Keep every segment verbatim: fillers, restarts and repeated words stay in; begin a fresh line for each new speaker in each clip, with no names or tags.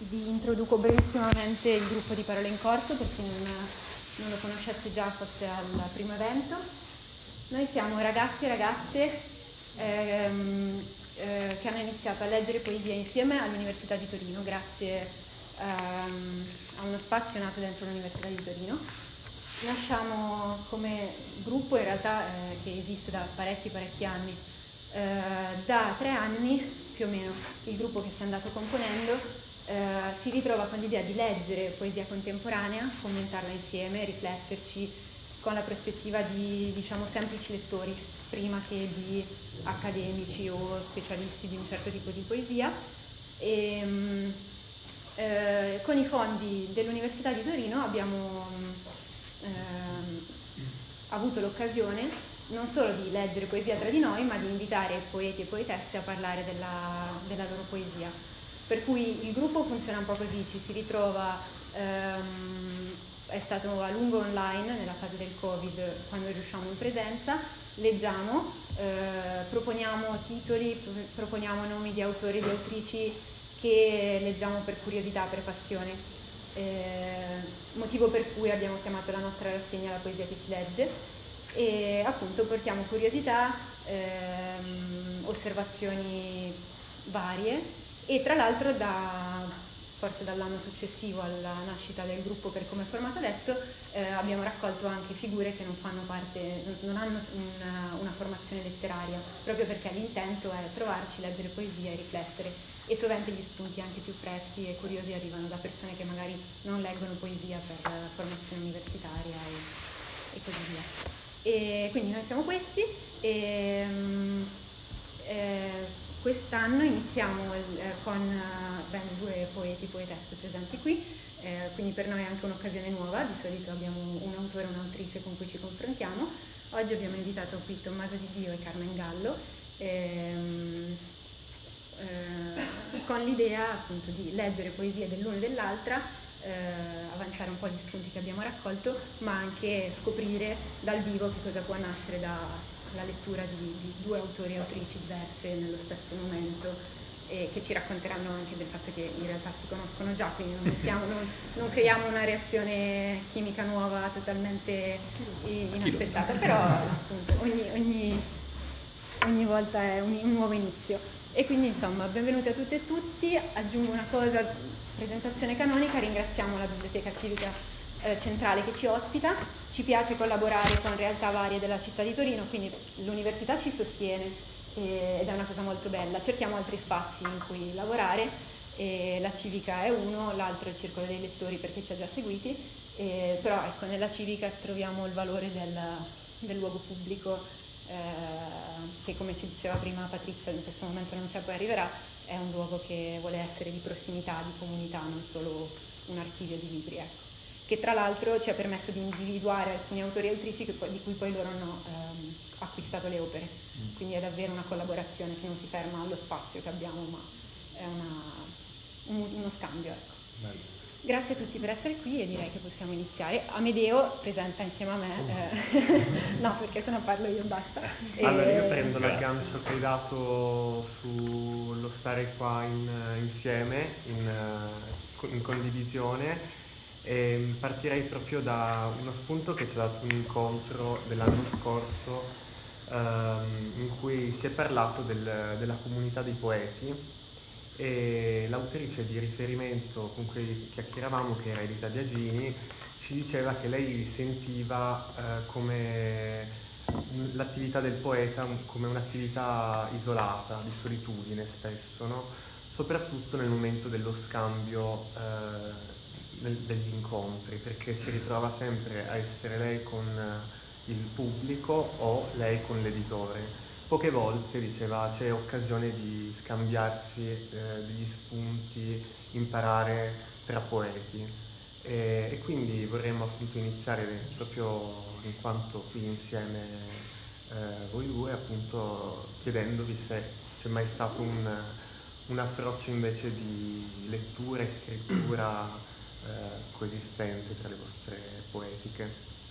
Vi introduco brevissimamente il gruppo di Parole in Corso per chi non, non lo conoscesse già, fosse al primo evento. Noi siamo ragazzi e ragazze ehm, eh, che hanno iniziato a leggere poesia insieme all'Università di Torino grazie ehm, a uno spazio nato dentro l'Università di Torino. Nasciamo come gruppo in realtà eh, che esiste da parecchi parecchi anni, eh, da tre anni più o meno il gruppo che si è andato componendo eh, si ritrova con l'idea di leggere poesia contemporanea, commentarla insieme, rifletterci con la prospettiva di, diciamo, semplici lettori prima che di accademici o specialisti di un certo tipo di poesia. E, mh, eh, con i fondi dell'Università di Torino abbiamo ehm, avuto l'occasione non solo di leggere poesia tra di noi, ma di invitare poeti e poetesse a parlare della, della loro poesia. Per cui il gruppo funziona un po' così, ci si ritrova, ehm, è stato a lungo online nella fase del Covid, quando riusciamo in presenza, leggiamo, eh, proponiamo titoli, proponiamo nomi di autori e di autrici che leggiamo per curiosità, per passione, eh, motivo per cui abbiamo chiamato la nostra rassegna La poesia che si legge, e appunto portiamo curiosità, ehm, osservazioni varie. E tra l'altro da, forse dall'anno successivo alla nascita del gruppo per come è formato adesso eh, abbiamo raccolto anche figure che non fanno parte, non hanno una, una formazione letteraria, proprio perché l'intento è trovarci, leggere poesia e riflettere, e sovente gli spunti anche più freschi e curiosi arrivano da persone che magari non leggono poesia per formazione universitaria e, e così via. E quindi noi siamo questi e eh, quest'anno iniziamo eh, con eh, ben due poeti, poetesse presenti qui, eh, quindi per noi è anche un'occasione nuova, di solito abbiamo un autore e un'autrice con cui ci confrontiamo. Oggi abbiamo invitato qui Tommaso Di Dio e Carmen Gallo, ehm, eh, con l'idea appunto di leggere poesie dell'una e dell'altra, eh, avanzare un po' gli spunti che abbiamo raccolto, ma anche scoprire dal vivo che cosa può nascere da la lettura di, di due autori e autrici diverse nello stesso momento, e che ci racconteranno anche del fatto che in realtà si conoscono già, quindi non, mettiamo, non, non creiamo una reazione chimica nuova totalmente inaspettata, però appunto ogni, ogni, ogni volta è un, un nuovo inizio. E quindi insomma benvenuti a tutte e tutti. Aggiungo una cosa, presentazione canonica, ringraziamo la Biblioteca Civica centrale che ci ospita. Ci piace collaborare con realtà varie della città di Torino, quindi l'università ci sostiene eh, ed è una cosa molto bella. Cerchiamo altri spazi in cui lavorare, eh, la civica è uno, l'altro è il circolo dei lettori perché ci ha già seguiti, eh, però ecco, nella civica troviamo il valore del, del luogo pubblico, eh, che come ci diceva prima Patrizia, in questo momento non c'è, poi arriverà, è un luogo che vuole essere di prossimità, di comunità, non solo un archivio di libri, ecco, che tra l'altro ci ha permesso di individuare alcuni autori e autrici che poi, di cui poi loro hanno ehm, acquistato le opere. Quindi è davvero una collaborazione che non si ferma allo spazio che abbiamo, ma è una, un, uno scambio. Ecco. Bello. Grazie a tutti per essere qui e direi che possiamo iniziare. Amedeo presenta insieme a me, eh, no perché sennò parlo io e basta.
Allora io
e...
prendo l'aggancio che hai dato sullo stare qua in, insieme, in, in condivisione. E partirei proprio da uno spunto che ci ha dato un incontro dell'anno scorso ehm, in cui si è parlato del, della comunità dei poeti, e l'autrice di riferimento con cui chiacchieravamo, che era Elisa Biagini, ci diceva che lei sentiva eh, come l'attività del poeta come un'attività isolata, di solitudine spesso, no? Soprattutto nel momento dello scambio eh, degli incontri, perché si ritrova sempre a essere lei con il pubblico o lei con l'editore. Poche volte, diceva, c'è occasione di scambiarsi eh, degli spunti, imparare tra poeti. E, e quindi vorremmo appunto iniziare proprio in quanto qui insieme eh, voi due, appunto chiedendovi se c'è mai stato un, un approccio invece di lettura e scrittura Eh, coesistente tra le vostre poetiche.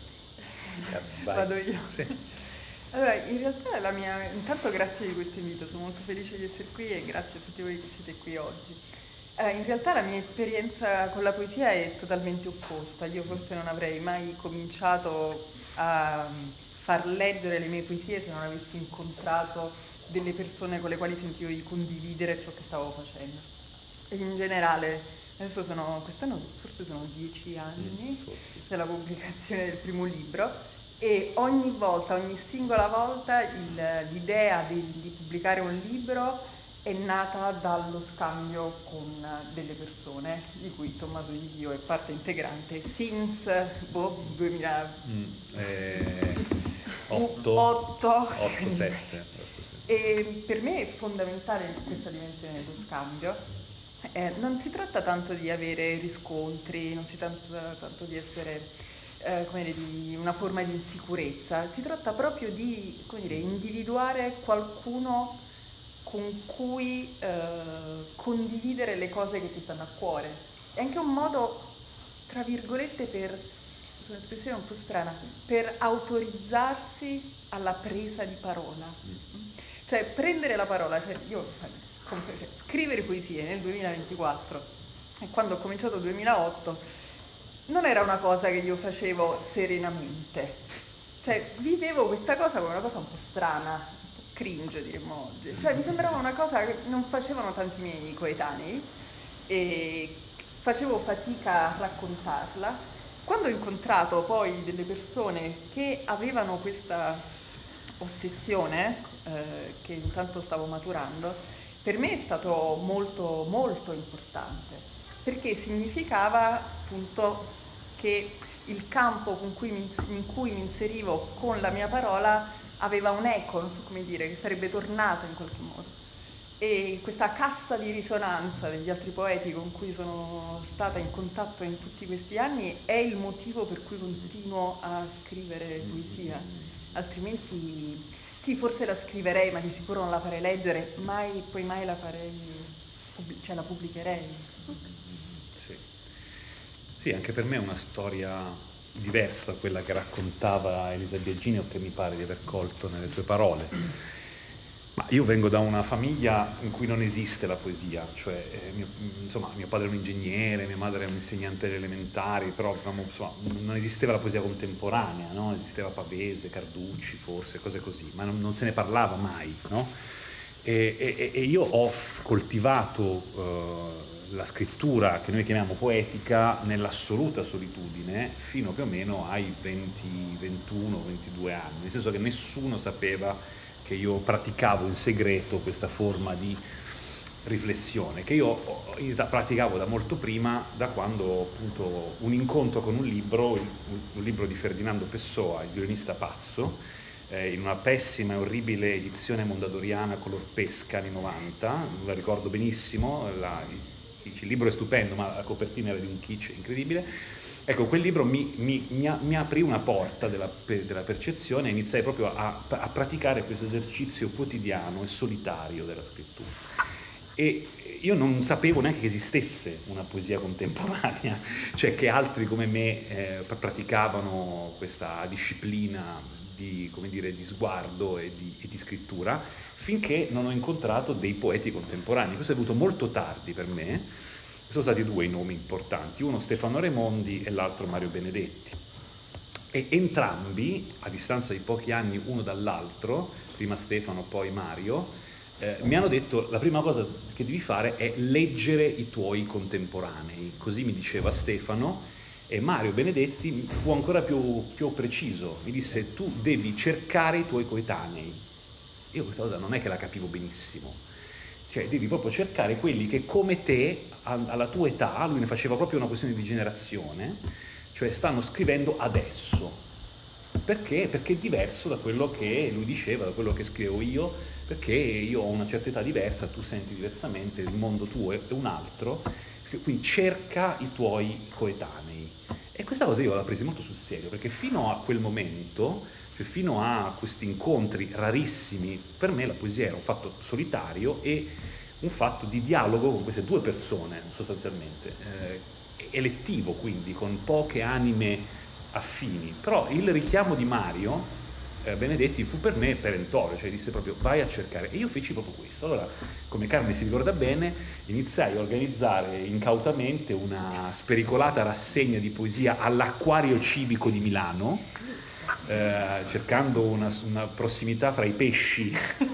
Vai. Vado io. Sì. Allora, in realtà la mia... Intanto grazie di questo invito, sono molto felice di essere qui e grazie a tutti voi che siete qui oggi. Eh, in realtà la mia esperienza con la poesia è totalmente opposta. Io forse non avrei mai cominciato a far leggere le mie poesie se non avessi incontrato delle persone con le quali sentivo di condividere ciò che stavo facendo. E in generale, adesso sono, quest'anno forse sono dieci anni dalla pubblicazione del primo libro e ogni volta, ogni singola volta il- l'idea di, di pubblicare un libro è nata dallo scambio con delle persone, di cui Tommaso Di Dio è parte integrante, since boh, duemila otto,
sette.
E per me è fondamentale questa dimensione dello scambio. Eh, non si tratta tanto di avere riscontri, non si tratta tanto di essere eh, come dire, di una forma di insicurezza, si tratta proprio di, come dire, individuare qualcuno con cui eh, condividere le cose che ti stanno a cuore. È anche un modo, tra virgolette, per, un'espressione un po' strana, per autorizzarsi alla presa di parola. Cioè prendere la parola, cioè io cioè, scrivere poesie nel duemilaventiquattro e quando ho cominciato nel duemilaotto non era una cosa che io facevo serenamente. Cioè vivevo questa cosa come una cosa un po' strana, cringe diremmo oggi, cioè mi sembrava una cosa che non facevano tanti miei coetanei e facevo fatica a raccontarla. Quando ho incontrato poi delle persone che avevano questa ossessione eh, che intanto stavo maturando, per me è stato molto molto importante, perché significava appunto che il campo con cui mi, in cui mi inserivo con la mia parola aveva un eco, non so come dire, che sarebbe tornato in qualche modo. E questa cassa di risonanza degli altri poeti con cui sono stata in contatto in tutti questi anni è il motivo per cui continuo a scrivere poesia. Altrimenti, sì, forse la scriverei, ma di sicuro non la farei leggere, mai, poi mai la farei, cioè la pubblicherei.
Sì. Sì, anche per me è una storia diversa da quella che raccontava Elisa Biagini o che mi pare di aver colto nelle tue parole. Ma io vengo da una famiglia in cui non esiste la poesia, cioè eh, mio, insomma mio padre è un ingegnere, mia madre è un insegnante alle elementari, però insomma, non esisteva la poesia contemporanea, no? Esisteva Pavese, Carducci forse, cose così, ma non, non se ne parlava mai, no? E, e, e io ho coltivato eh, la scrittura che noi chiamiamo poetica nell'assoluta solitudine fino più o meno ai venti, ventuno, ventidue anni, nel senso che nessuno sapeva che io praticavo in segreto questa forma di riflessione, che io praticavo da molto prima, da quando appunto un incontro con un libro, un libro di Ferdinando Pessoa, Il violinista pazzo, eh, in una pessima e orribile edizione mondadoriana color pesca anni novanta, la ricordo benissimo, la, il libro è stupendo ma la copertina era di un kitsch incredibile. Ecco, quel libro mi, mi, mi, mi aprì una porta della, della percezione e iniziai proprio a, a praticare questo esercizio quotidiano e solitario della scrittura. E io non sapevo neanche che esistesse una poesia contemporanea, cioè che altri come me eh, praticavano questa disciplina di, come dire, di sguardo e di, e di scrittura, finché non ho incontrato dei poeti contemporanei. Questo è venuto molto tardi per me. Sono stati due i nomi importanti, uno Stefano Raimondi e l'altro Mario Benedetti. E entrambi, a distanza di pochi anni uno dall'altro, prima Stefano, poi Mario, eh, mi hanno detto la prima cosa che devi fare è leggere i tuoi contemporanei. Così mi diceva Stefano, e Mario Benedetti fu ancora più, più preciso, mi disse tu devi cercare i tuoi coetanei. Io questa cosa non è che la capivo benissimo. Cioè devi proprio cercare quelli che come te, alla tua età, lui ne faceva proprio una questione di generazione, cioè stanno scrivendo adesso. Perché? Perché è diverso da quello che lui diceva, da quello che scrivevo io, perché io ho una certa età diversa, tu senti diversamente, il mondo tuo è un altro, quindi cerca i tuoi coetanei. E questa cosa io l'ho presa molto sul serio, perché fino a quel momento, cioè fino a questi incontri rarissimi, per me la poesia era un fatto solitario e un fatto di dialogo con queste due persone, sostanzialmente, eh, elettivo quindi, con poche anime affini. Però il richiamo di Mario eh, Benedetti fu per me perentorio, cioè disse proprio vai a cercare, e io feci proprio questo. Allora, come Carmen si ricorda bene, iniziai a organizzare incautamente una spericolata rassegna di poesia all'Acquario Civico di Milano, eh, cercando una, una prossimità fra i pesci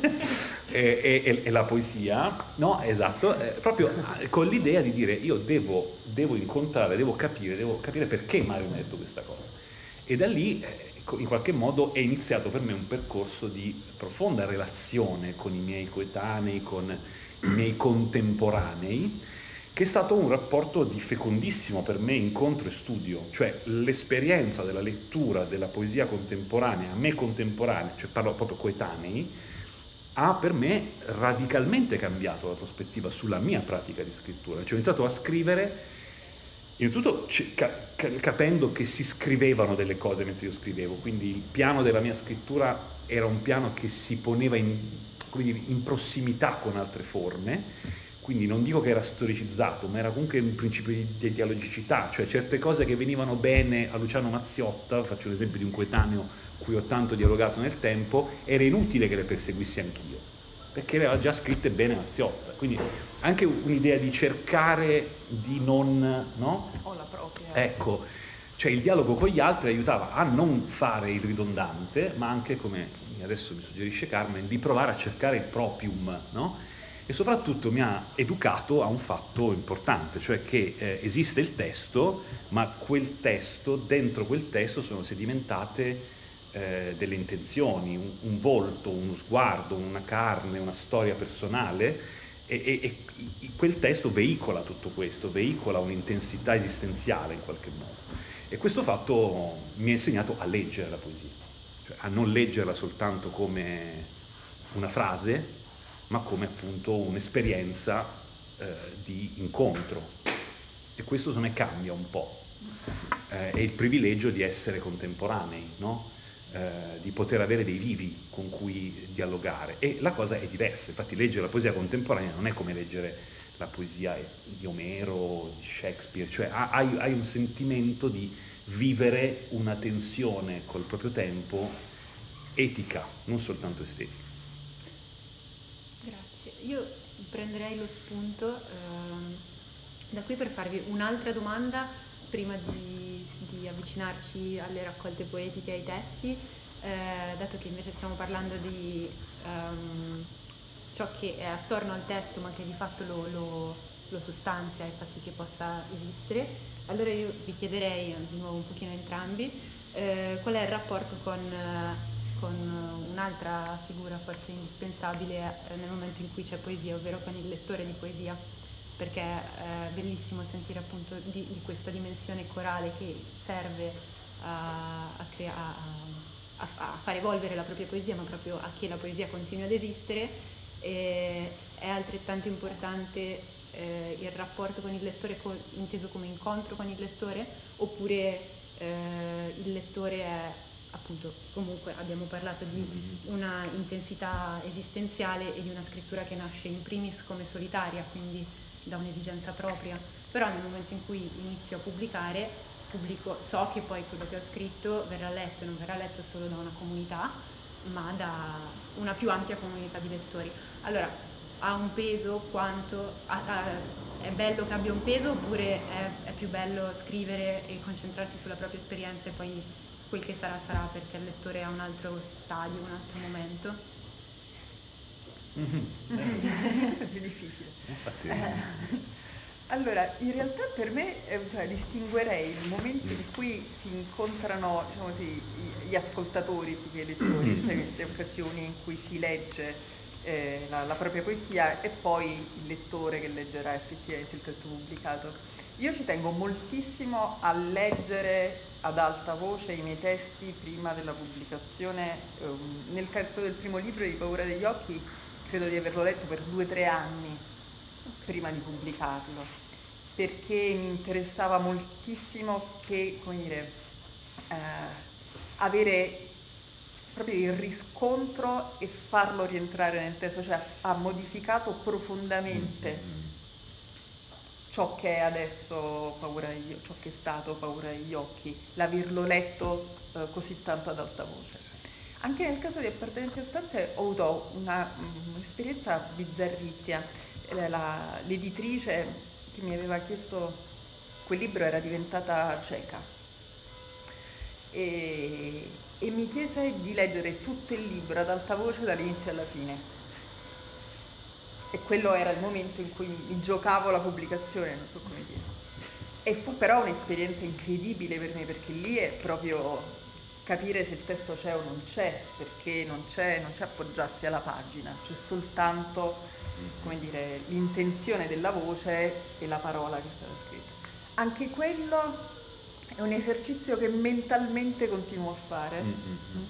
e, e, e la poesia, no? Esatto, eh, proprio con l'idea di dire io devo, devo incontrare, devo capire, devo capire perché Mario mi ha detto questa cosa. E da lì, eh, in qualche modo, è iniziato per me un percorso di profonda relazione con i miei coetanei, con i miei contemporanei, che è stato un rapporto di fecondissimo per me incontro e studio, cioè l'esperienza della lettura della poesia contemporanea, a me contemporanea, cioè parlo proprio coetanei, ha per me radicalmente cambiato la prospettiva sulla mia pratica di scrittura. Cioè ho iniziato a scrivere, innanzitutto capendo che si scrivevano delle cose mentre io scrivevo, quindi il piano della mia scrittura era un piano che si poneva in, come dire, in prossimità con altre forme, quindi non dico che era storicizzato, ma era comunque un principio di, di dialogicità, cioè certe cose che venivano bene a Luciano Mazzotta, faccio l'esempio di un coetaneo cui ho tanto dialogato nel tempo, era inutile che le perseguissi anch'io, perché le aveva già scritte bene Mazzotta, quindi anche un'idea di cercare di non, no?
O la propria.
Ecco, cioè il dialogo con gli altri aiutava a non fare il ridondante, ma anche, come adesso mi suggerisce Carmen, di provare a cercare il proprium, no? E soprattutto mi ha educato a un fatto importante, cioè che eh, esiste il testo, ma quel testo, dentro quel testo sono sedimentate eh, delle intenzioni, un, un volto, uno sguardo, una carne, una storia personale, e, e, e quel testo veicola tutto questo, veicola un'intensità esistenziale in qualche modo. E questo fatto mi ha insegnato a leggere la poesia, cioè a non leggerla soltanto come una frase, ma come appunto un'esperienza eh, di incontro. E questo secondo me cambia un po'. Eh, è il privilegio di essere contemporanei, no? Eh, di poter avere dei vivi con cui dialogare. E la cosa è diversa, infatti leggere la poesia contemporanea non è come leggere la poesia di Omero, di Shakespeare, cioè hai, hai un sentimento di vivere una tensione col proprio tempo etica, non soltanto estetica.
Io prenderei lo spunto ehm, da qui per farvi un'altra domanda prima di, di avvicinarci alle raccolte poetiche e ai testi, eh, dato che invece stiamo parlando di ehm, ciò che è attorno al testo ma che di fatto lo, lo, lo sostanzia e fa sì che possa esistere. Allora io vi chiederei di nuovo un pochino entrambi eh, qual è il rapporto con... Eh, con un'altra figura forse indispensabile nel momento in cui c'è poesia, ovvero con il lettore di poesia, perché è bellissimo sentire appunto di, di questa dimensione corale che serve a, a, crea, a, a far evolvere la propria poesia, ma proprio a che la poesia continui ad esistere. E è altrettanto importante eh, il rapporto con il lettore co- inteso come incontro con il lettore, oppure eh, il lettore è appunto, comunque abbiamo parlato di una intensità esistenziale e di una scrittura che nasce in primis come solitaria, quindi da un'esigenza propria, però nel momento in cui inizio a pubblicare, pubblico, so che poi quello che ho scritto verrà letto e non verrà letto solo da una comunità, ma da una più ampia comunità di lettori. Allora, ha un peso quanto... Ha, ha, è bello che abbia un peso, oppure è, è più bello scrivere e concentrarsi sulla propria esperienza e poi quel che sarà sarà, perché il lettore ha un altro stadio, un altro momento?
Mm-hmm. È più difficile. Eh, allora, in realtà per me eh, cioè, distinguerei il momento in cui si incontrano, diciamo così, gli ascoltatori più che i lettori, cioè le occasioni in cui si legge eh, la, la propria poesia e poi il lettore che leggerà effettivamente il testo pubblicato. Io ci tengo moltissimo a leggere ad alta voce i miei testi prima della pubblicazione. Um, nel caso del primo libro, di Paura degli occhi, credo di averlo letto per due o tre anni prima di pubblicarlo, perché mi interessava moltissimo che, come dire, eh, avere proprio il riscontro e farlo rientrare nel testo, cioè ha modificato profondamente ciò che è adesso Paura degli occhi, ciò che è stato Paura degli occhi, l'averlo letto eh, così tanto ad alta voce. Anche nel caso di Appartenenze a stanze ho avuto una, un'esperienza bizzarrissima. La- la- l'editrice che mi aveva chiesto quel libro era diventata cieca e, e mi chiese di leggere tutto il libro ad alta voce dall'inizio alla fine. E quello era il momento in cui mi giocavo la pubblicazione, non so come dire. E fu però un'esperienza incredibile per me, perché lì è proprio capire se il testo c'è o non c'è, perché non c'è, non c'è appoggiarsi alla pagina, c'è soltanto, come dire, l'intenzione della voce e la parola che è stata scritta. Anche quello è un esercizio che mentalmente continuo a fare, mm-hmm.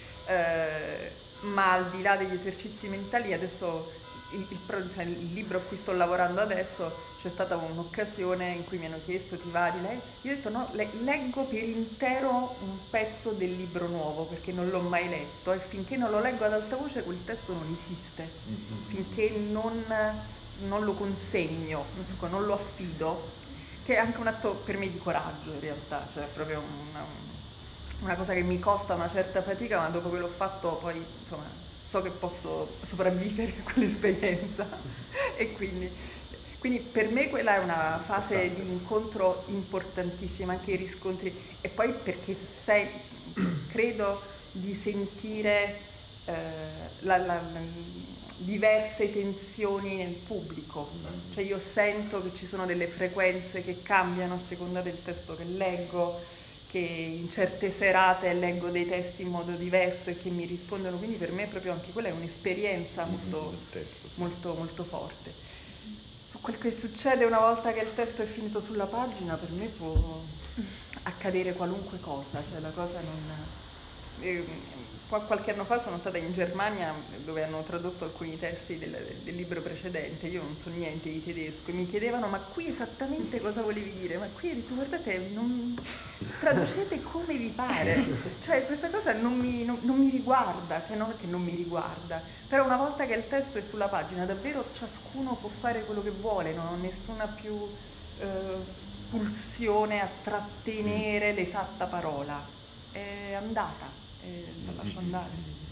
eh, ma al di là degli esercizi mentali, adesso il, il, il libro a cui sto lavorando adesso, c'è stata un'occasione in cui mi hanno chiesto ti va di lei? Io ho detto no, le, leggo per intero un pezzo del libro nuovo perché non l'ho mai letto e finché non lo leggo ad alta voce quel testo non esiste, mm-hmm. finché non, non lo consegno, non, so, non lo affido, che è anche un atto per me di coraggio in realtà, cioè è proprio una, una cosa che mi costa una certa fatica, ma dopo che l'ho fatto poi insomma so che posso sopravvivere a quell'esperienza e quindi, quindi per me quella è una fase di incontro importantissima, anche i riscontri, e poi perché sei, credo di sentire eh, la, la, la, diverse tensioni nel pubblico, cioè io sento che ci sono delle frequenze che cambiano a seconda del testo che leggo, che in certe serate leggo dei testi in modo diverso e che mi rispondono, quindi per me proprio anche quella è un'esperienza molto, molto, molto forte. Su quel che succede una volta che il testo è finito sulla pagina, per me può accadere qualunque cosa, cioè la cosa non... Eh, qualche anno fa sono stata in Germania dove hanno tradotto alcuni testi del, del libro precedente, io non so niente di tedesco e mi chiedevano ma qui esattamente cosa volevi dire, ma qui ho detto guardate non traducete come vi pare, cioè questa cosa non mi, non, non mi riguarda, cioè non è che non mi riguarda, però una volta che il testo è sulla pagina davvero ciascuno può fare quello che vuole, non ho nessuna più eh, pulsione a trattenere l'esatta parola, è andata. La lascio andare.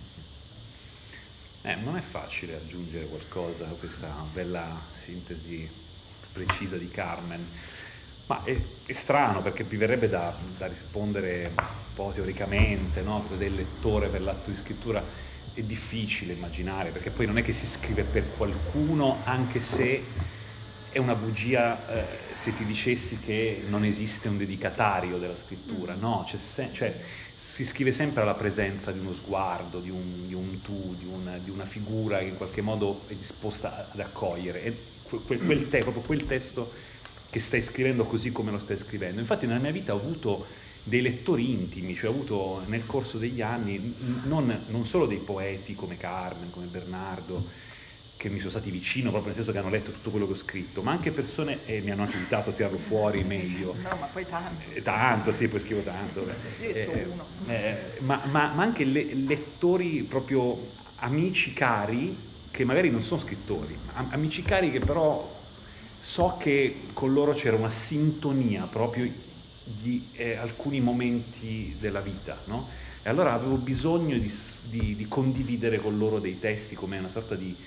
Eh, non è facile aggiungere qualcosa a questa bella sintesi precisa di Carmen, ma è, è strano perché mi verrebbe da, da rispondere un po' teoricamente, no? Cos'è il lettore per l'atto di scrittura? È difficile immaginare, perché poi non è che si scrive per qualcuno, anche se è una bugia eh, se ti dicessi che non esiste un dedicatario della scrittura, no? C'è se- cioè, si scrive sempre alla presenza di uno sguardo, di un, di un tu, di una, di una figura che in qualche modo è disposta ad accogliere. E quel, quel te, proprio quel testo che stai scrivendo così come lo stai scrivendo. Infatti nella mia vita ho avuto dei lettori intimi, cioè ho avuto nel corso degli anni non, non solo dei poeti come Carmen, come Bernardo, che mi sono stati vicino proprio nel senso che hanno letto tutto quello che ho scritto, ma anche persone e mi hanno aiutato a tirarlo fuori meglio.
No, ma poi tanto.
Eh, tanto, sì, poi scrivo tanto.
Io
eh,
uno.
Eh, ma, ma, ma anche le, lettori proprio amici cari, che magari non sono scrittori, ma amici cari che però so che con loro c'era una sintonia proprio di eh, alcuni momenti della vita, no? E allora avevo bisogno di, di, di condividere con loro dei testi come una sorta di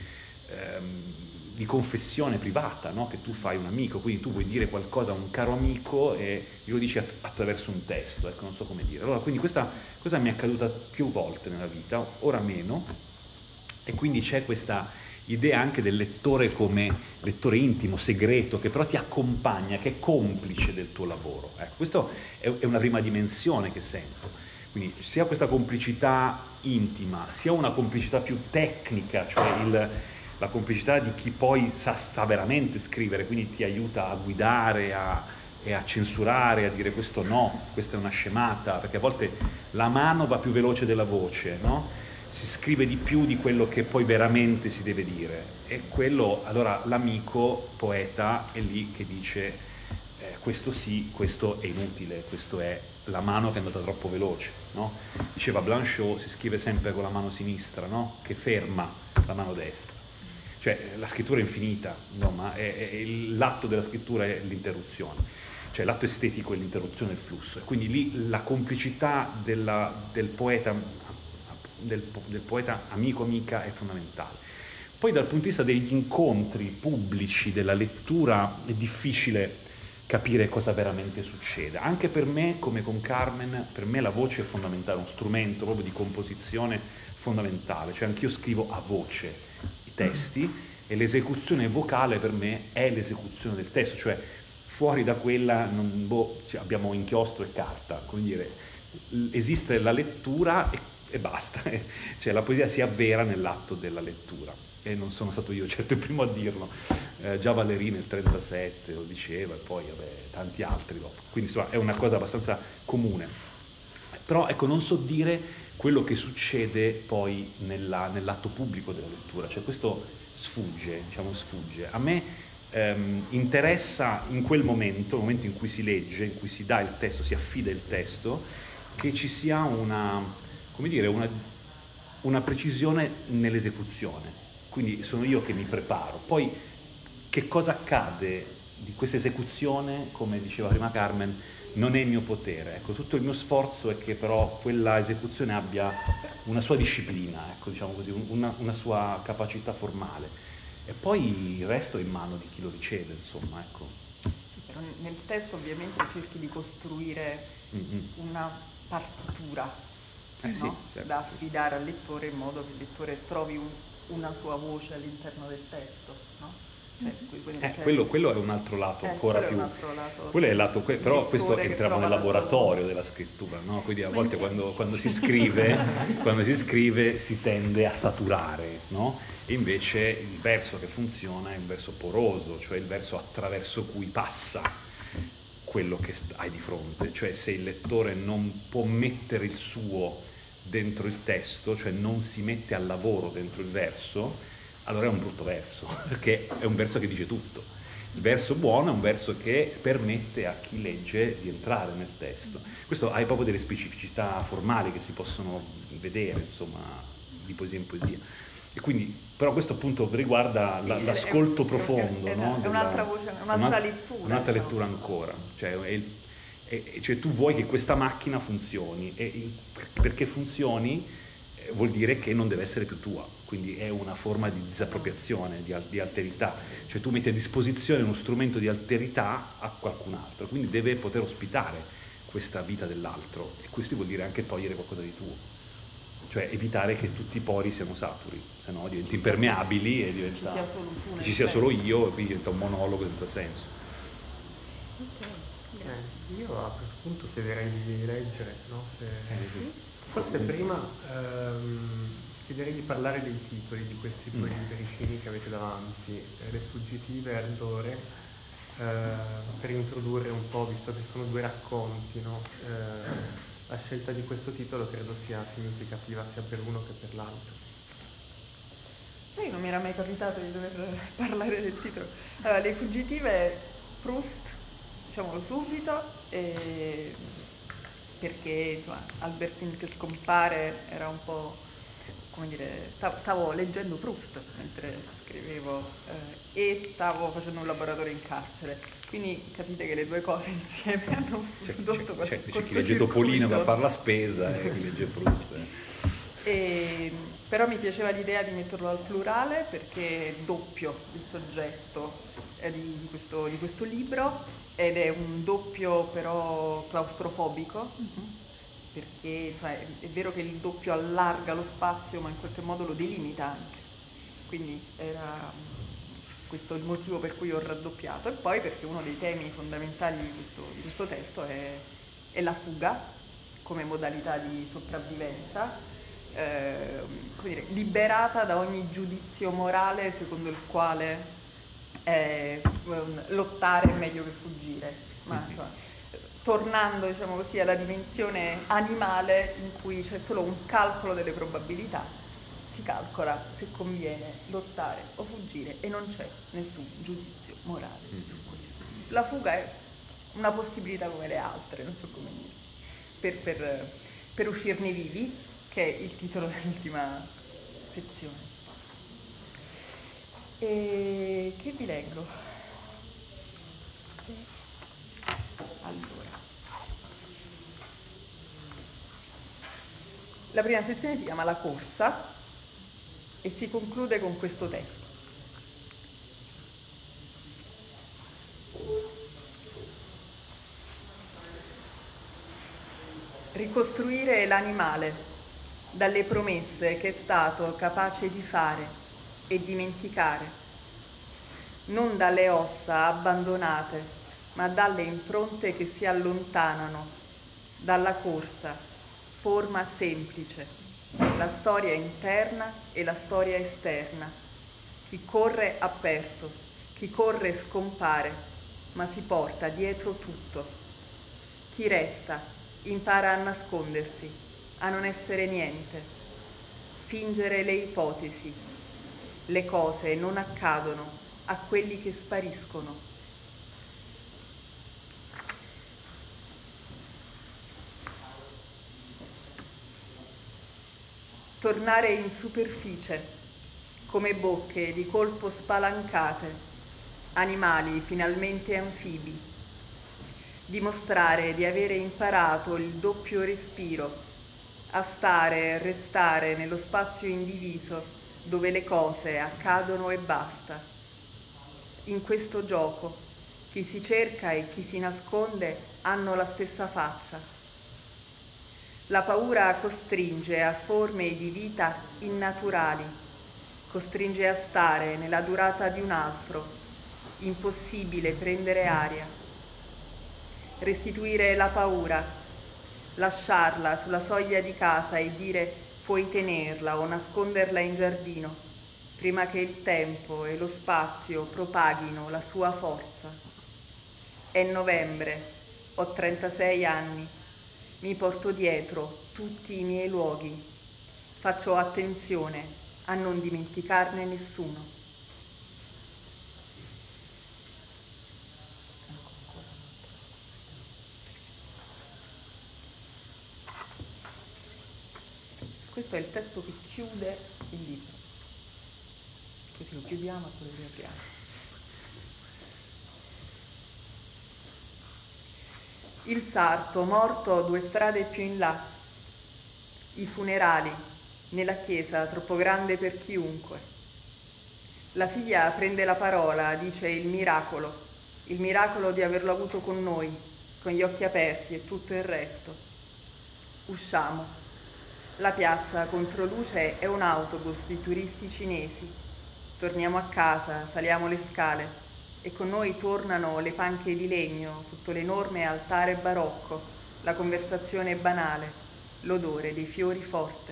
di confessione privata, no? Che tu fai un amico, quindi tu vuoi dire qualcosa a un caro amico e glielo dici att- attraverso un testo, ecco, non so come dire. Allora, quindi questa cosa mi è accaduta più volte nella vita, ora meno, e quindi c'è questa idea anche del lettore come lettore intimo, segreto, che però ti accompagna, che è complice del tuo lavoro. Ecco, questa è, è una prima dimensione che sento. Quindi sia questa complicità intima, sia una complicità più tecnica, cioè il... la complicità di chi poi sa, sa veramente scrivere, quindi ti aiuta a guidare a, e a censurare, a dire questo no, questa è una scemata, perché a volte la mano va più veloce della voce, no? Si scrive di più di quello che poi veramente si deve dire, e quello, allora l'amico poeta è lì che dice eh, questo sì, questo è inutile, questo è la mano che è andata troppo veloce, no? Diceva Blanchot, si scrive sempre con la mano sinistra, no? Che ferma la mano destra. Cioè la scrittura è infinita, no? Ma è, è, l'atto della scrittura è l'interruzione, cioè l'atto estetico è l'interruzione del flusso, e quindi lì la complicità della, del poeta del, del poeta amico-amica è fondamentale. Poi dal punto di vista degli incontri pubblici, della lettura, è difficile capire cosa veramente succede. Anche per me, come con Carmen, per me la voce è fondamentale, uno strumento proprio di composizione fondamentale, cioè anch'io scrivo a voce i testi e l'esecuzione vocale per me è l'esecuzione del testo, cioè fuori da quella non, boh, cioè abbiamo inchiostro e carta, come dire, esiste la lettura e, e basta, cioè la poesia si avvera nell'atto della lettura. E non sono stato io certo il primo a dirlo, eh, già Valéry nel trentasette lo diceva e poi vabbè, tanti altri dopo, quindi insomma è una cosa abbastanza comune. Però ecco, non so dire quello che succede poi nella, nell'atto pubblico della lettura, cioè questo sfugge, diciamo sfugge. A me ehm, interessa in quel momento, nel momento in cui si legge, in cui si dà il testo, si affida il testo, che ci sia una, come dire, una, una precisione nell'esecuzione. Quindi sono io che mi preparo. Poi che cosa accade di questa esecuzione, come diceva prima Carmen, non è il mio potere. Ecco, tutto il mio sforzo è che però quella esecuzione abbia una sua disciplina, ecco, diciamo così, una, una sua capacità formale. E poi il resto è in mano di chi lo riceve, insomma, ecco.
Però nel testo ovviamente cerchi di costruire mm-hmm. una partitura,
eh,
no?
Sì, certo.
Da affidare al lettore in modo che il lettore trovi un una sua voce all'interno del testo, no? Cioè,
eh, quello, quello è un altro lato
eh,
ancora più.
Lato
quello è il lato, que- però questo entriamo nel laboratorio della scrittura, no? Quindi a volte quando, quando si scrive, quando si scrive si tende a saturare, no? E invece il verso che funziona è un verso poroso, cioè il verso attraverso cui passa quello che hai di fronte, cioè se il lettore non può mettere il suo dentro il testo, cioè non si mette al lavoro dentro il verso, allora è un brutto verso, perché è un verso che dice tutto. Il verso buono è un verso che permette a chi legge di entrare nel testo. Questo ha proprio delle specificità formali che si possono vedere, insomma, di poesia in poesia. E quindi, però questo appunto riguarda la, l'ascolto profondo,
è,
no?
È un'altra voce, un'altra
una,
lettura.
Un'altra lettura ancora, cioè è il, E, cioè tu vuoi che questa macchina funzioni e perché funzioni eh, vuol dire che non deve essere più tua, quindi è una forma di disappropriazione, di, di alterità, cioè tu metti a disposizione uno strumento di alterità a qualcun altro, quindi deve poter ospitare questa vita dell'altro e questo vuol dire anche togliere qualcosa di tuo, cioè evitare che tutti i pori siano saturi, se no diventi impermeabili e diventa,
ci sia solo, tu,
ci sia solo io e quindi diventa un monologo senza senso.
Okay.
Eh, io a questo punto chiederei di leggere, no? Se,
eh, sì.
Forse prima ehm, chiederei di parlare dei titoli di questi due
mm.
libricini che avete davanti, eh, Le fuggitive e Ardore, eh, per introdurre un po', visto che sono due racconti, no? Eh, la scelta di questo titolo credo sia significativa sia per uno che per l'altro.
Poi non mi era mai capitato di dover parlare del titolo. Allora, Le fuggitive, Proust, diciamolo subito, e perché insomma, Albertine che scompare era un po', come dire, stavo, stavo leggendo Proust mentre scrivevo eh, e stavo facendo un laboratorio in carcere, quindi capite che le due cose insieme hanno prodotto
c'è, c'è, c'è chi legge Topolino per fare la spesa e chi legge Proust.
E, però mi piaceva l'idea di metterlo al plurale perché è doppio il soggetto eh, di, di, questo, di questo libro ed è un doppio però claustrofobico, mm-hmm. perché cioè, è vero che il doppio allarga lo spazio ma in qualche modo lo delimita anche, quindi era questo il motivo per cui ho raddoppiato e poi perché uno dei temi fondamentali di questo, di questo testo è, è la fuga come modalità di sopravvivenza. Eh, come dire, liberata da ogni giudizio morale secondo il quale eh, lottare è meglio che fuggire, ma cioè, tornando diciamo così alla dimensione animale in cui c'è solo un calcolo delle probabilità, si calcola se conviene lottare o fuggire e non c'è nessun giudizio morale su questo. La fuga è una possibilità come le altre, non so come dire, per, per, per uscirne vivi, che è il titolo dell'ultima sezione. E che vi leggo? Allora. La prima sezione si chiama La corsa e si conclude con questo testo. Ricostruire l'animale dalle promesse che è stato capace di fare e dimenticare, non dalle ossa abbandonate, ma dalle impronte che si allontanano, dalla corsa, forma semplice, la storia interna e la storia esterna. Chi corre ha perso, chi corre scompare, ma si porta dietro tutto. Chi resta impara a nascondersi, a non essere niente, fingere le ipotesi. Le cose non accadono a quelli che spariscono. Tornare in superficie, come bocche di colpo spalancate, animali finalmente anfibi. Dimostrare di avere imparato il doppio respiro, a stare e restare nello spazio indiviso dove le cose accadono e basta. In questo gioco chi si cerca e chi si nasconde hanno la stessa faccia. La paura costringe a forme di vita innaturali, costringe a stare nella durata di un altro, impossibile prendere aria. Restituire la paura, lasciarla sulla soglia di casa e dire puoi tenerla o nasconderla in giardino, prima che il tempo e lo spazio propaghino la sua forza. È novembre, ho trentasei anni, mi porto dietro tutti i miei luoghi, faccio attenzione a non dimenticarne nessuno. Questo è il testo che chiude il libro. Così lo chiudiamo e poi lo riapriamo. Il sarto, morto due strade più in là. I funerali, nella chiesa troppo grande per chiunque. La figlia prende la parola, dice il miracolo, il miracolo di averlo avuto con noi, con gli occhi aperti e tutto il resto. Usciamo. La piazza controluce è un autobus di turisti cinesi. Torniamo a casa, saliamo le scale e con noi tornano le panche di legno sotto l'enorme altare barocco, la conversazione banale, l'odore dei fiori forte.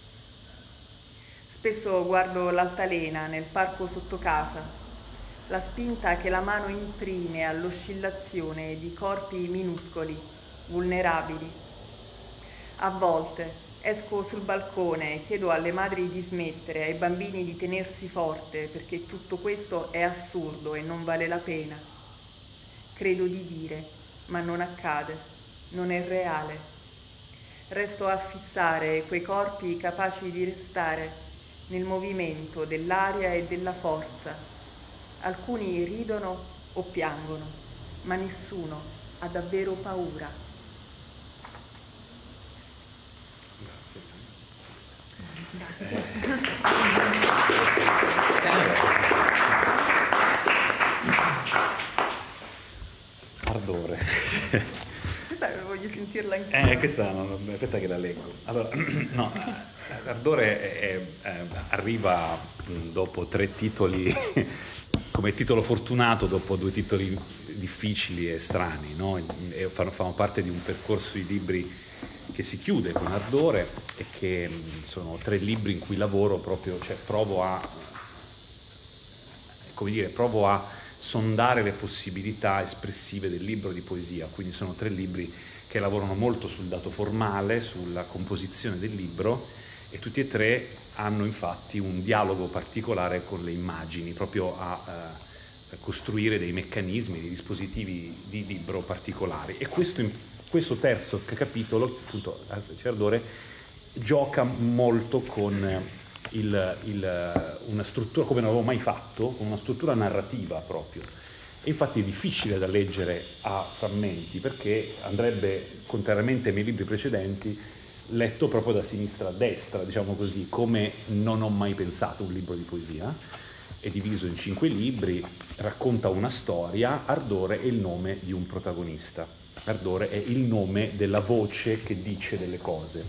Spesso guardo l'altalena nel parco sotto casa, la spinta che la mano imprime all'oscillazione di corpi minuscoli, vulnerabili. A volte esco sul balcone e chiedo alle madri di smettere, ai bambini di tenersi forte, perché tutto questo è assurdo e non vale la pena. Credo di dire, ma non accade, non è reale. Resto a fissare quei corpi capaci di restare nel movimento dell'aria e della forza. Alcuni ridono o piangono, ma nessuno ha davvero paura.
Grazie.
Ardore.
Questa voglio sentirla anche.
Eh, questa no, aspetta che la leggo. Allora, no, Ardore è, è, arriva dopo tre titoli, come titolo fortunato, dopo due titoli difficili e strani, no? E fanno, fanno parte di un percorso di libri che si chiude con Ardore e che sono tre libri in cui lavoro proprio, cioè provo a, come dire, provo a sondare le possibilità espressive del libro di poesia, quindi sono tre libri che lavorano molto sul dato formale, sulla composizione del libro e tutti e tre hanno infatti un dialogo particolare con le immagini, proprio a, a costruire dei meccanismi, dei dispositivi di libro particolari e questo in Questo terzo capitolo, appunto, Ardore, gioca molto con il, il, una struttura come non avevo mai fatto, con una struttura narrativa proprio. E infatti è difficile da leggere a frammenti perché andrebbe, contrariamente ai miei libri precedenti, letto proprio da sinistra a destra, diciamo così, come non ho mai pensato un libro di poesia. È diviso in cinque libri, racconta una storia. Ardore è il nome di un protagonista. Ardore è il nome della voce che dice delle cose.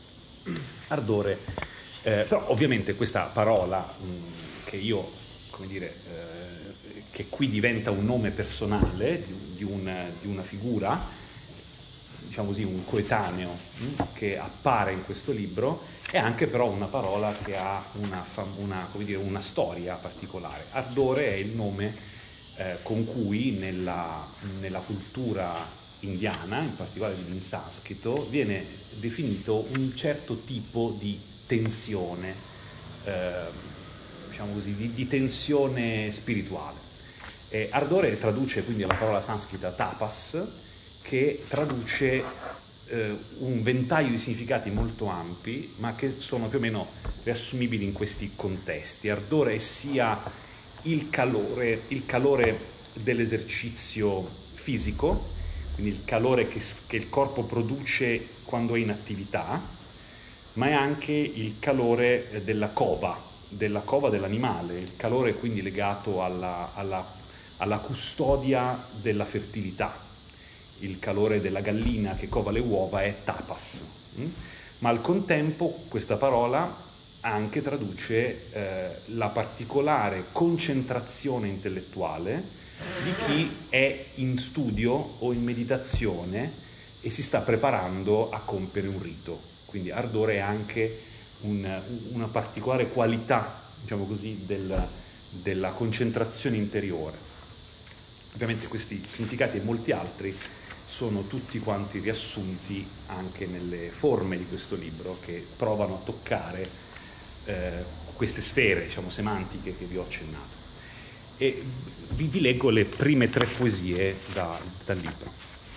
Ardore, eh, però ovviamente questa parola mh, che io, come dire, eh, che qui diventa un nome personale di, di, un, di una figura, diciamo così, un coetaneo mh, che appare in questo libro, è anche però una parola che ha una, una, come dire, una storia particolare. Ardore è il nome eh, con cui nella, nella cultura indiana, in particolare in sanscrito, viene definito un certo tipo di tensione, eh, diciamo così, di, di tensione spirituale. E ardore traduce quindi la parola sanscrita tapas, che traduce eh, un ventaglio di significati molto ampi, ma che sono più o meno riassumibili in questi contesti. Ardore è sia il calore, il calore dell'esercizio fisico, quindi il calore che, che il corpo produce quando è in attività, ma è anche il calore della cova, della cova dell'animale, il calore quindi legato alla, alla, alla custodia della fertilità. Il calore della gallina che cova le uova è tapas, ma al contempo questa parola anche traduce eh, la particolare concentrazione intellettuale di chi è in studio o in meditazione e si sta preparando a compiere un rito. Quindi ardore è anche un, una particolare qualità, diciamo così, del, della concentrazione interiore. Ovviamente questi significati e molti altri sono tutti quanti riassunti anche nelle forme di questo libro, che provano a toccare eh, queste sfere, diciamo, semantiche che vi ho accennato. E vi, vi leggo le prime tre poesie da, dal libro.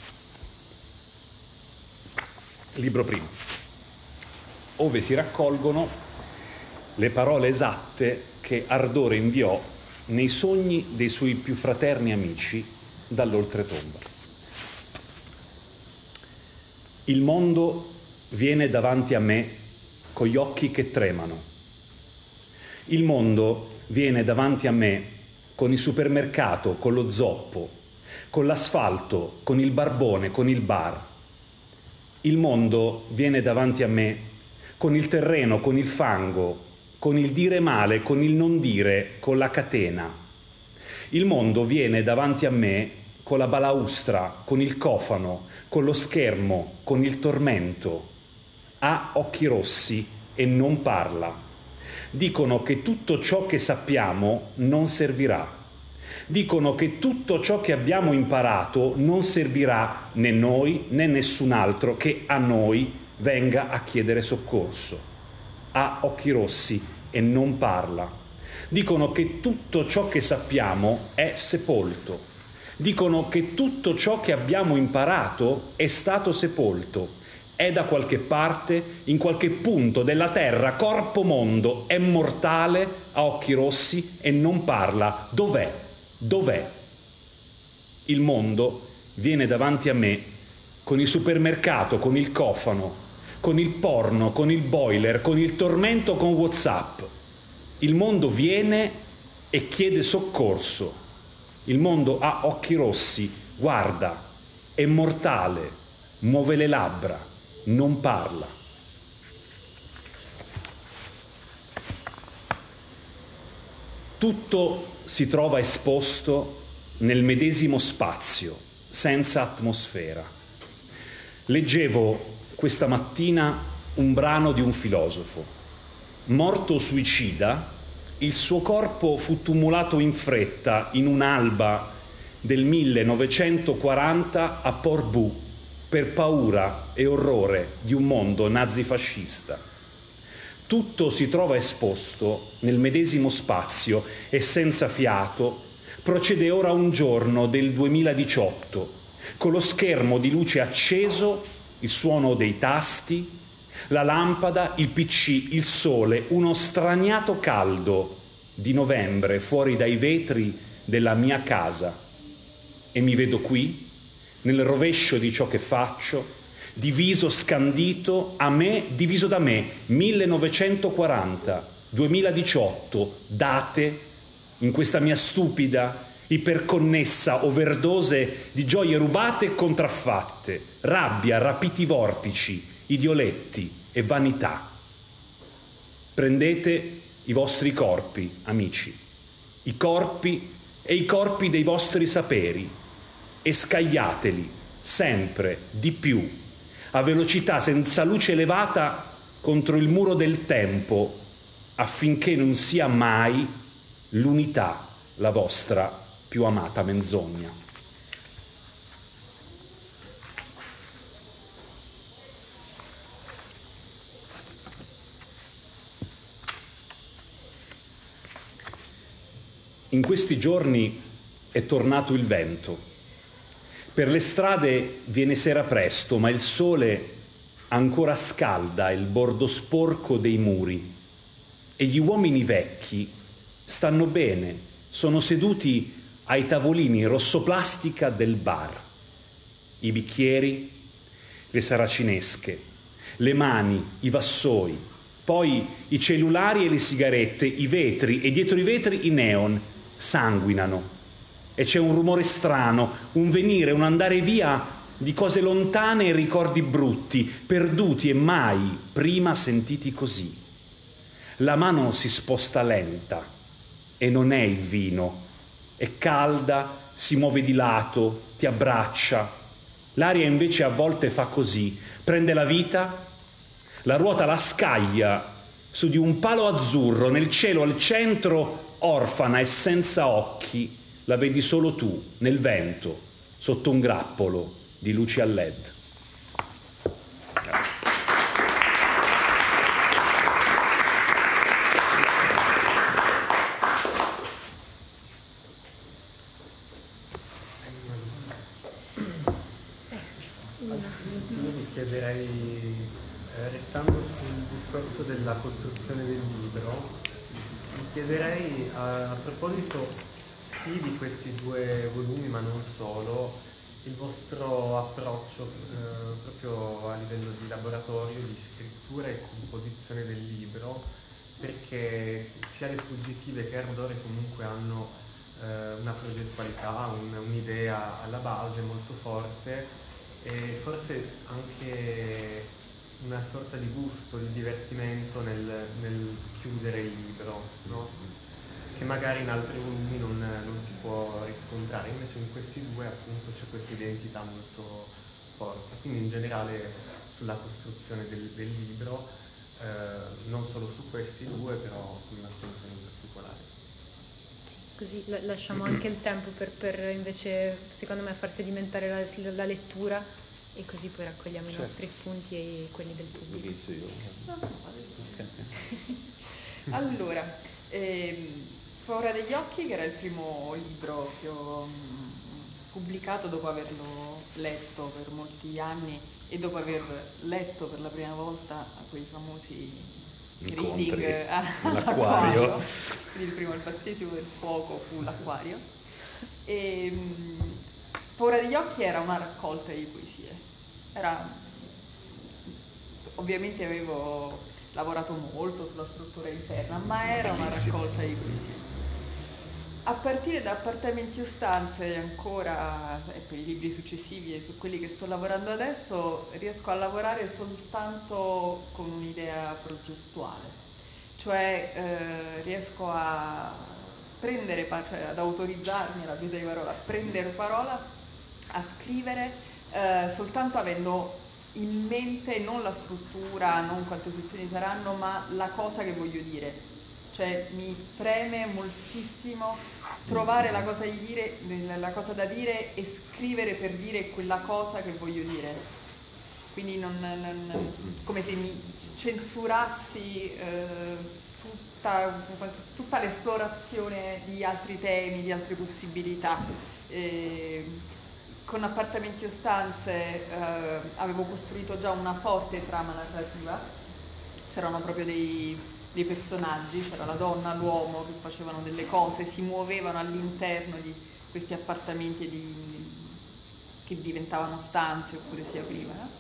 Libro primo, ove si raccolgono le parole esatte che Ardore inviò nei sogni dei suoi più fraterni amici dall'oltretomba. Il mondo viene davanti a me con gli occhi che tremano. Il mondo viene davanti a me con il supermercato, con lo zoppo, con l'asfalto, con il barbone, con il bar. Il mondo viene davanti a me con il terreno, con il fango, con il dire male, con il non dire, con la catena. Il mondo viene davanti a me con la balaustra, con il cofano, con lo schermo, con il tormento. Ha occhi rossi e non parla. Dicono che tutto ciò che sappiamo non servirà. Dicono che tutto ciò che abbiamo imparato non servirà né noi né nessun altro che a noi venga a chiedere soccorso. Ha occhi rossi e non parla. Dicono che tutto ciò che sappiamo è sepolto. Dicono che tutto ciò che abbiamo imparato è stato sepolto, è da qualche parte, in qualche punto della terra, corpo mondo, è mortale, ha occhi rossi e non parla. Dov'è? Dov'è? Il mondo viene davanti a me con il supermercato, con il cofano, con il porno, con il boiler, con il tormento, con WhatsApp. Il mondo viene e chiede soccorso. Il mondo ha occhi rossi, guarda, è mortale, muove le labbra, non parla. Tutto si trova esposto nel medesimo spazio, senza atmosfera. Leggevo questa mattina un brano di un filosofo. Morto suicida, il suo corpo fu tumulato in fretta in un'alba del millenovecentoquaranta a Portbou per paura e orrore di un mondo nazifascista. Tutto si trova esposto nel medesimo spazio e senza fiato procede ora un giorno del duemiladiciotto, con lo schermo di luce acceso, il suono dei tasti, la lampada, il pi ci, il sole, uno straniato caldo di novembre fuori dai vetri della mia casa. E mi vedo qui, nel rovescio di ciò che faccio, diviso, scandito, a me, diviso da me, millenovecentoquaranta, duemiladiciotto, date, in questa mia stupida, iperconnessa overdose di gioie rubate e contraffatte, rabbia, rapiti vortici, idioletti e vanità. Prendete i vostri corpi, amici, i corpi e i corpi dei vostri saperi, e scagliateli sempre di più, a velocità senza luce elevata contro il muro del tempo, affinché non sia mai l'unità la vostra più amata menzogna. In questi giorni è tornato il vento. Per le strade viene sera presto, ma il sole ancora scalda il bordo sporco dei muri e gli uomini vecchi stanno bene, sono seduti ai tavolini rossoplastica del bar. I bicchieri, le saracinesche, le mani, i vassoi, poi i cellulari e le sigarette, i vetri e dietro i vetri i neon sanguinano. E c'è un rumore strano, un venire, un andare via di cose lontane e ricordi brutti, perduti e mai prima sentiti così. La mano si sposta lenta e non è il vino. È calda, si muove di lato, ti abbraccia. L'aria invece a volte fa così, prende la vita, la ruota la scaglia su di un palo azzurro, nel cielo al centro, orfana e senza occhi, la vedi solo tu, nel vento, sotto un grappolo di luci a led.
Io mi chiederei, eh, restando sul discorso della costruzione del libro, mi chiederei a, a proposito sì di questi due volumi, ma non solo, il vostro approccio eh, proprio a livello di laboratorio, di scrittura e composizione del libro, perché sia le fuggitive che Ardore comunque hanno eh, una progettualità, un, un'idea alla base molto forte e forse anche una sorta di gusto, di divertimento nel, nel chiudere il libro, no? Che magari in altri volumi non, non si può riscontrare, invece in questi due appunto c'è questa identità molto forte, quindi in generale sulla costruzione del, del libro, eh, non solo su questi due, però con un'attenzione in particolare.
Così lasciamo anche il tempo per, per invece, secondo me, far sedimentare la, la lettura e così poi raccogliamo certo. i nostri spunti e quelli del pubblico.
Inizio io. Allora, ehm, Paura degli occhi, che era il primo libro che ho mh, pubblicato dopo averlo letto per molti anni e dopo aver letto per la prima volta a quei famosi reading all'acquario, quindi il primo, il battesimo del fuoco fu l'Acquario. E, mh, Paura degli occhi era una raccolta di poesie. Era, ovviamente avevo lavorato molto sulla struttura interna, ma era una raccolta di poesie. A partire da Appartamenti o stanze ancora, e per i libri successivi e su quelli che sto lavorando adesso, riesco a lavorare soltanto con un'idea progettuale, cioè eh, riesco a prendere, cioè ad autorizzarmi alla presa di parola, a prendere parola, a scrivere eh, soltanto avendo in mente non la struttura, non quante sezioni saranno, ma la cosa che voglio dire. Cioè mi preme moltissimo trovare la cosa, di dire, la cosa da dire e scrivere per dire quella cosa che voglio dire. Quindi non, non, come se mi censurassi eh, tutta, tutta l'esplorazione di altri temi, di altre possibilità. Eh, con Appartamenti o stanze eh, avevo costruito già una forte trama narrativa, c'erano proprio dei dei personaggi, c'era la donna, l'uomo che facevano delle cose, si muovevano all'interno di questi appartamenti di, che diventavano stanze oppure si aprivano.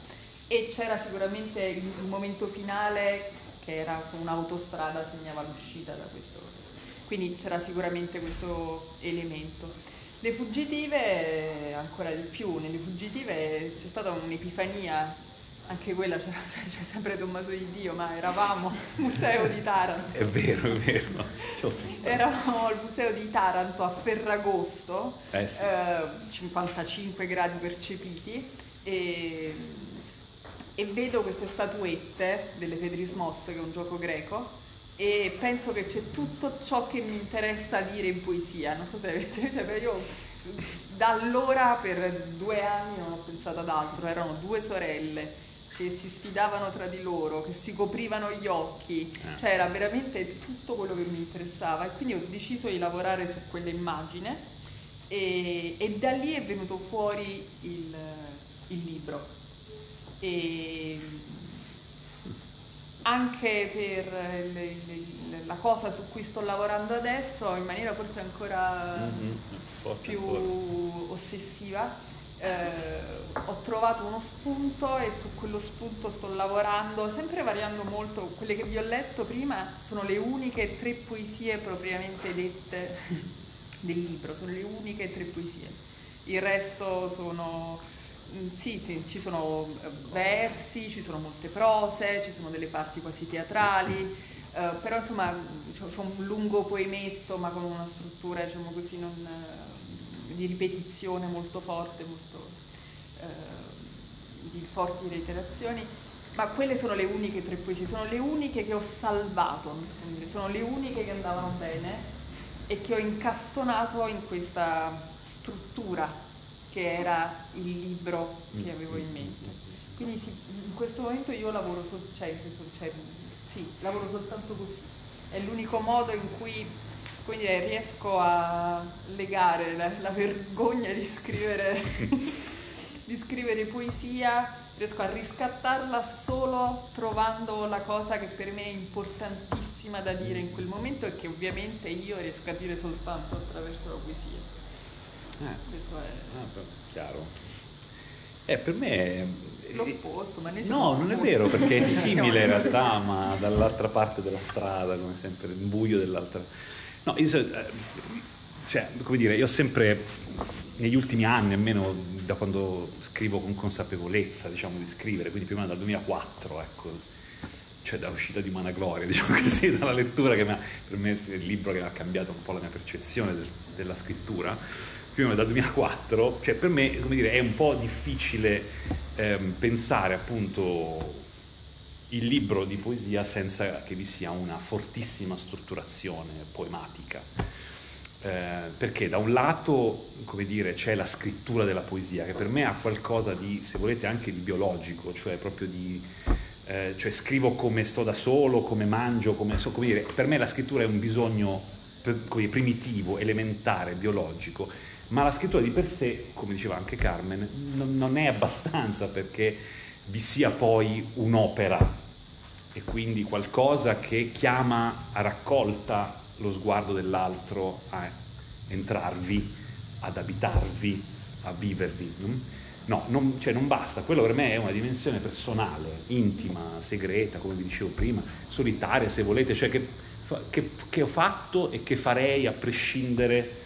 e c'era sicuramente il, il momento finale che era su un'autostrada, segnava l'uscita da questo, quindi c'era sicuramente questo elemento. Le fuggitive ancora di più, nelle fuggitive c'è stata un'epifania, anche quella c'era, c'è sempre Tommaso di Dio, ma eravamo al museo di Taranto.
È vero, è vero.
Eravamo al museo di Taranto a Ferragosto,
eh sì.
eh, cinquantacinque gradi percepiti, e, e vedo queste statuette delle Fedrismos, che è un gioco greco, e penso che c'è tutto ciò che mi interessa dire in poesia. Non so se avete, cioè io da allora per due anni non ho pensato ad altro. Erano due sorelle che si sfidavano tra di loro, che si coprivano gli occhi, cioè era veramente tutto quello che mi interessava, e quindi ho deciso di lavorare su quell'immagine, e, e da lì è venuto fuori il, il libro. E anche per le, le, la cosa su cui sto lavorando adesso, in maniera forse ancora mm-hmm. più ancora. ossessiva, eh, ho trovato uno spunto e su quello spunto sto lavorando, sempre variando molto. Quelle che vi ho letto prima sono le uniche tre poesie propriamente dette del libro, sono le uniche tre poesie. Il resto sono... Sì, sì, ci sono versi, ci sono molte prose, ci sono delle parti quasi teatrali, eh, però insomma c'è un lungo poemetto, ma con una struttura, diciamo così, non, di ripetizione molto forte, molto, eh, di forti reiterazioni. Ma quelle sono le uniche tre poesie, sono le uniche che ho salvato, sono le uniche che andavano bene e che ho incastonato in questa struttura che era il libro che avevo in mente. Quindi sì, in questo momento io lavoro, sol- cioè, in questo, cioè, sì, lavoro soltanto così. È l'unico modo in cui, quindi, riesco a legare la, la vergogna di scrivere, di scrivere poesia, riesco a riscattarla solo trovando la cosa che per me è importantissima da dire in quel momento, e che ovviamente io riesco a dire soltanto attraverso la poesia.
Eh,
Questo è
ah, chiaro. Eh, per me è...
l'opposto, ma ne
no, non è vero, perché è simile in realtà, ma dall'altra parte della strada, come sempre, il buio dell'altra. No, io, cioè, come dire, io ho sempre, negli ultimi anni, almeno da quando scrivo con consapevolezza, diciamo, di scrivere, quindi più o meno dal duemilaquattro, ecco, cioè dall'uscita di Umana Gloria, diciamo così, dalla lettura che mi ha, per me è il libro che ha cambiato un po' la mia percezione del, della scrittura. Prima dal duemilaquattro, cioè per me, come dire, è un po' difficile ehm, pensare appunto il libro di poesia senza che vi sia una fortissima strutturazione poematica, eh, perché da un lato, come dire, c'è la scrittura della poesia, che per me ha qualcosa di, se volete, anche di biologico, cioè proprio di, eh, cioè scrivo come sto da solo, come mangio, come, so, come dire, per me la scrittura è un bisogno come primitivo, elementare, biologico. Ma la scrittura di per sé, come diceva anche Carmen, non, non è abbastanza perché vi sia poi un'opera e quindi qualcosa che chiama a raccolta lo sguardo dell'altro a entrarvi, ad abitarvi, a vivervi. No, non, cioè non basta, quello per me è una dimensione personale, intima, segreta, come vi dicevo prima, solitaria se volete, cioè che, che, che ho fatto e che farei a prescindere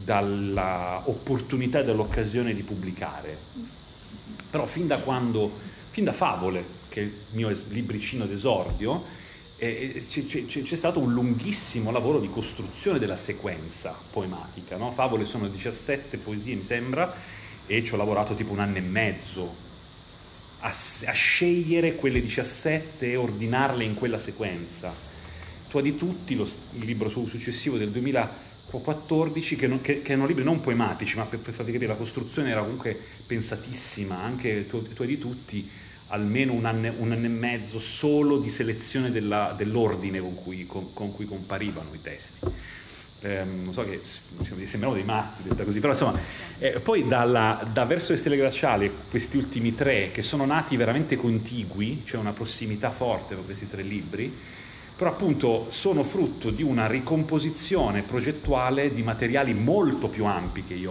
dalla opportunità e dall'occasione di pubblicare. Però fin da quando, fin da Favole, che è il mio libricino d'esordio, eh, c'è, c'è, c'è stato un lunghissimo lavoro di costruzione della sequenza poematica, no? Favole sono diciassette poesie, mi sembra, e ci ho lavorato tipo un anno e mezzo a, a scegliere quelle diciassette e ordinarle in quella sequenza. Tua di tutti, lo, il libro successivo del duemilaquattordici, che, non, che, che erano libri non poematici, ma per, per farvi capire, la costruzione era comunque pensatissima, anche Tua di tutti, almeno un anno, un anno e mezzo solo di selezione della, dell'ordine con cui, con, con cui comparivano i testi. Eh, non so che diciamo, sembrano dei matti detta così, però insomma eh, poi dalla, da Verso le stelle glaciali questi ultimi tre che sono nati veramente contigui, c'è cioè una prossimità forte con questi tre libri, però appunto sono frutto di una ricomposizione progettuale di materiali molto più ampi che io ho,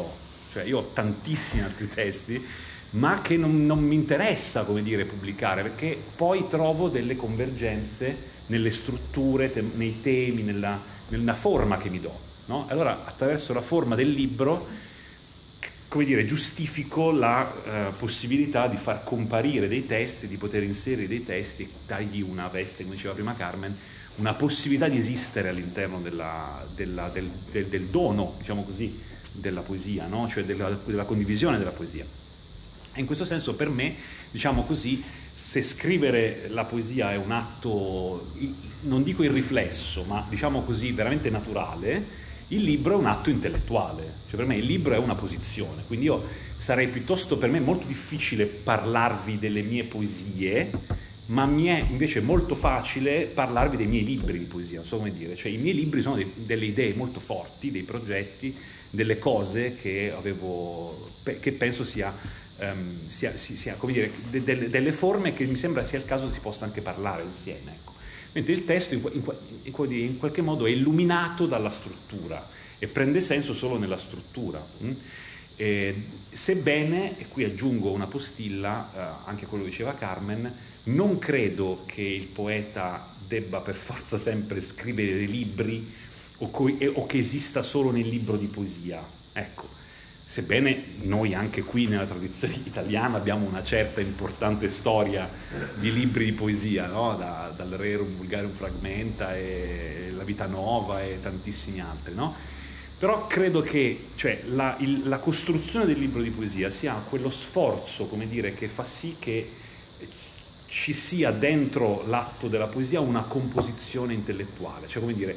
cioè io ho tantissimi altri testi, ma che non, non mi interessa, come dire, pubblicare, perché poi trovo delle convergenze nelle strutture, te, nei temi, nella, nella forma che mi do, no? Allora, attraverso la forma del libro, come dire, giustifico la eh, possibilità di far comparire dei testi, di poter inserire dei testi e dargli una veste, come diceva prima Carmen, una possibilità di esistere all'interno della, della, del, del, del dono, diciamo così, della poesia, no? Cioè della, della condivisione della poesia. E in questo senso per me, diciamo così, se scrivere la poesia è un atto, non dico il riflesso, ma diciamo così veramente naturale, il libro è un atto intellettuale. Cioè per me il libro è una posizione, quindi io sarei piuttosto, per me è molto difficile parlarvi delle mie poesie, ma mi è invece molto facile parlarvi dei miei libri di poesia, non so come dire. Cioè i miei libri sono dei, delle idee molto forti, dei progetti, delle cose che avevo, che penso sia... Um, sia, sia, come dire, de, de, delle forme che mi sembra sia il caso si possa anche parlare insieme, ecco. Mentre il testo in, in, in, in qualche modo è illuminato dalla struttura e prende senso solo nella struttura, mm? E, sebbene, e qui aggiungo una postilla, eh, anche quello che diceva Carmen, non credo che il poeta debba per forza sempre scrivere dei libri o, co- o che esista solo nel libro di poesia, ecco. Sebbene noi anche qui nella tradizione italiana abbiamo una certa importante storia di libri di poesia, no? Da, dal Rerum Vulgarium Fragmenta e La Vita Nova e tantissimi altri, no? Però credo che, cioè, la, il, la costruzione del libro di poesia sia quello sforzo, come dire, che fa sì che ci sia dentro l'atto della poesia una composizione intellettuale, cioè come dire,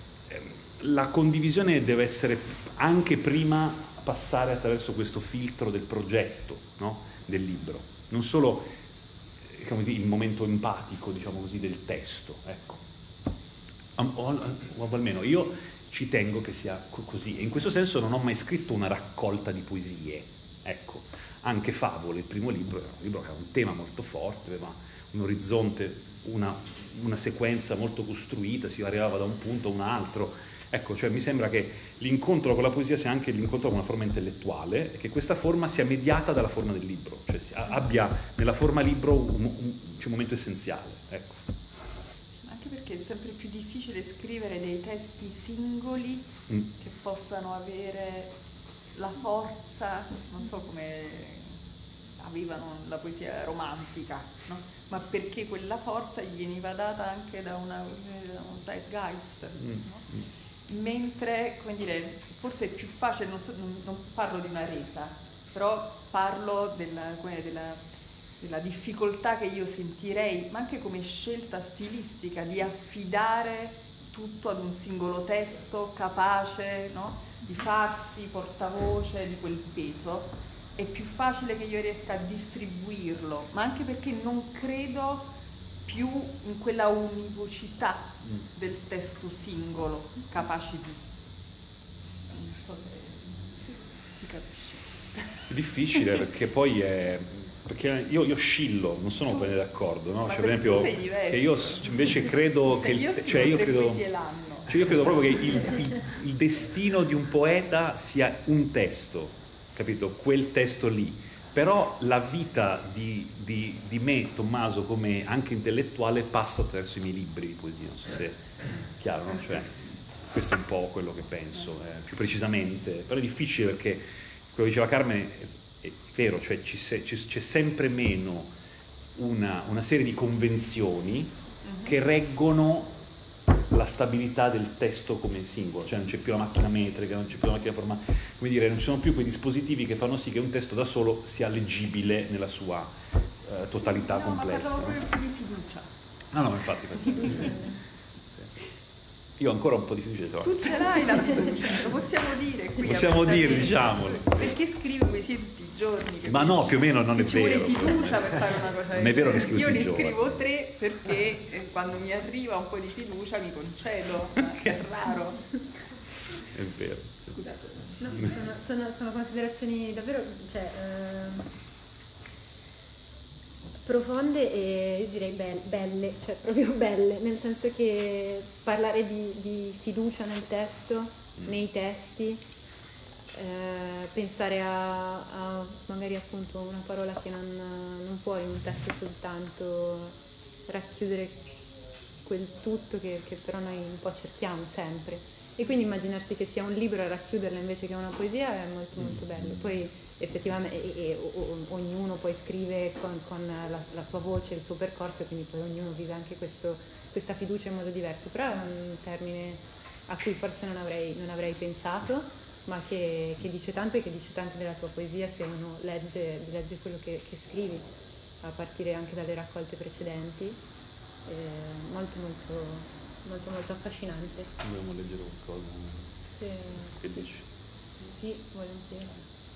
la condivisione deve essere anche prima passare attraverso questo filtro del progetto, no? Del libro, non solo, diciamo così, il momento empatico, diciamo così, del testo, ecco. O, o, o almeno io ci tengo che sia così, e in questo senso non ho mai scritto una raccolta di poesie, ecco. Anche Favole, il primo libro, era un libro che aveva un tema molto forte, aveva un orizzonte, una, una sequenza molto costruita, si variava da un punto a un altro. Ecco, cioè mi sembra che l'incontro con la poesia sia anche l'incontro con una forma intellettuale e che questa forma sia mediata dalla forma del libro, cioè abbia nella forma libro un, un, un momento essenziale. Ecco.
Anche perché è sempre più difficile scrivere dei testi singoli mm. che possano avere la forza, non so come avevano la poesia romantica, no? Ma perché quella forza gli veniva data anche da, una, da un zeitgeist, mm. no? Mentre, come dire, forse è più facile, non, so, non, non parlo di una resa, però parlo della, della, della difficoltà che io sentirei, ma anche come scelta stilistica, di affidare tutto ad un singolo testo capace, no? Di farsi portavoce di quel peso. È più facile che io riesca a distribuirlo, ma anche perché non credo più in quella univocità del testo singolo, capace di... non so se si capisce.
È difficile perché poi è... perché io, io oscillo, non sono bene d'accordo, no? Cioè, per esempio, che io invece credo che...
Io
il, cioè, io credo,
l'anno.
cioè io credo proprio che il, il, il destino di un poeta sia un testo, capito? Quel testo lì. Però la vita di, di, di me, Tommaso, come anche intellettuale, passa attraverso i miei libri di poesia, non so se è chiaro, no? Cioè, questo è un po' quello che penso, eh, più precisamente, però è difficile perché, quello che diceva Carmen è, è vero, cioè ci se, ci, c'è sempre meno una, una serie di convenzioni che reggono la stabilità del testo come singolo, cioè non c'è più la macchina metrica, non c'è più la macchina formale, come dire, non ci sono più quei dispositivi che fanno sì che un testo da solo sia leggibile nella sua eh, totalità
no,
complessa.
Ma parlavo
no?
proprio di fiducia.
No, no, infatti. infatti. Io ho ancora un po' di fiducia.
Tu ce l'hai la fiducia, lo possiamo dire qui.
Possiamo dire, diciamolo.
Perché scrivi poesie tutti i giorni?
Ma no, più o meno non è
ci
vero.
Ci vuole fiducia per fare una cosa.
Non è vero che scrivo
Io
tutti
ne
i giorni.
scrivo tre perché eh, quando mi arriva un po' di fiducia mi concedo, è raro.
È vero.
Scusate.
No, sono, sono, sono considerazioni davvero, cioè, eh, profonde e io direi be- belle, cioè proprio belle, nel senso che parlare di, di fiducia nel testo, nei testi, eh, pensare a, a magari appunto una parola che non, non può in un testo soltanto racchiudere quel tutto che, che però noi un po' cerchiamo sempre, e quindi immaginarsi che sia un libro a racchiuderla invece che una poesia è molto molto bello. Poi effettivamente e, e, o, ognuno poi scrive con, con la, la sua voce, il suo percorso, e quindi poi ognuno vive anche questo, questa fiducia in modo diverso, però è un termine a cui forse non avrei, non avrei pensato, ma che, che dice tanto, e che dice tanto della tua poesia se uno legge, legge quello che, che scrivi, a partire anche dalle raccolte precedenti. Eh, molto molto molto molto affascinante.
Dobbiamo leggere qualcosa.
Se,
Che
sì,
dici?
sì, sì, volentieri.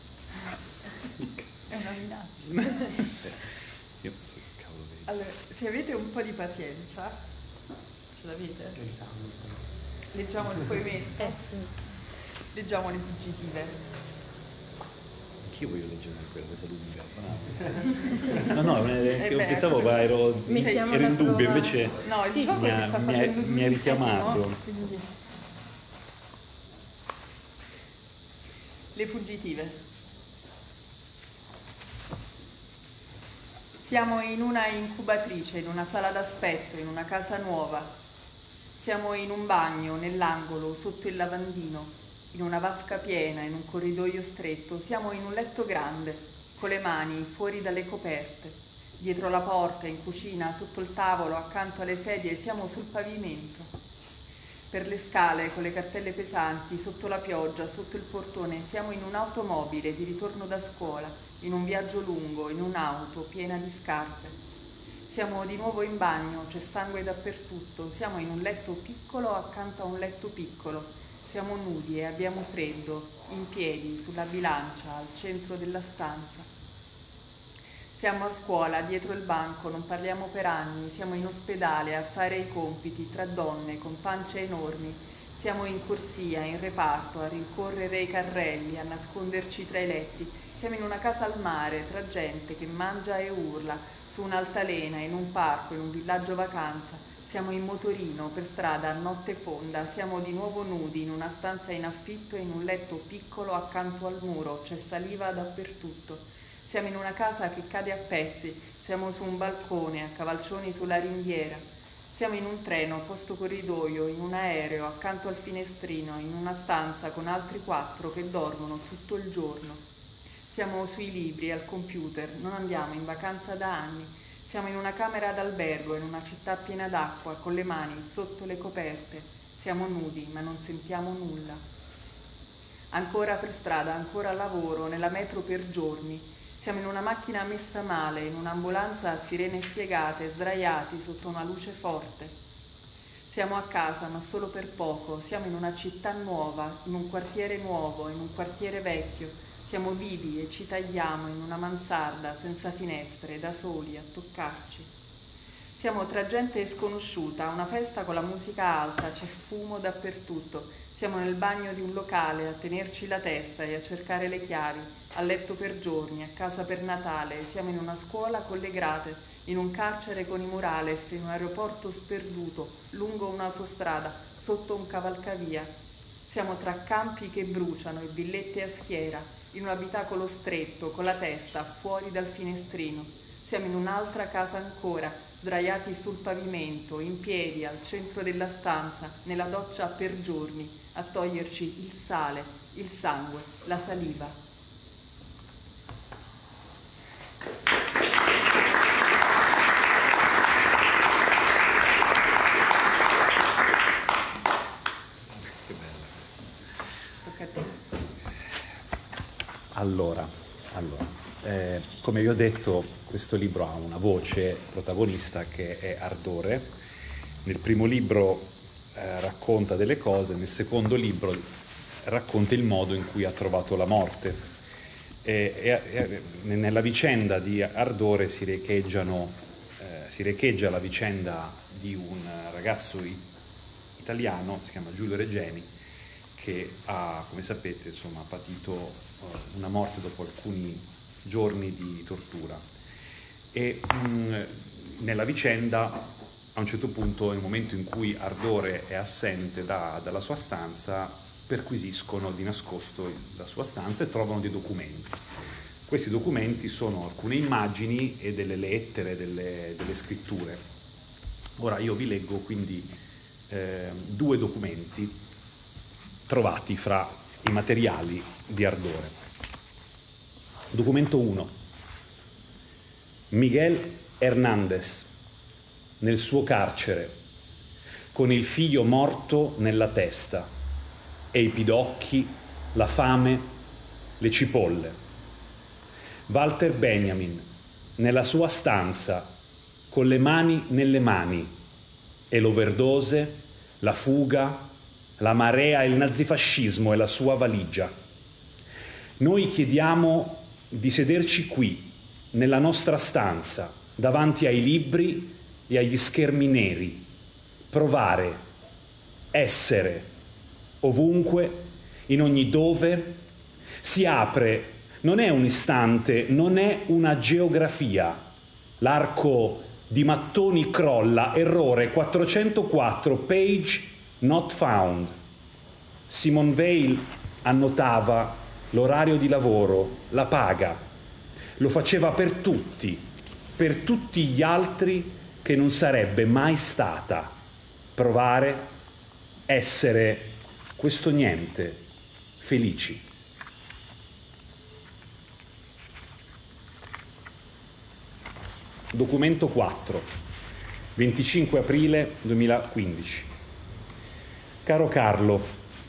È una minaccia.
Io non so che cavolo vedi.
Allora, se avete un po' di pazienza, ce l'avete? Leggiamo il poemetto.
Eh sì.
Leggiamo Le fuggitive.
Anch'io voglio leggere quella cosa lunga. No, no, eh,
Eh beh,
pensavo, ma ero,
Mettiamo
ero in
la
dubbio,
prova.
invece
No, il
Sì.
gioco
mi
si
ha,
sta
mi ha-
facendo
mi ha richiamato.
lunghissimo, quindi. Le fuggitive. Siamo in una incubatrice, in una sala d'aspetto, in una casa nuova. Siamo in un bagno, nell'angolo, sotto il lavandino, in una vasca piena, in un corridoio stretto. Siamo in un letto grande, con le mani fuori dalle coperte. Dietro la porta, in cucina, sotto il tavolo, accanto alle sedie, siamo sul pavimento. Per le scale, con le cartelle pesanti, sotto la pioggia, sotto il portone, siamo in un'automobile di ritorno da scuola, in un viaggio lungo, in un'auto piena di scarpe. Siamo di nuovo in bagno, c'è sangue dappertutto, siamo in un letto piccolo accanto a un letto piccolo, siamo nudi e abbiamo freddo, in piedi, sulla bilancia, al centro della stanza. Siamo a scuola, dietro il banco, non parliamo per anni, siamo in ospedale a fare i compiti tra donne con pance enormi, siamo in corsia, in reparto, a rincorrere i carrelli, a nasconderci tra i letti, siamo in una casa al mare, tra gente che mangia e urla, su un'altalena, in un parco, in un villaggio vacanza, siamo in motorino, per strada, a notte fonda, siamo di nuovo nudi, in una stanza in affitto e in un letto piccolo accanto al muro, c'è saliva dappertutto. Siamo in una casa che cade a pezzi, siamo su un balcone, a cavalcioni sulla ringhiera. Siamo in un treno, posto corridoio, in un aereo, accanto al finestrino, in una stanza con altri quattro che dormono tutto il giorno. Siamo sui libri, al computer, non andiamo in vacanza da anni. Siamo in una camera d'albergo, in una città piena d'acqua, con le mani sotto le coperte. Siamo nudi, ma non sentiamo nulla. Ancora per strada, ancora al lavoro, nella metro per giorni. Siamo in una macchina messa male, in un'ambulanza a sirene spiegate, sdraiati sotto una luce forte. Siamo a casa, ma solo per poco. Siamo in una città nuova, in un quartiere nuovo, in un quartiere vecchio. Siamo vivi e ci tagliamo in una mansarda senza finestre, da soli, a toccarci. Siamo tra gente sconosciuta, a una festa con la musica alta, c'è fumo dappertutto. Siamo nel bagno di un locale a tenerci la testa e a cercare le chiavi, a letto per giorni, a casa per Natale. Siamo in una scuola con le grate, in un carcere con i murales, in un aeroporto sperduto, lungo un'autostrada, sotto un cavalcavia. Siamo tra campi che bruciano e villette a schiera, in un abitacolo stretto, con la testa fuori dal finestrino. Siamo in un'altra casa ancora, sdraiati sul pavimento, in piedi, al centro della stanza, nella doccia per giorni, a toglierci il sale, il sangue, la saliva.
Che bello.
Tocca a te.
Allora, allora eh, come vi ho detto, questo libro ha una voce protagonista che è Ardore. Nel primo libro eh, racconta delle cose, nel secondo libro racconta il modo in cui ha trovato la morte. E, e, e, nella vicenda di Ardore si riecheggiano, eh, si riecheggia la vicenda di un ragazzo it- italiano, si chiama Giulio Regeni, che ha, come sapete, insomma, patito uh, una morte dopo alcuni giorni di tortura. E mh, nella vicenda, a un certo punto, nel momento in cui Ardore è assente da, dalla sua stanza, perquisiscono di nascosto la sua stanza e trovano dei documenti. Questi documenti sono alcune immagini e delle lettere, delle, delle scritture. Ora io vi leggo quindi eh, due documenti trovati fra i materiali di Ardore. Documento uno. Miguel Hernández, nel suo carcere, con il figlio morto nella testa e i pidocchi, la fame, le cipolle. Walter Benjamin, nella sua stanza, con le mani nelle mani, e l'overdose, la fuga, la marea, il nazifascismo e la sua valigia. Noi chiediamo di sederci qui, nella nostra stanza, davanti ai libri e agli schermi neri, provare, essere, ovunque, in ogni dove, si apre. Non è un istante, non è una geografia. L'arco di mattoni crolla, errore quattrocentoquattro, page not found. Simone Weil annotava l'orario di lavoro, la paga. Lo faceva per tutti, per tutti gli altri che non sarebbe mai stata. Provare, essere questo niente, felici. Documento quattro, venticinque aprile duemilaquindici. Caro Carlo,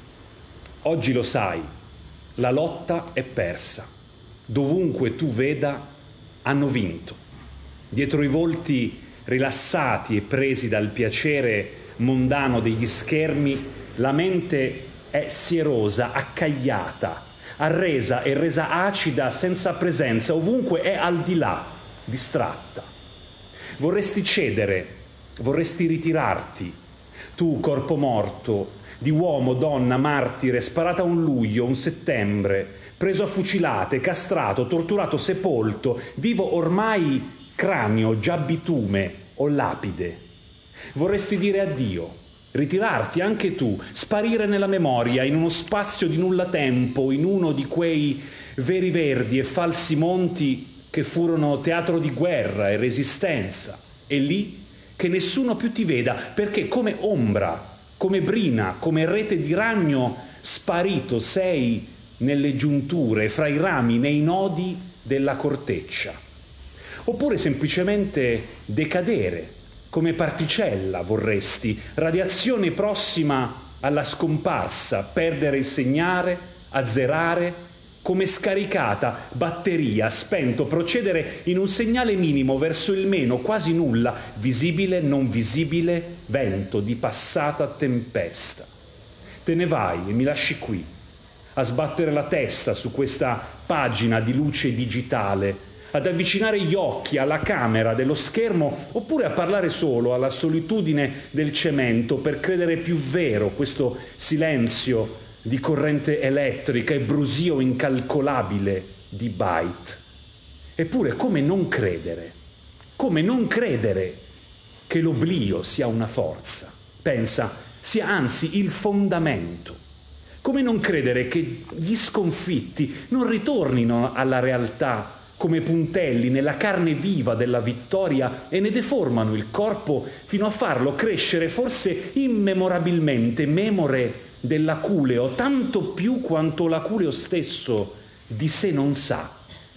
oggi lo sai, la lotta è persa. Dovunque tu veda, hanno vinto. Dietro i volti rilassati e presi dal piacere mondano degli schermi, la mente è sierosa, accagliata, arresa e resa acida, senza presenza, ovunque è al di là, distratta. Vorresti cedere, vorresti ritirarti, tu corpo morto, di uomo, donna, martire, sparata un luglio, un settembre, preso a fucilate, castrato, torturato, sepolto, vivo ormai cranio, già bitume o lapide. Vorresti dire addio, ritirarti anche tu, sparire nella memoria, in uno spazio di nulla tempo, in uno di quei veri verdi e falsi monti che furono teatro di guerra e resistenza, e lì che nessuno più ti veda, perché come ombra, come brina, come rete di ragno, sparito sei nelle giunture, fra i rami, nei nodi della corteccia. Oppure semplicemente decadere, come particella vorresti, radiazione prossima alla scomparsa, perdere il segnale, azzerare, come scaricata batteria, spento, procedere in un segnale minimo verso il meno, quasi nulla, visibile, non visibile, vento di passata tempesta. Te ne vai e mi lasci qui, a sbattere la testa su questa pagina di luce digitale, ad avvicinare gli occhi alla camera dello schermo, oppure a parlare solo alla solitudine del cemento per credere più vero questo silenzio di corrente elettrica e brusio incalcolabile di byte. Eppure come non credere? Come non credere che l'oblio sia una forza? Pensa, sia anzi il fondamento. Come non credere che gli sconfitti non ritornino alla realtà come puntelli nella carne viva della vittoria e ne deformano il corpo fino a farlo crescere forse immemorabilmente memore dell'aculeo, tanto più quanto l'aculeo stesso di sé non sa.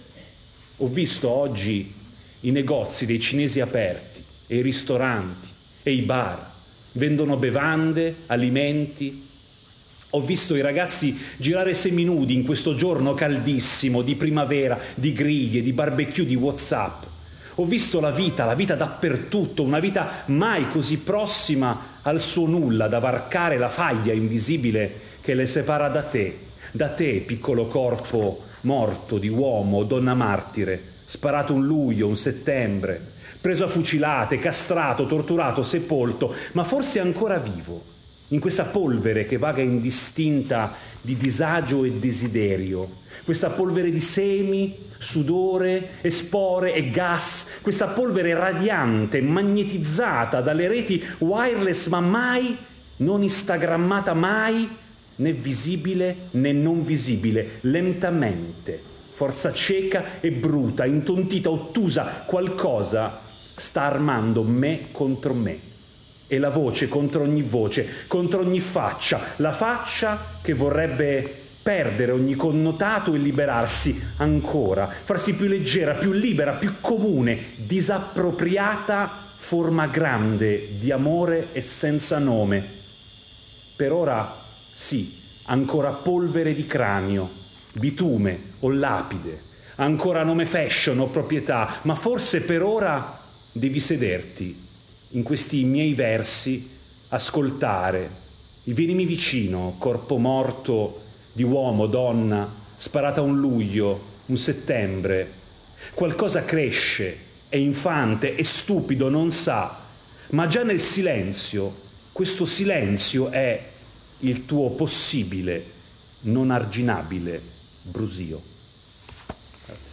Ho visto oggi i negozi dei cinesi aperti e i ristoranti e i bar, vendono bevande, alimenti. Ho visto i ragazzi girare seminudi in questo giorno caldissimo di primavera, di griglie, di barbecue, di WhatsApp. Ho visto la vita, la vita dappertutto, una vita mai così prossima al suo nulla da varcare la faglia invisibile che le separa da te, da te, piccolo corpo morto di uomo o donna martire, sparato un luglio, un settembre, preso a fucilate, castrato, torturato, sepolto, ma forse ancora vivo, in questa polvere che vaga indistinta di disagio e desiderio, questa polvere di semi, sudore e spore e gas, questa polvere radiante, magnetizzata dalle reti wireless ma mai, non instagrammata mai, né visibile né non visibile, lentamente, forza cieca e bruta, intontita, ottusa, qualcosa sta armando me contro me. E la voce contro ogni voce, contro ogni faccia, la faccia che vorrebbe perdere ogni connotato e liberarsi ancora, farsi più leggera, più libera, più comune, disappropriata, forma grande di amore e senza nome. Per ora sì, ancora polvere di cranio, bitume o lapide, ancora nome fashion o proprietà, ma forse per ora devi sederti in questi miei versi, ascoltare. Vienimi vicino, corpo morto di uomo, donna, sparata un luglio, un settembre. Qualcosa cresce, è infante, è stupido, non sa, ma già nel silenzio, questo silenzio è il tuo possibile, non arginabile brusio. Grazie.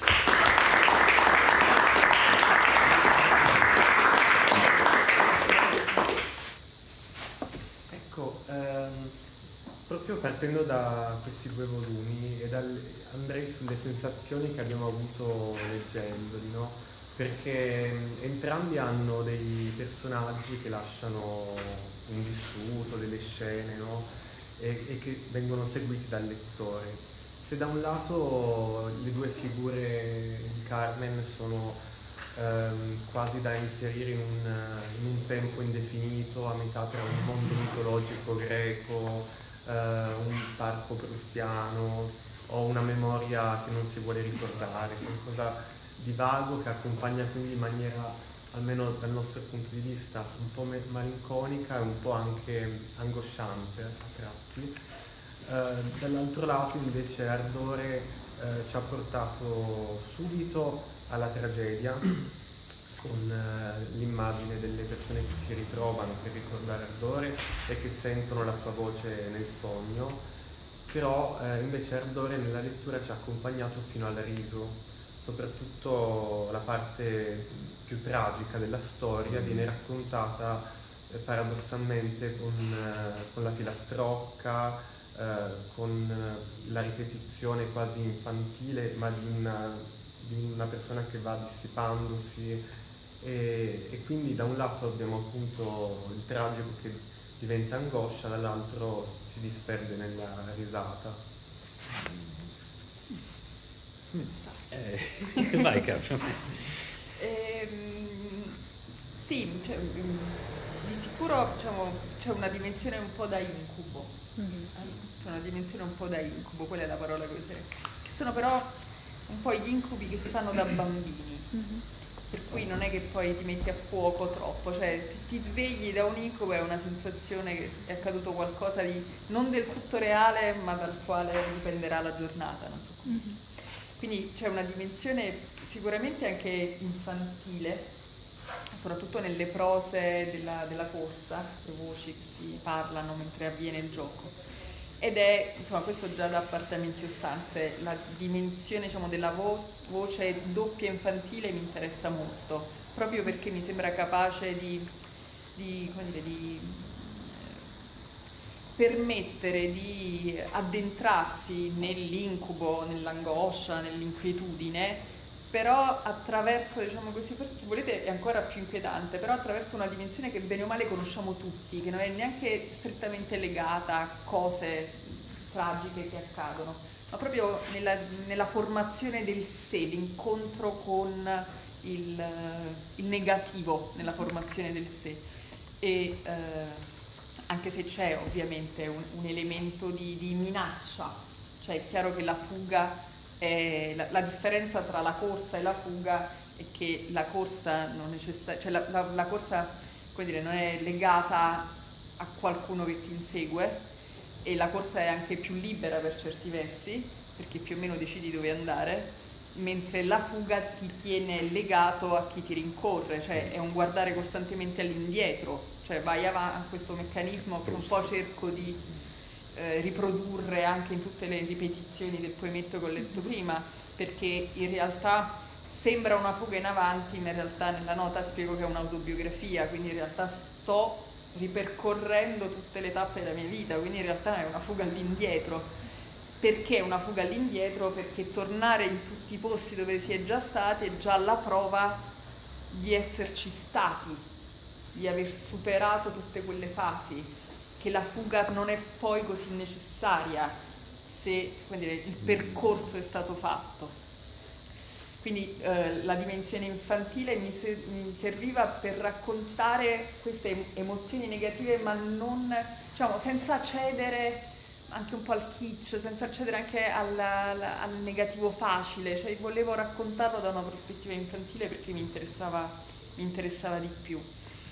Ecco, ehm, proprio partendo da questi due volumi e dal, andrei sulle sensazioni che abbiamo avuto leggendoli, no? Perché entrambi hanno dei personaggi che lasciano un vissuto, delle scene, no? E, e che vengono seguiti dal lettore. Se da un lato le due figure di Carmen sono ehm, quasi da inserire in un, in un tempo indefinito, a metà tra un mondo mitologico greco, eh, un parco prustiano o una memoria che non si vuole ricordare, qualcosa di vago che accompagna quindi in maniera, almeno dal nostro punto di vista, un po' malinconica e un po' anche angosciante a tratti. Eh, dall'altro lato invece Ardore eh, ci ha portato subito alla tragedia con eh, l'immagine delle persone che si ritrovano per ricordare Ardore e che sentono la sua voce nel sogno, però eh, invece Ardore nella lettura ci ha accompagnato fino al riso. Soprattutto la parte più tragica della storia viene raccontata eh, paradossalmente con, eh, con la filastrocca, eh, con eh, la ripetizione quasi infantile, ma di una, di una persona che va dissipandosi e, e quindi da un lato abbiamo appunto il tragico che diventa angoscia, dall'altro si disperde nella risata.
Eh, vai Carlo.
Ehm, sì, cioè, di sicuro diciamo, c'è una dimensione un po' da incubo, mm-hmm. C'è una dimensione un po' da incubo, quella è la parola che userei, che sono però un po' gli incubi che si fanno da bambini, mm-hmm. Per cui non è che poi ti metti a fuoco troppo, cioè ti, ti svegli da un incubo, è una sensazione che è accaduto qualcosa di non del tutto reale, ma dal quale dipenderà la giornata, non so come. Mm-hmm. Quindi c'è una dimensione sicuramente anche infantile, soprattutto nelle prose della, della corsa, le voci che si parlano mentre avviene il gioco. Ed è, insomma, questo già da appartamenti o stanze, la dimensione diciamo, della vo- voce doppia infantile mi interessa molto, proprio perché mi sembra capace di, di, come dire, di permettere di addentrarsi nell'incubo, nell'angoscia, nell'inquietudine, però attraverso, diciamo così, forse se volete è ancora più inquietante, però attraverso una dimensione che bene o male conosciamo tutti, che non è neanche strettamente legata a cose tragiche che accadono, ma proprio nella, nella formazione del sé, l'incontro con il, il negativo nella formazione del sé. E, eh, anche se c'è ovviamente un, un elemento di, di minaccia, cioè è chiaro che la fuga, è, la, la differenza tra la corsa e la fuga è che la corsa non necessar- cioè la, la, la corsa, come dire, non è legata a qualcuno che ti insegue e la corsa è anche più libera per certi versi, perché più o meno decidi dove andare, mentre la fuga ti tiene legato a chi ti rincorre, cioè è un guardare costantemente all'indietro, cioè vai avanti a questo meccanismo che un po' cerco di eh, riprodurre anche in tutte le ripetizioni del poemetto che ho letto prima, perché in realtà sembra una fuga in avanti, ma in realtà nella nota spiego che è un'autobiografia, quindi in realtà sto ripercorrendo tutte le tappe della mia vita, quindi in realtà è una fuga all'indietro. Perché una fuga all'indietro? Perché tornare in tutti i posti dove si è già stati è già la prova di esserci stati, di aver superato tutte quelle fasi, che la fuga non è poi così necessaria se, come dire, il percorso è stato fatto. Quindi eh, la dimensione infantile mi, se- mi serviva per raccontare queste em- emozioni negative, ma non, diciamo, senza cedere anche un po' al kitsch, senza cedere anche al, al, al negativo facile, cioè volevo raccontarlo da una prospettiva infantile perché mi interessava, mi interessava di più.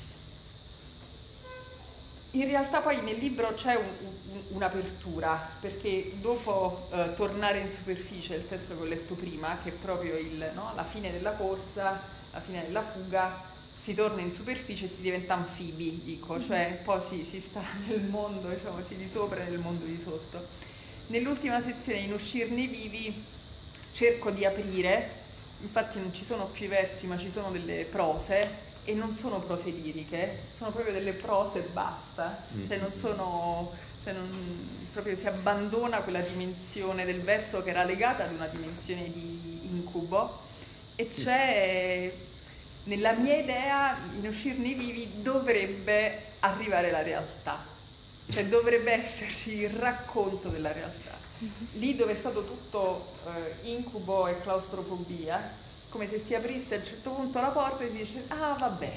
In realtà poi nel libro c'è un, un, un'apertura, perché dopo eh, tornare in superficie, il testo che ho letto prima, che è proprio il, no, la fine della corsa, la fine della fuga, si torna in superficie e si diventa anfibi, dico, cioè poi si, si sta nel mondo, diciamo, sia di sopra e nel mondo di sotto. Nell'ultima sezione, in uscirne vivi, cerco di aprire, infatti non ci sono più i versi ma ci sono delle prose, e non sono prose liriche, sono proprio delle prose e basta, cioè non sono, cioè non, proprio si abbandona quella dimensione del verso che era legata ad una dimensione di incubo, e c'è, nella mia idea, in uscirne vivi dovrebbe arrivare la realtà, cioè dovrebbe esserci il racconto della realtà. Lì dove è stato tutto eh, incubo e claustrofobia, come se si aprisse a un certo punto la porta e si dice ah vabbè,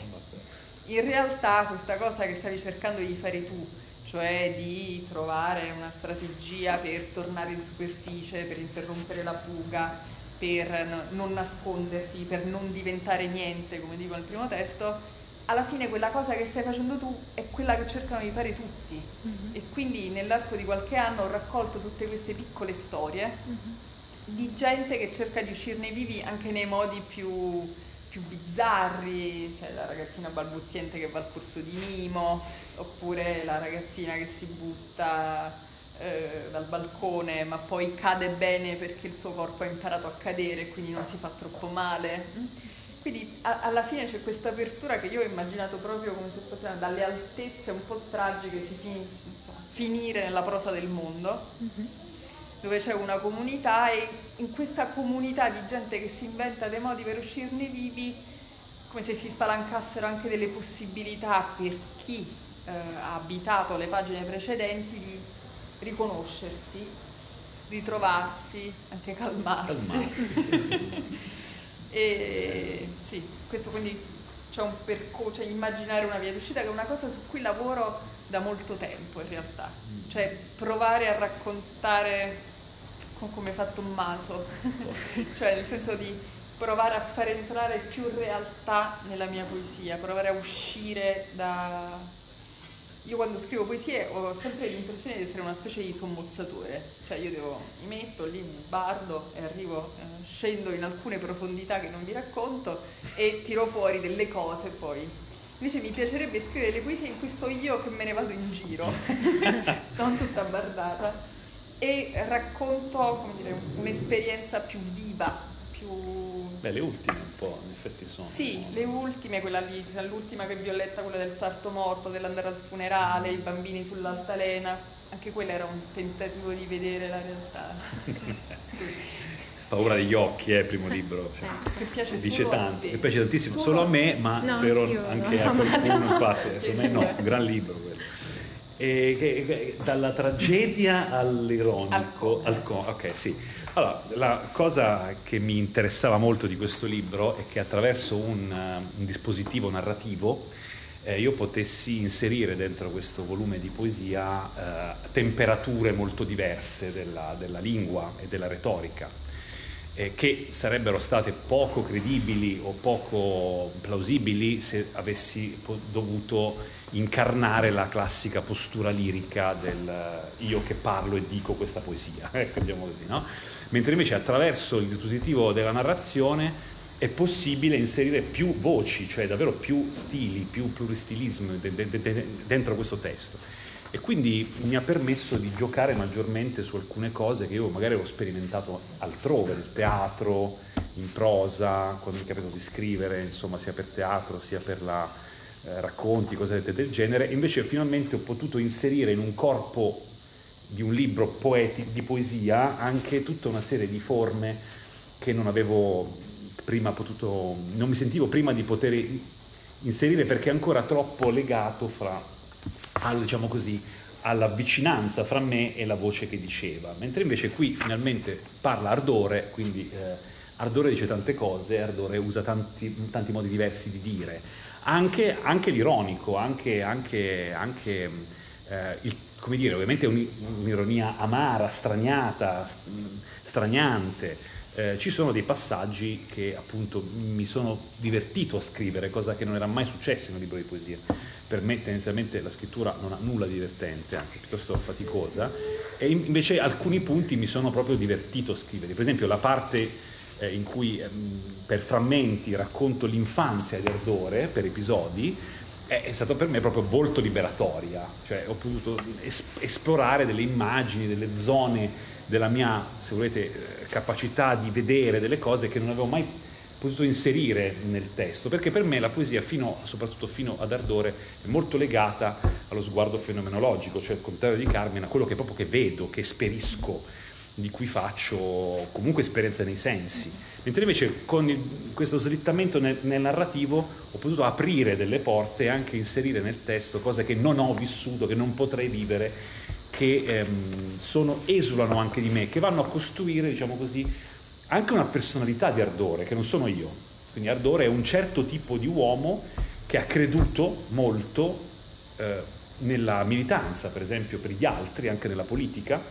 in realtà questa cosa che stavi cercando di fare tu, cioè di trovare una strategia per tornare in superficie, per interrompere la fuga, per non nasconderti, per non diventare niente, come dico nel primo testo, alla fine quella cosa che stai facendo tu è quella che cercano di fare tutti. Mm-hmm. E quindi nell'arco di qualche anno ho raccolto tutte queste piccole storie mm-hmm. di gente che cerca di uscirne vivi anche nei modi più, più bizzarri, cioè la ragazzina balbuziente che va al corso di mimo, oppure la ragazzina che si butta eh, dal balcone ma poi cade bene perché il suo corpo ha imparato a cadere e quindi non si fa troppo male. Quindi a- alla fine c'è questa apertura che io ho immaginato proprio come se fosse dalle altezze un po' tragiche si finis- insomma, finire nella prosa del mondo. Mm-hmm. Dove c'è una comunità e in questa comunità di gente che si inventa dei modi per uscirne vivi, come se si spalancassero anche delle possibilità per chi eh, ha abitato le pagine precedenti di riconoscersi, ritrovarsi, anche calmarsi. calmarsi sì, sì. E sì, questo quindi c'è un percorso, cioè immaginare una via d'uscita che è una cosa su cui lavoro da molto tempo in realtà, cioè provare a raccontare come fa Tommaso, cioè nel senso di provare a far entrare più realtà nella mia poesia, provare a uscire da... Io quando scrivo poesie ho sempre l'impressione di essere una specie di sommozzatore, cioè io devo, mi metto lì, mi bardo e arrivo, eh, scendo in alcune profondità che non vi racconto e tiro fuori delle cose poi. Invece mi piacerebbe scrivere le poesie in cui sto io che me ne vado in giro, non tutta bardata, e racconto, come dire, un'esperienza più viva, più...
Beh, le ultime un po', in effetti sono...
Sì, le ultime, quella lì, l'ultima che vi ho letta, quella del sarto morto, dell'andare al funerale, i bambini sull'altalena, anche quella era un tentativo di vedere la realtà. Sì.
Paura degli occhi, eh, primo libro, cioè,
che piace
dice
solo
tanto,
a te.
Mi piace tantissimo, solo, solo a me, ma no, spero anche a qualcuno, infatti, secondo me no, un gran libro quello. E, che, che, dalla tragedia all'ironico, al co- ok, sì. Allora, la cosa che mi interessava molto di questo libro è che attraverso un, un dispositivo narrativo eh, io potessi inserire dentro questo volume di poesia eh, temperature molto diverse della, della lingua e della retorica, eh, che sarebbero state poco credibili o poco plausibili se avessi po- dovuto incarnare la classica postura lirica del io che parlo e dico questa poesia, ecco, diciamo così, no? Mentre invece attraverso il dispositivo della narrazione è possibile inserire più voci, cioè davvero più stili, più pluristilismo de- de- de- dentro questo testo. E quindi mi ha permesso di giocare maggiormente su alcune cose che io magari ho sperimentato altrove, nel teatro, in prosa, quando mi è capitato di scrivere, insomma, sia per teatro sia per la eh, racconti, cose del genere, invece finalmente ho potuto inserire in un corpo di un libro poeti- di poesia anche tutta una serie di forme che non avevo prima potuto, non mi sentivo prima di poter inserire perché è ancora troppo legato fra, al, diciamo così, alla vicinanza fra me e la voce che diceva, mentre invece qui finalmente parla Ardore, quindi eh, Ardore dice tante cose, Ardore usa tanti, tanti modi diversi di dire, anche, anche l'ironico, anche, anche, anche eh, il, come dire, ovviamente un'ironia amara, straniata, straniante. Eh, ci sono dei passaggi che appunto mi sono divertito a scrivere, cosa che non era mai successa in un libro di poesia. Per me tendenzialmente la scrittura non ha nulla di divertente, anzi piuttosto faticosa, e invece alcuni punti mi sono proprio divertito a scrivere. Per esempio la parte eh, in cui ehm, per frammenti racconto l'infanzia di Ardore, per episodi, è, è stato per me proprio molto liberatoria, cioè ho potuto es- esplorare delle immagini, delle zone della mia, se volete, capacità di vedere delle cose che non avevo mai potuto inserire nel testo, perché per me la poesia, fino, soprattutto fino ad Ardore, è molto legata allo sguardo fenomenologico, cioè al contrario di Carmen, a quello che proprio che vedo, che esperisco, di cui faccio comunque esperienza nei sensi. Mentre invece con il, questo slittamento nel, nel narrativo ho potuto aprire delle porte e anche inserire nel testo cose che non ho vissuto, che non potrei vivere, che ehm, sono, esulano anche di me, che vanno a costruire, diciamo così, anche una personalità di Ardore, che non sono io. Quindi Ardore è un certo tipo di uomo che ha creduto molto eh, nella militanza, per esempio, per gli altri, anche nella politica,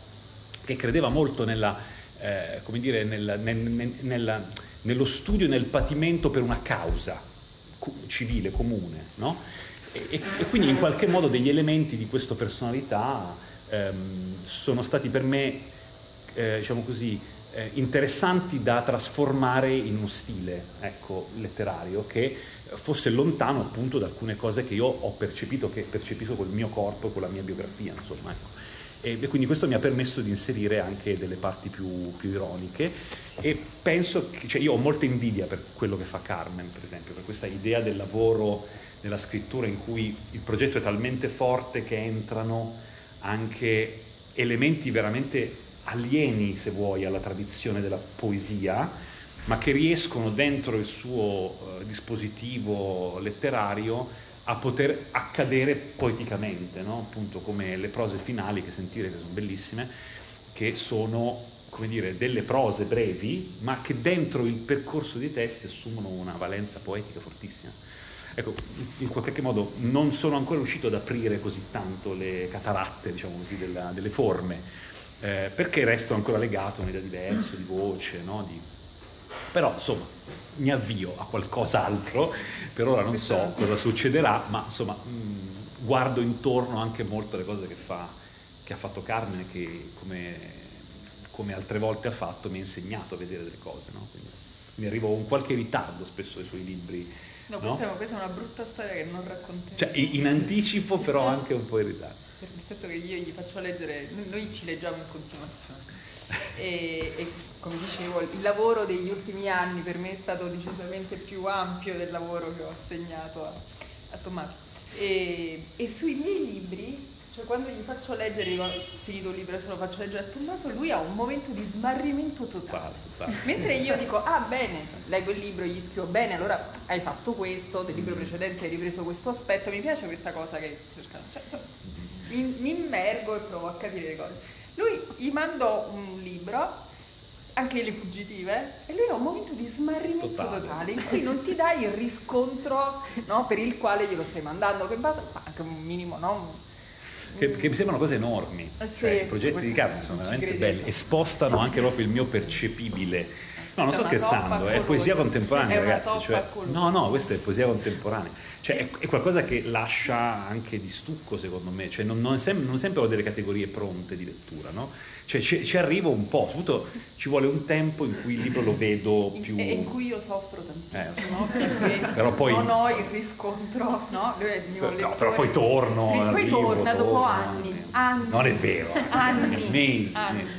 che credeva molto nella, eh, come dire, nella, nel, nel, nella, nello studio e nel patimento per una causa civile, comune, no? E, e quindi in qualche modo degli elementi di questa personalità ehm, sono stati per me, eh, diciamo così, eh, interessanti da trasformare in uno stile, ecco, letterario che fosse lontano appunto da alcune cose che io ho percepito, che percepisco col mio corpo e con la mia biografia, insomma, ecco. E, e quindi questo mi ha permesso di inserire anche delle parti più, più ironiche e penso che, cioè io ho molta invidia per quello che fa Carmen, per esempio, per questa idea del lavoro nella scrittura in cui il progetto è talmente forte che entrano anche elementi veramente alieni, se vuoi, alla tradizione della poesia, ma che riescono dentro il suo uh, dispositivo letterario a poter accadere poeticamente, no? Appunto come le prose finali che sentire, che sono bellissime, che sono, come dire, delle prose brevi, ma che dentro il percorso dei testi assumono una valenza poetica fortissima. Ecco, in qualche modo non sono ancora riuscito ad aprire così tanto le cataratte, diciamo così, della, delle forme, eh, perché resto ancora legato a un'idea diversa, di voce, no? Di... Però, insomma, mi avvio a qualcos'altro, per ora non so cosa succederà, ma insomma, mh, guardo intorno anche molto alle cose che fa, che ha fatto Carmen, che come, come altre volte ha fatto, mi ha insegnato a vedere delle cose, no? Quindi mi arrivo con qualche ritardo spesso ai suoi libri.
No,
no?
Questa, è, questa è una brutta storia che non racconterò.
Cioè, in anticipo, però anche un po' in ritardo.
Nel senso che io gli faccio leggere, noi ci leggiamo in continuazione. E, e come dicevo, il lavoro degli ultimi anni per me è stato decisamente più ampio del lavoro che ho assegnato a, a Tommaso. E, e sui miei libri, cioè quando gli faccio leggere, ho finito un libro e se lo faccio leggere a Tommaso, lui ha un momento di smarrimento totale. Totale, totale. Mentre io dico, ah bene, leggo il libro, gli scrivo, bene, allora hai fatto questo, del libro precedente hai ripreso questo aspetto, mi piace questa cosa che cercano. Cioè, cioè, mi, mi immergo e provo a capire le cose. Lui gli mandò un libro, anche Le fuggitive, e lui ha un momento di smarrimento totale, totale in cui non ti dai il riscontro, no, per il quale glielo stai mandando, che basta, ma anche un minimo, no?
Che, che mi sembrano cose enormi,
eh sì,
cioè, i progetti di Carmen sono veramente belli e spostano anche proprio il mio percepibile. No, non sto scherzando, è poesia contemporanea,
è
ragazzi. Cioè, no, no, questa è poesia contemporanea. Cioè, è, è qualcosa che lascia anche di stucco, secondo me. Cioè, non, non, sem- non sempre ho delle categorie pronte di lettura, no? Cioè, ci, ci arrivo un po', soprattutto ci vuole un tempo in cui il libro lo vedo più...
E in cui io soffro tantissimo,
eh.
perché
però poi...
non ho il riscontro, no?
No, però poi torno.
Poi torna dopo
torno,
anni, anni.
Non è vero.
Anni.
Mesi.
Anni.
mesi.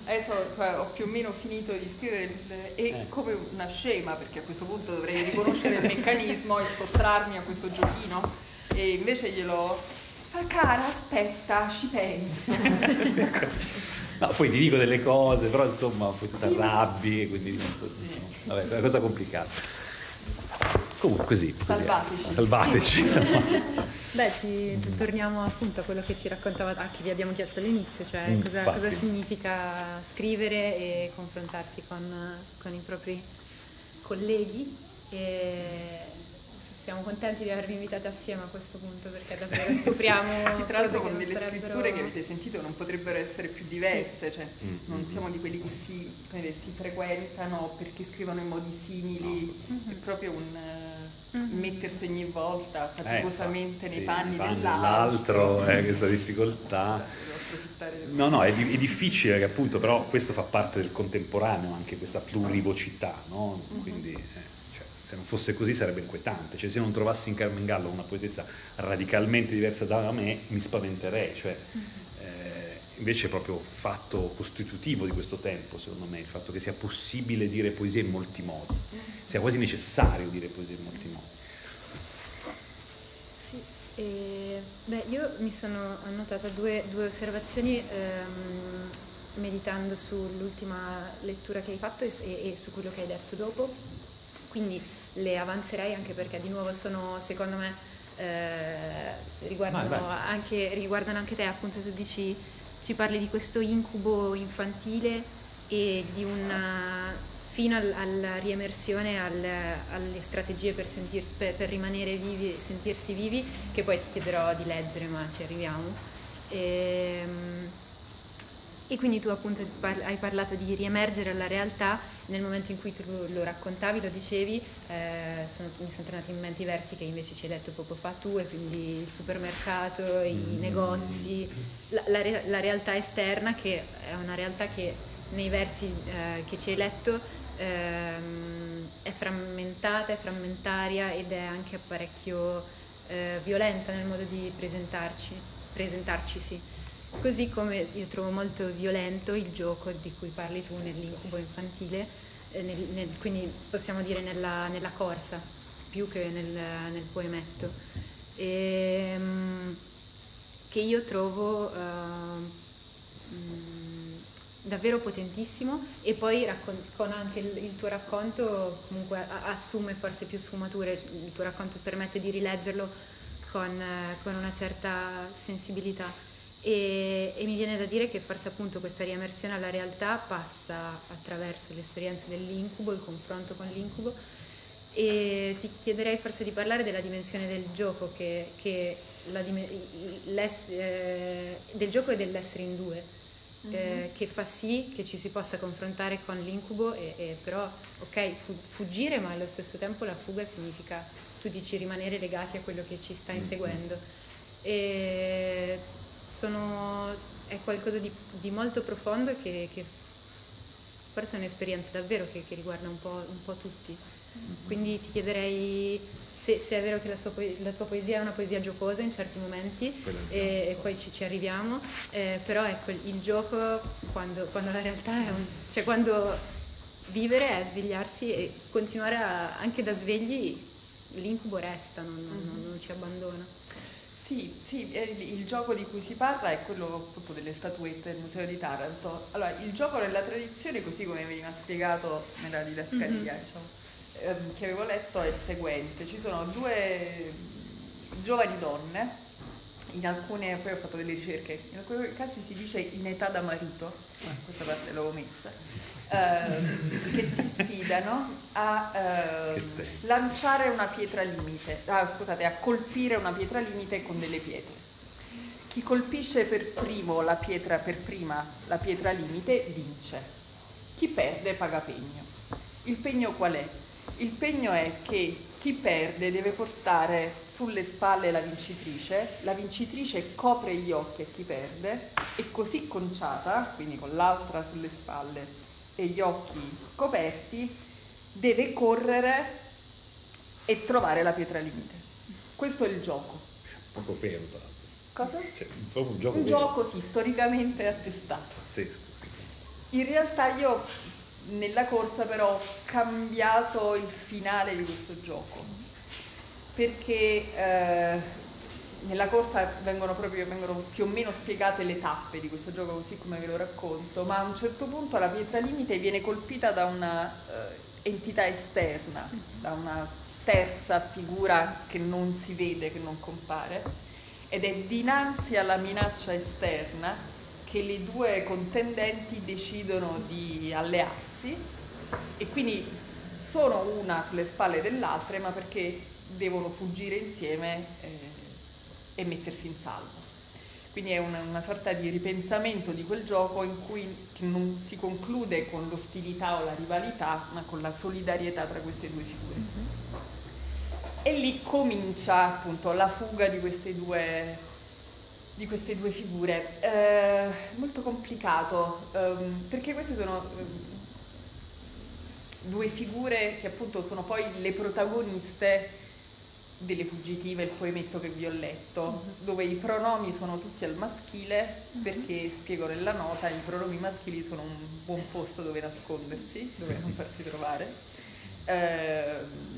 adesso cioè, ho più o meno finito di scrivere il, e
Eh.
come una scema, perché a questo punto dovrei riconoscere il meccanismo e sottrarmi a questo giochino, e invece glielo fa cara, aspetta, ci penso.
No, poi ti dico delle cose, però insomma poi tu ti
Sì.
arrabbi e quindi diventa-
Sì.
vabbè, è una cosa complicata. Comunque così, così.
Salvateci.
Salvateci, insomma.
Beh, ci torniamo appunto a quello che ci raccontava, ah, che vi abbiamo chiesto all'inizio, cioè
Mm,
cosa,
infatti.
cosa significa scrivere e confrontarsi con, con i propri colleghi. E siamo contenti di avervi invitati assieme a questo punto, perché davvero scopriamo
Sì, tra l'altro
cose che
con
non
delle
sarebbero...
scritture che avete sentito non potrebbero essere più diverse, cioè
Mm,
non
mm,
siamo di quelli che si, come dire, si frequentano perché scrivono in modi simili, è proprio un eh,
Mhm.
mettersi ogni volta faticosamente
Eh,
nei
sì,
panni,
nei panni
dell'altro,
dell'altro, eh, questa difficoltà.
Scusate, devo approfittare del-
No, no, è, di- è difficile perché appunto però questo fa parte del contemporaneo, anche questa plurivocità, no? Quindi eh, cioè, se non fosse così sarebbe inquietante, cioè se io non trovassi in Carmen Gallo una poetessa radicalmente diversa da me mi spaventerei, cioè eh, invece è proprio fatto costitutivo di questo tempo, secondo me, il fatto che sia possibile dire poesia in molti modi, sia quasi necessario dire poesia in molti modi.
Sì, e, beh, io mi sono annotata due, due osservazioni ehm, meditando sull'ultima lettura che hai fatto e, e- e su quello che hai detto dopo, quindi le avanzerei anche perché di nuovo sono, secondo me, eh, riguardano,
Vai, vai.
Anche, riguardano anche te, appunto tu dici, ci parli di questo incubo infantile e di una... fino al- alla riemersione, al- alle strategie per, sentirsi, per, per rimanere vivi, sentirsi vivi, che poi ti chiederò di leggere, ma ci arriviamo. E, e quindi tu appunto par- hai parlato di riemergere alla realtà, nel momento in cui tu lo, lo raccontavi, lo dicevi, eh, sono, mi sono tornati in mente i versi che invece ci hai letto poco fa tu, e quindi il supermercato, i negozi, la, la re- la realtà esterna, che è una realtà che nei versi eh, che ci hai letto ehm, è frammentata, è frammentaria ed è anche parecchio eh, violenta nel modo di presentarci, presentarci sì. Così come io trovo molto violento il gioco di cui parli tu nell'incubo infantile, eh, nel, nel, quindi possiamo dire nella, nella corsa, più che nel, nel poemetto, e, mm, che io trovo uh, mm, davvero potentissimo, e poi raccon- con anche il, il tuo racconto comunque a- assume forse più sfumature, il tuo racconto permette di rileggerlo con, eh, con una certa sensibilità. E, e mi viene da dire che forse appunto questa riemersione alla realtà passa attraverso l'esperienza dell'incubo, il confronto con l'incubo, e ti chiederei forse di parlare della dimensione del gioco, che, che la, eh, del gioco e dell'essere in due, mm-hmm. eh, che fa sì che ci si possa confrontare con l'incubo, e, e però ok, fu- fuggire, ma allo stesso tempo la fuga significa, tu dici, rimanere legati a quello che ci sta inseguendo. E sono, è qualcosa di, di molto profondo, e che, che forse è un'esperienza davvero che, che riguarda un po', un po' tutti. Quindi ti chiederei se, se è vero che la, sua, la tua poesia è una poesia giocosa in certi momenti, e, e poi ci, ci arriviamo, eh, però ecco, il, il gioco quando, quando la realtà è un, cioè quando vivere è svegliarsi e continuare a, anche da svegli, l'incubo resta, non, non, non ci abbandona.
Sì, sì, il, il gioco di cui si parla è quello appunto delle statuette del Museo di Taranto. Allora, il gioco nella tradizione, così come veniva spiegato nella didascalia, mm-hmm. diciamo, ehm, che avevo letto, è il seguente. Ci sono due giovani donne, in alcune, poi ho fatto delle ricerche, in alcuni casi si dice in età da marito, questa parte l'avevo messa, ehm, che si sfidano a ehm, lanciare una pietra limite, ah, scusate, a colpire una pietra limite con delle pietre. Chi colpisce per primo la pietra, per prima la pietra limite, vince. Chi perde paga pegno. Il pegno qual è? Il pegno è che chi perde deve portare sulle spalle la vincitrice, la vincitrice copre gli occhi a chi perde, e così conciata, quindi con l'altra sulle spalle e gli occhi coperti, deve correre e trovare la pietra limite. Questo è il gioco.
Poco vero, tra l'altro.
Cosa?
Cioè, un, un gioco,
un
vero.
gioco sì, storicamente attestato.
Pazzesco.
in realtà io nella corsa però ho cambiato il finale di questo gioco, perché eh, nella corsa vengono proprio vengono più o meno spiegate le tappe di questo gioco così come ve lo racconto, ma a un certo punto la pietra limite viene colpita da una eh, entità esterna, da una terza figura che non si vede, che non compare, ed è dinanzi alla minaccia esterna che le due contendenti decidono di allearsi, e quindi sono una sulle spalle dell'altra, ma perché devono fuggire insieme eh, e mettersi in salvo. Quindi è una, una sorta di ripensamento di quel gioco in cui che non si conclude con l'ostilità o la rivalità, ma con la solidarietà tra queste due figure. Mm-hmm. E lì comincia appunto la fuga di queste due, di queste due figure. Eh, molto complicato, ehm, perché queste sono ehm, due figure che appunto sono poi le protagoniste delle Fuggitive, il poemetto che vi ho letto, mm-hmm. dove i pronomi sono tutti al maschile, mm-hmm. perché, spiego nella nota, i pronomi maschili sono un buon posto dove nascondersi, dove non farsi trovare. Eh,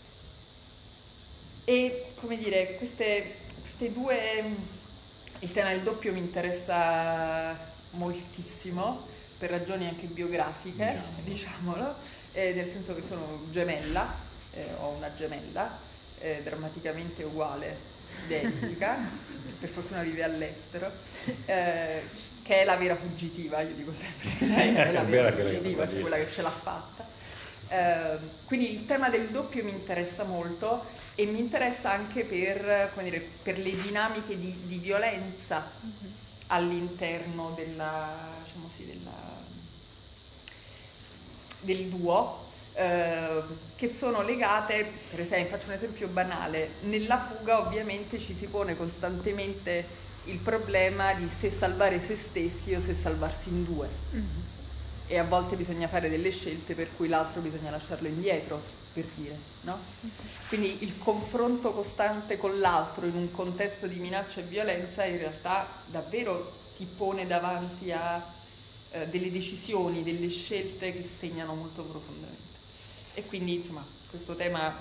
e, come dire, queste, queste due... Il tema del doppio mi interessa moltissimo, per ragioni anche biografiche, diciamolo, eh, nel senso che sono gemella, eh, ho una gemella, Eh, drammaticamente uguale, identica, per fortuna vive all'estero, eh, che è la vera fuggitiva, io dico sempre, lei è la vera fuggitiva, è quella che ce l'ha fatta. Eh, quindi il tema del doppio mi interessa molto, e mi interessa anche per, come dire, per le dinamiche di, di violenza mm-hmm. all'interno della, diciamo sì, della, del duo. Uh, che sono legate, per esempio, faccio un esempio banale, nella fuga ovviamente ci si pone costantemente il problema di se salvare se stessi o se salvarsi in due, mm-hmm. e a volte bisogna fare delle scelte per cui l'altro bisogna lasciarlo indietro, per dire, no? Mm-hmm. Quindi il confronto costante con l'altro in un contesto di minaccia e violenza in realtà davvero ti pone davanti a uh, delle decisioni, delle scelte che segnano molto profondamente. E quindi, insomma, questo tema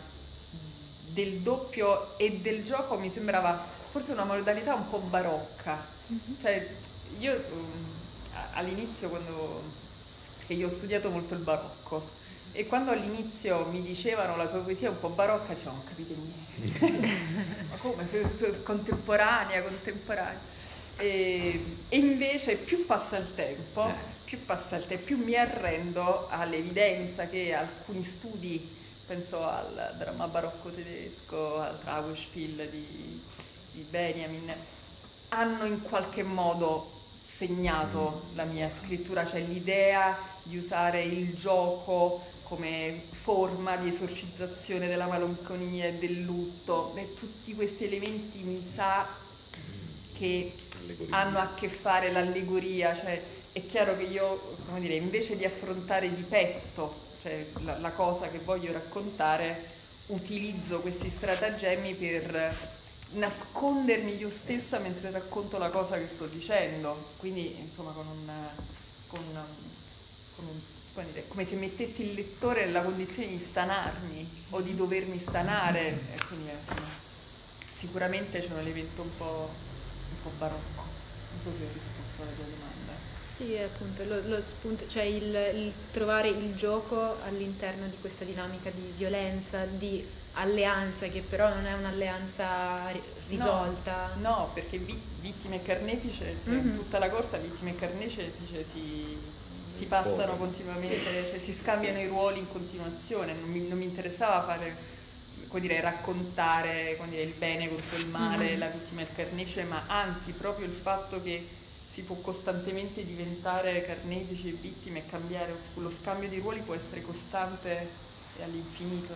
del doppio e del gioco mi sembrava forse una modalità un po' barocca. Mm-hmm. Cioè, io um, all'inizio, quando... perché io ho studiato molto il barocco, e quando all'inizio mi dicevano la tua poesia è un po' barocca, dicevo, non capite niente. Ma come? Contemporanea, contemporanea. E, e invece più passa il tempo... più passa il tempo, più mi arrendo all'evidenza che alcuni studi, penso al dramma barocco tedesco, al Trauerspiel di, di Benjamin, hanno in qualche modo segnato la mia scrittura, cioè l'idea di usare il gioco come forma di esorcizzazione della malinconia e del lutto, e tutti questi elementi mi sa che Allegoria. Hanno a che fare l'allegoria, cioè è chiaro che io, come dire, invece di affrontare di petto, cioè la, la cosa che voglio raccontare, utilizzo questi stratagemmi per nascondermi io stessa mentre racconto la cosa che sto dicendo. Quindi, insomma, con un, con, con un come, dire, come se mettessi il lettore nella condizione di stanarmi o di dovermi stanare. E quindi, insomma, sicuramente c'è un elemento un po', un po' barocco. Non so se ho risposto alla tua domanda.
Sì, appunto, lo, lo spunto, cioè il, il trovare il gioco all'interno di questa dinamica di violenza, di alleanza, che però non è un'alleanza risolta.
No, no, perché vi, vittime e carnefice, cioè mm-hmm. tutta la corsa vittime e carnefice si, si passano continuamente, sì. Cioè si scambiano i ruoli in continuazione. Non mi, non mi interessava fare, come dire, raccontare come dire, il bene contro il male, mm-hmm. la vittima e il carnefice, ma anzi proprio il fatto che si può costantemente diventare carnefici e vittime e cambiare, lo scambio di ruoli può essere costante e all'infinito,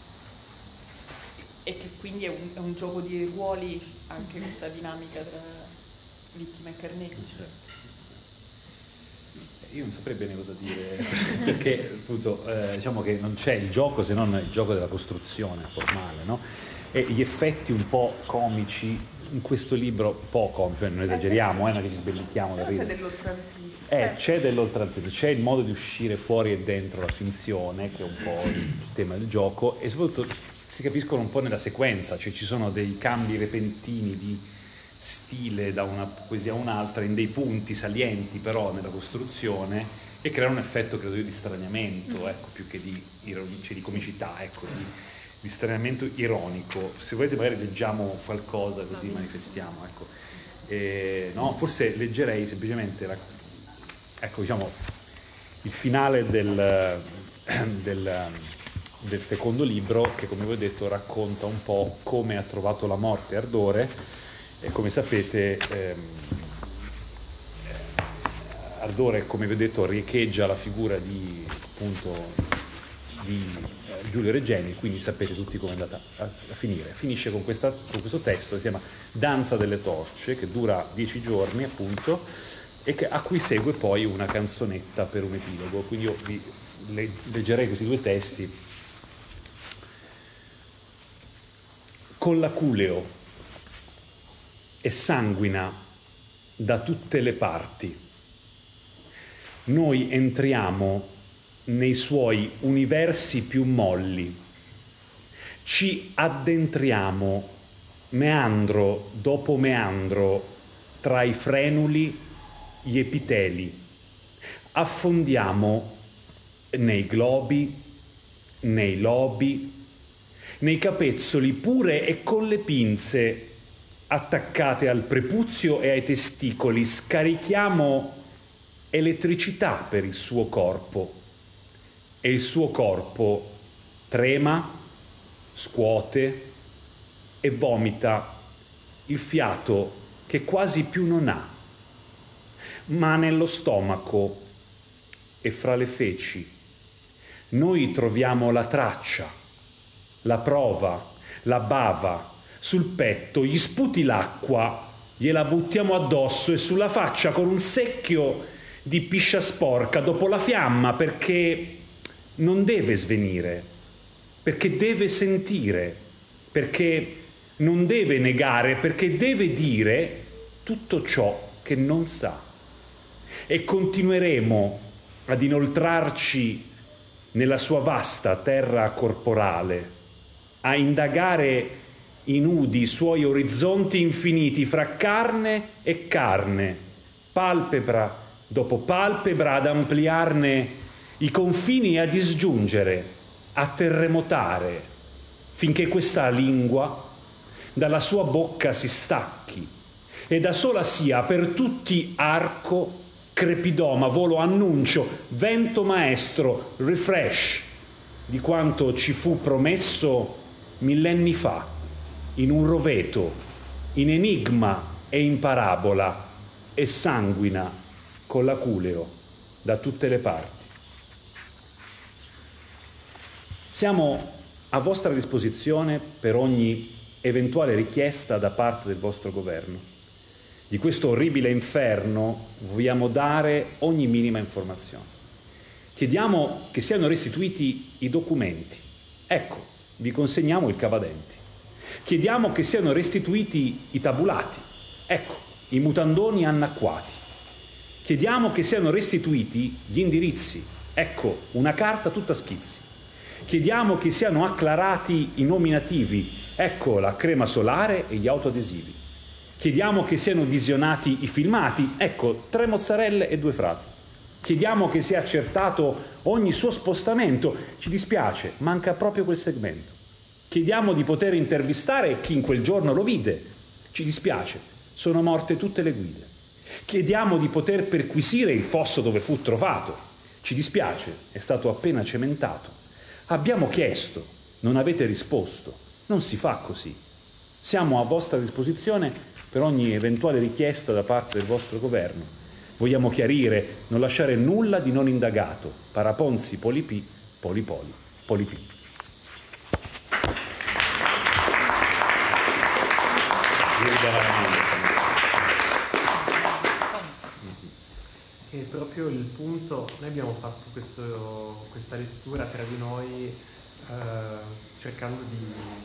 e che quindi è un, è un gioco di ruoli anche mm-hmm. questa dinamica tra vittime e carnefici.
Io non saprei bene cosa dire perché appunto eh, diciamo che non c'è il gioco se non il gioco della costruzione formale, no? E gli effetti un po' comici in questo libro, poco, cioè non esageriamo, eh, non che ci sbellichiamo da ridere.
C'è dell'oltranzismo.
Eh, c'è dell'oltranzismo, c'è il modo di uscire fuori e dentro la finzione, che è un po' il tema del gioco, e soprattutto si capiscono un po' nella sequenza, cioè ci sono dei cambi repentini di stile da una poesia a un'altra, in dei punti salienti però nella costruzione, e creano un effetto, credo io, di straniamento, ecco, più che di, cioè, di comicità, ecco, di, di straniamento ironico. Se volete magari leggiamo qualcosa così manifestiamo, ecco. E, no, forse leggerei semplicemente la, ecco, diciamo, il finale del, del, del secondo libro, che come vi ho detto racconta un po' come ha trovato la morte Ardore, e come sapete ehm, Ardore, come vi ho detto, riecheggia la figura di, appunto, di eh, Giulio Regeni, quindi sapete tutti come è andata a, a finire. Finisce con, questa, con questo testo che si chiama Danza delle torce, che dura dieci giorni appunto, e che, a cui segue poi una canzonetta per un epilogo. Quindi io vi le, leggerei questi due testi. Con l'aculeo e sanguina da tutte le parti. Noi entriamo nei suoi universi più molli, ci addentriamo meandro dopo meandro tra i frenuli, gli epiteli, affondiamo nei globi, nei lobi, nei capezzoli pure e con le pinze attaccate al prepuzio e ai testicoli, scarichiamo elettricità per il suo corpo, e il suo corpo trema, scuote e vomita il fiato che quasi più non ha, ma nello stomaco e fra le feci noi troviamo la traccia, la prova, la bava. Sul petto gli sputi l'acqua, gliela buttiamo addosso, e sulla faccia con un secchio di piscia sporca dopo la fiamma, perché non deve svenire, perché deve sentire, perché non deve negare, perché deve dire tutto ciò che non sa. E continueremo ad inoltrarci nella sua vasta terra corporale, a indagare i nudi suoi orizzonti infiniti fra carne e carne, palpebra dopo palpebra, ad ampliarne i confini e a disgiungere, a terremotare, finché questa lingua dalla sua bocca si stacchi e da sola sia per tutti arco, crepidoma, volo, annuncio, vento maestro, refresh di quanto ci fu promesso millenni fa, in un roveto, in enigma e in parabola, e sanguina con l'aculeo da tutte le parti. Siamo a vostra disposizione per ogni eventuale richiesta da parte del vostro governo. Di questo orribile inferno vogliamo dare ogni minima informazione. Chiediamo che siano restituiti i documenti. Ecco, vi consegniamo il cavadenti. Chiediamo che siano restituiti i tabulati. Ecco, i mutandoni annacquati. Chiediamo che siano restituiti gli indirizzi. Ecco, una carta tutta schizzi. Chiediamo che siano acclarati i nominativi. Ecco, la crema solare e gli autoadesivi. Chiediamo che siano visionati i filmati. Ecco, tre mozzarelle e due frati. Chiediamo che sia accertato ogni suo spostamento. Ci dispiace, manca proprio quel segmento. Chiediamo di poter intervistare chi in quel giorno lo vide. Ci dispiace, sono morte tutte le guide. Chiediamo di poter perquisire il fosso dove fu trovato. Ci dispiace, è stato appena cementato. Abbiamo chiesto, non avete risposto. Non si fa così. Siamo a vostra disposizione per ogni eventuale richiesta da parte del vostro governo. Vogliamo chiarire, non lasciare nulla di non indagato. Paraponzi, polipi, polipoli, polipi.
E proprio il punto, noi abbiamo fatto questo, questa lettura tra di noi eh, cercando di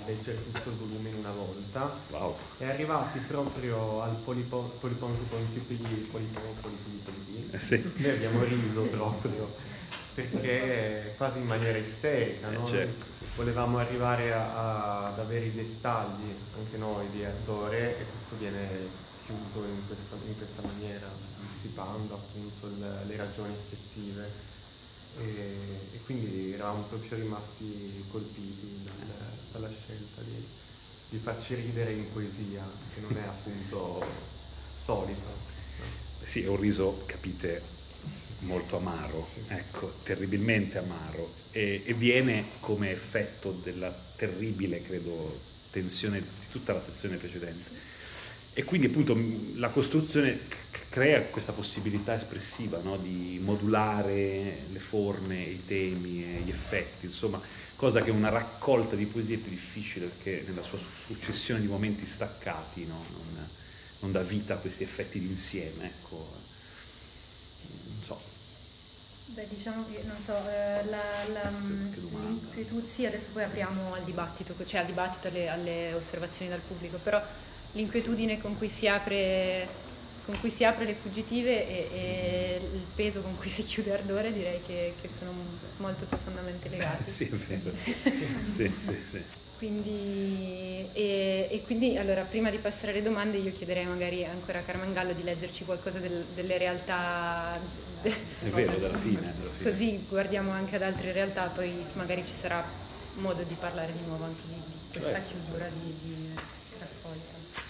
leggere tutto il volume in una volta.
Wow.
E arrivati proprio al polipon polipon polipon polipon polipon
eh sì.
noi abbiamo riso proprio, perché quasi in maniera isterica, no?
Eh, certo.
Volevamo arrivare a, a, ad avere i dettagli, anche noi di attore, e tutto viene chiuso in questa, in questa maniera, dissipando appunto le, le ragioni effettive. E, e quindi eravamo proprio rimasti colpiti dal, dalla scelta di, di farci ridere in poesia, che non è appunto solito.
No? Sì, è un riso, capite, molto amaro, ecco, terribilmente amaro, e, e viene come effetto della terribile, credo, tensione di tutta la sezione precedente. E quindi appunto la costruzione crea questa possibilità espressiva, no? Di modulare le forme, i temi e gli effetti, insomma, cosa che una raccolta di poesie è più difficile, perché nella sua successione di momenti staccati, no? non, non dà vita a questi effetti d'insieme, ecco. Non so.
Beh, diciamo che, non so, eh, l'inquietudine, sì, adesso poi apriamo al dibattito, cioè al dibattito, alle, alle osservazioni dal pubblico, però l'inquietudine con cui si apre, con cui si apre Le Fuggitive e, e il peso con cui si chiude Ardore, direi che, che sono molto profondamente legati.
Sì, è vero. sì, sì, sì.
Quindi, e, e quindi, allora, prima di passare alle domande, io chiederei magari ancora a Carmen Gallo di leggerci qualcosa del, delle realtà.
È vero, dalla fine, dalla fine.
Così guardiamo anche ad altre realtà, poi magari ci sarà modo di parlare di nuovo anche di, di questa
certo,
chiusura
certo.
di, di raccolta.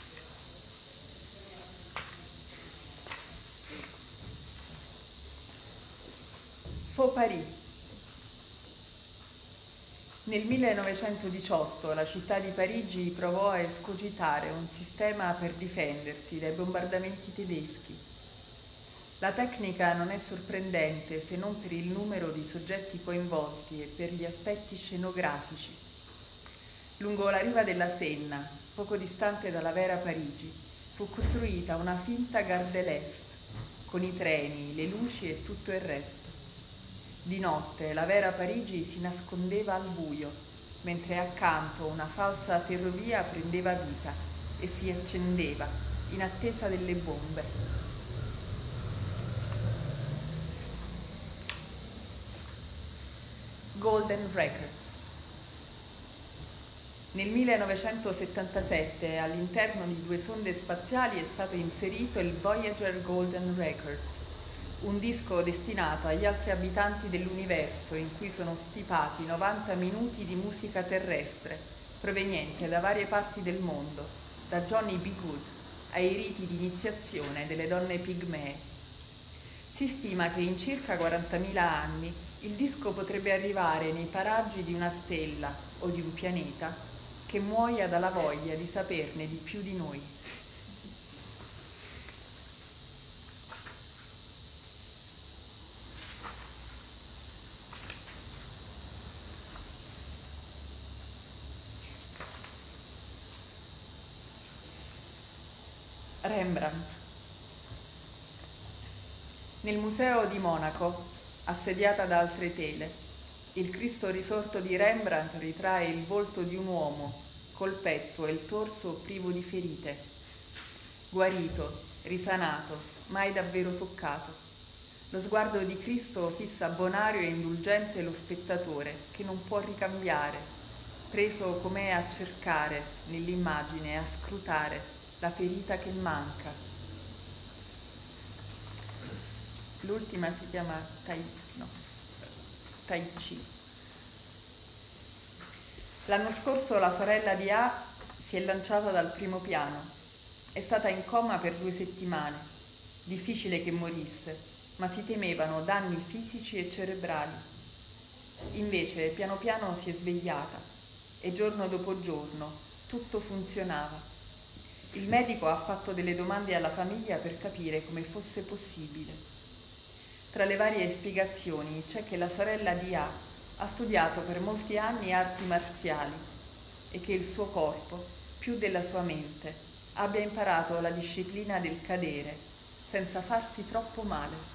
Faux Paris. Nel millenovecentodiciotto la città di Parigi provò a escogitare un sistema per difendersi dai bombardamenti tedeschi. La tecnica non è sorprendente se non per il numero di soggetti coinvolti e per gli aspetti scenografici. Lungo la riva della Senna, poco distante dalla vera Parigi, fu costruita una finta Gare de l'Est, con i treni, le luci e tutto il resto. Di notte la vera Parigi si nascondeva al buio, mentre accanto una falsa ferrovia prendeva vita e si accendeva in attesa delle bombe. Golden Records. Nel millenovecentosettantasette all'interno di due sonde spaziali è stato inserito il Voyager Golden Records, un disco destinato agli altri abitanti dell'universo in cui sono stipati novanta minuti di musica terrestre proveniente da varie parti del mondo, da Johnny B. Good ai riti di iniziazione delle donne pigmee. Si stima che in circa quarantamila anni il disco potrebbe arrivare nei paraggi di una stella o di un pianeta che muoia dalla voglia di saperne di più di noi. Rembrandt. Nel museo di Monaco, assediata da altre tele, il Cristo risorto di Rembrandt ritrae il volto di un uomo col petto e il torso privo di ferite, guarito, risanato, mai davvero toccato. Lo sguardo di Cristo fissa bonario e indulgente lo spettatore che non può ricambiare, preso com'è a cercare nell'immagine, a scrutare la ferita che manca. L'ultima si chiama Tai, no, Tai Chi. L'anno scorso la sorella di A si è lanciata dal primo piano. È stata in coma per due settimane. Difficile che morisse, ma si temevano danni fisici e cerebrali. Invece, piano piano si è svegliata e giorno dopo giorno tutto funzionava. Il medico ha fatto delle domande alla famiglia per capire come fosse possibile. Tra le varie spiegazioni c'è che la sorella di A ha studiato per molti anni arti marziali e che il suo corpo, più della sua mente, abbia imparato la disciplina del cadere senza farsi troppo male.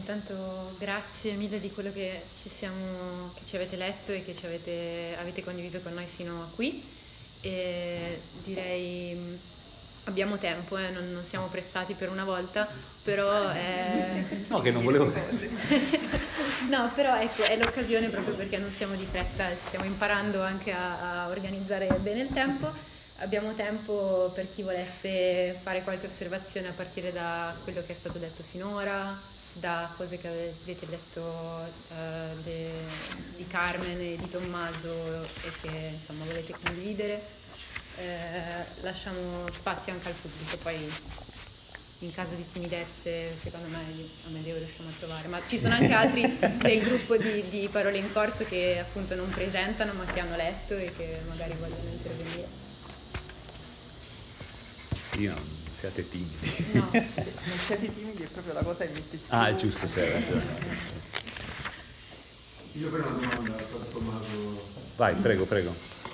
intanto grazie mille di quello che ci siamo, che ci avete letto e che ci avete, avete condiviso con noi fino a qui. E direi abbiamo tempo, eh, non, non siamo pressati per una volta, però è...
No, che non volevo...
No, però ecco, è l'occasione proprio perché non siamo di fretta, stiamo imparando anche a, a organizzare bene il tempo. Abbiamo tempo per chi volesse fare qualche osservazione a partire da quello che è stato detto finora, da cose che avete detto uh, de, di Carmen e di Tommaso e che insomma volete condividere. Eh, lasciamo spazio anche al pubblico, poi in caso di timidezze secondo me a Medeo riusciamo a trovare, ma ci sono anche altri del gruppo di, di Parole in Corso che appunto non presentano ma che hanno letto e che magari vogliono intervenire.
Sì, no, siate timidi.
No,
non siate timidi, è proprio la cosa che metteci.
Ah, è giusto, c'era.
Io per una domanda a Tommaso.
Vai, prego, prego.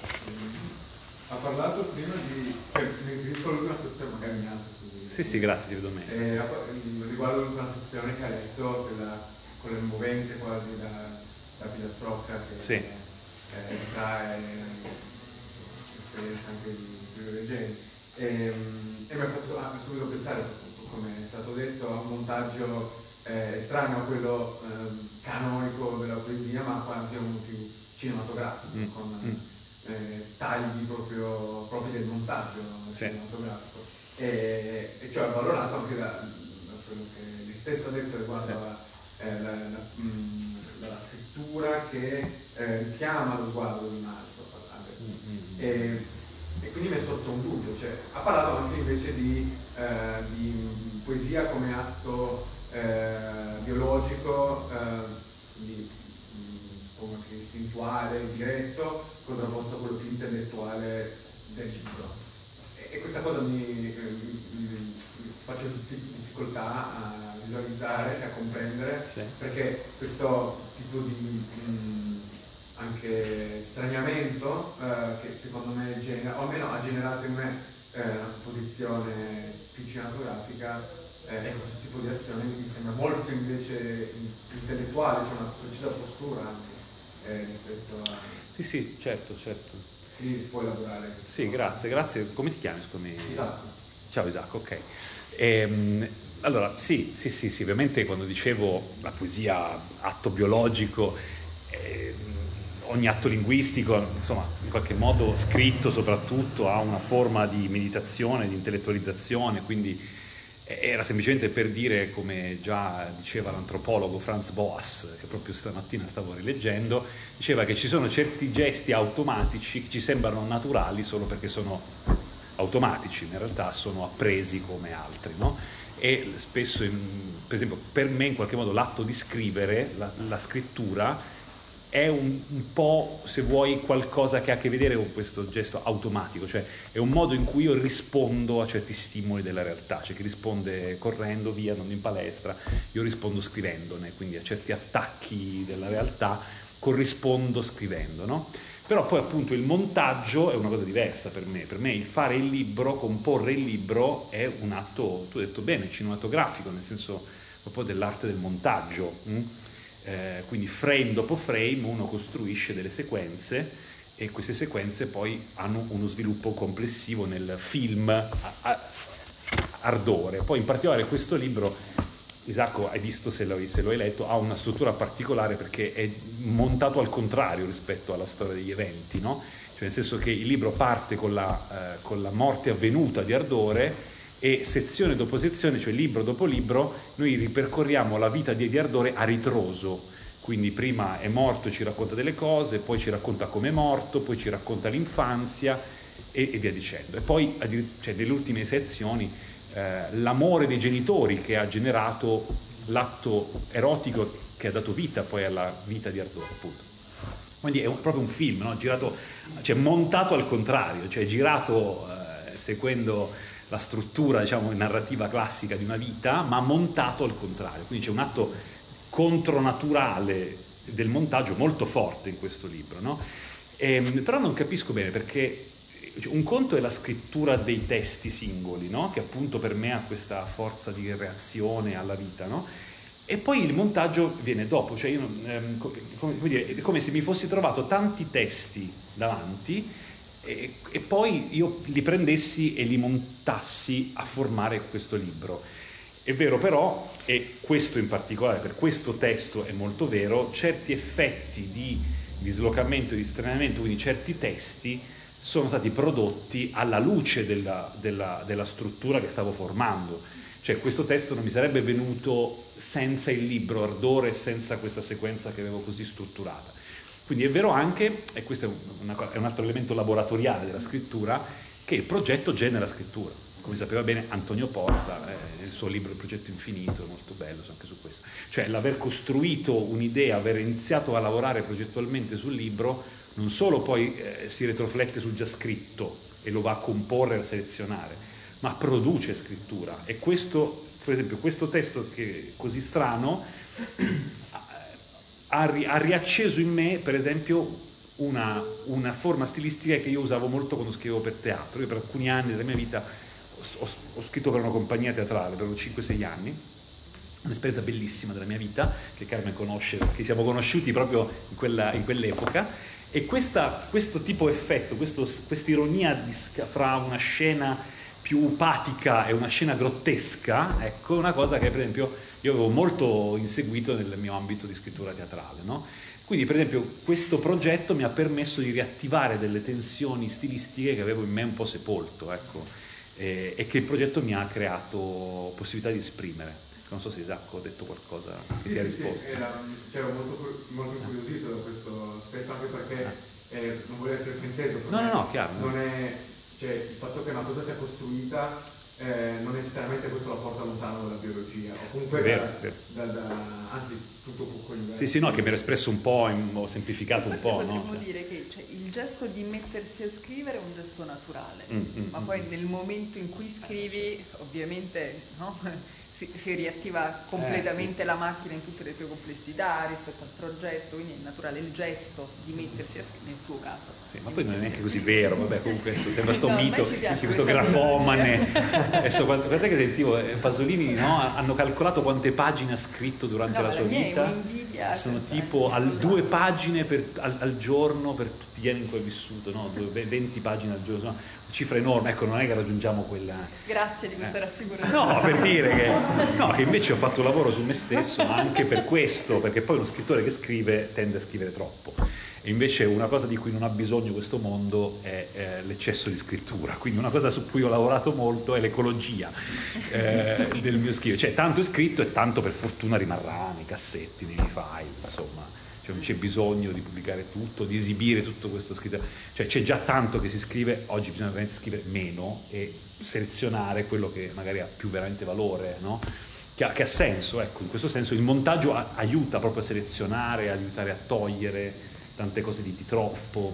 Ha parlato prima di... Cioè, mi riferisco all'ultima sezione, magari mi alzo così.
Sì, sì, grazie, ti vedo meglio.
Eh, riguardo all'ultima sezione che ha letto, quella, con le movenze quasi da, da filastrocca che
sì.
eh, trae esperienza anche di privilegiati. E, e mi ha fatto ah, subito pensare, come è stato detto, a un montaggio eh, estraneo a quello eh, canonico della poesia, ma quasi uno più cinematografico, mm. con mm. Eh, tagli proprio, proprio del montaggio sì. cinematografico. E, e cioè ha valorato anche da, da quello che lui stesso ha detto riguardo sì. alla, eh, la, la, mh, la scrittura che eh, richiama lo sguardo di un altro. Mm-hmm. E, e quindi mi è sorto un dubbio, cioè, ha parlato anche invece di, eh, di poesia come atto eh, biologico, eh, di, suppongo che istintuale, diretto, contrapposto a quello più intellettuale del libro. E, e questa cosa mi, mi, mi faccio difficoltà a visualizzare e a comprendere, sì. perché questo tipo di mh, anche straniamento eh, che secondo me genera, o almeno ha generato in me eh, una posizione più cinematografica, eh, ecco, questo tipo di azione mi sembra molto invece intellettuale, c'è una precisa postura anche eh, rispetto a...
Sì, sì, certo, certo.
Quindi si può elaborare.
Sì, grazie, grazie. Come ti chiami? Scusami?
Isacco.
Ciao Isacco, ok. Ehm, allora, sì, sì, sì, sì, ovviamente quando dicevo la poesia atto biologico, eh, ogni atto linguistico, insomma, in qualche modo scritto soprattutto, ha una forma di meditazione, di intellettualizzazione, quindi era semplicemente per dire, come già diceva l'antropologo Franz Boas, che proprio stamattina stavo rileggendo, diceva che ci sono certi gesti automatici che ci sembrano naturali solo perché sono automatici, in realtà sono appresi come altri, no? E spesso, in, per esempio, per me in qualche modo l'atto di scrivere, la, la scrittura, è un, un po', se vuoi, qualcosa che ha a che vedere con questo gesto automatico, cioè è un modo in cui io rispondo a certi stimoli della realtà, c'è chi risponde correndo via, andando in palestra, io rispondo scrivendone, quindi a certi attacchi della realtà corrispondo scrivendo, no? Però poi appunto il montaggio è una cosa diversa per me, per me il fare il libro, comporre il libro è un atto, tu hai detto bene, cinematografico, nel senso proprio dell'arte del montaggio, hm? Eh, quindi frame dopo frame uno costruisce delle sequenze e queste sequenze poi hanno uno sviluppo complessivo nel film a, a, ardore. Poi in particolare questo libro, Isacco, hai visto se lo, se lo hai letto, ha una struttura particolare perché è montato al contrario rispetto alla storia degli eventi, no? Cioè nel senso che il libro parte con la, eh, con la morte avvenuta di Ardore e sezione dopo sezione, cioè libro dopo libro, noi ripercorriamo la vita di Ardore a ritroso, quindi prima è morto e ci racconta delle cose, poi ci racconta come è morto, poi ci racconta l'infanzia e, e via dicendo. E poi, cioè, nelle ultime sezioni, eh, l'amore dei genitori che ha generato l'atto erotico che ha dato vita poi alla vita di Ardore, appunto. Quindi è un, proprio un film, no? Girato, cioè montato al contrario, cioè girato eh, seguendo la struttura, diciamo, narrativa classica di una vita, ma montato al contrario. Quindi c'è un atto contronaturale del montaggio molto forte in questo libro, no? E, però non capisco bene perché un conto è la scrittura dei testi singoli, no? Che appunto per me ha questa forza di reazione alla vita, no? E poi il montaggio viene dopo, cioè io, ehm, come, come dire, è come se mi fossi trovato tanti testi davanti e, e poi io li prendessi e li montassi a formare questo libro. È vero però, e questo in particolare per questo testo è molto vero, certi effetti di dislocamento e di stranamento, quindi certi testi, sono stati prodotti alla luce della, della, della struttura che stavo formando. Cioè questo testo non mi sarebbe venuto senza il libro Ardore e senza questa sequenza che avevo così strutturata. Quindi è vero anche, e questo è, una, è un altro elemento laboratoriale della scrittura, che il progetto genera scrittura. Come sapeva bene Antonio Porta, eh, il suo libro Il progetto infinito, è molto bello anche su questo. Cioè l'aver costruito un'idea, aver iniziato a lavorare progettualmente sul libro, non solo poi eh, si retroflette sul già scritto e lo va a comporre e a selezionare, ma produce scrittura. E questo, per esempio, questo testo che è così strano ha, ri, ha riacceso in me, per esempio, una, una forma stilistica che io usavo molto quando scrivevo per teatro. Io per alcuni anni della mia vita ho, ho scritto per una compagnia teatrale, per cinque sei anni, un'esperienza bellissima della mia vita, che Carmen conosce, perché siamo conosciuti proprio in, quella, in quell'epoca. E questa, questo tipo effetto, questa ironia fra una scena più upatica e una scena grottesca, ecco, una cosa che per esempio io avevo molto inseguito nel mio ambito di scrittura teatrale, no? Quindi per esempio questo progetto mi ha permesso di riattivare delle tensioni stilistiche che avevo in me un po' sepolto, ecco, e, e che il progetto mi ha creato possibilità di esprimere. Non so se Isacco ha detto qualcosa,
sì,
ti
sì,
ha risposto.
Sì, era, cioè, ero molto, molto incuriosito da questo aspetto, anche perché eh, non voglio essere frainteso,
no, no, no, chiaro.
Non è, cioè, il fatto che una cosa sia costruita eh, non necessariamente questo la porta lontano dalla biologia, o comunque
vero,
da,
vero.
Da, da, anzi tutto può coinvolgere.
Sì, sì, no, che mi ero espresso un po', in, ho semplificato un po',
potremmo
no? Cioè.
dire che cioè, il gesto di mettersi a scrivere è un gesto naturale,
mm, mm,
ma
mm.
poi nel momento in cui scrivi, ovviamente, no? Si, si riattiva completamente
eh.
la macchina in tutte le sue complessità rispetto al progetto, quindi è naturale il gesto di mettersi a scrivere, nel suo caso.
Sì, ma poi non è neanche così vero, vabbè, comunque questo sembra sto
no,
mito, questo grafomane. Adesso guardate che sentivo, eh, Pasolini, no, hanno calcolato quante pagine ha scritto durante
no,
la sua vita. Sono tipo al due pagine per, al, al giorno per tutti gli anni in cui è vissuto, no? venti pagine al giorno, sono cifre enormi, ecco, non è che raggiungiamo quella...
Grazie di questa
eh.
rassicurazione.
No, per dire che, no, che invece ho fatto un lavoro su me stesso, ma anche per questo, perché poi uno scrittore che scrive tende a scrivere troppo. E invece una cosa di cui non ha bisogno questo mondo è eh, l'eccesso di scrittura, quindi una cosa su cui ho lavorato molto è l'ecologia eh, del mio scrivere, cioè tanto è scritto e tanto per fortuna rimarrà nei cassetti, nei file, insomma, cioè non c'è bisogno di pubblicare tutto, di esibire tutto questo scritto, cioè c'è già tanto che si scrive, oggi bisogna veramente scrivere meno e selezionare quello che magari ha più veramente valore, no? Che ha, che ha senso, ecco, in questo senso il montaggio a, aiuta proprio a selezionare, aiutare a togliere tante cose di, di troppo.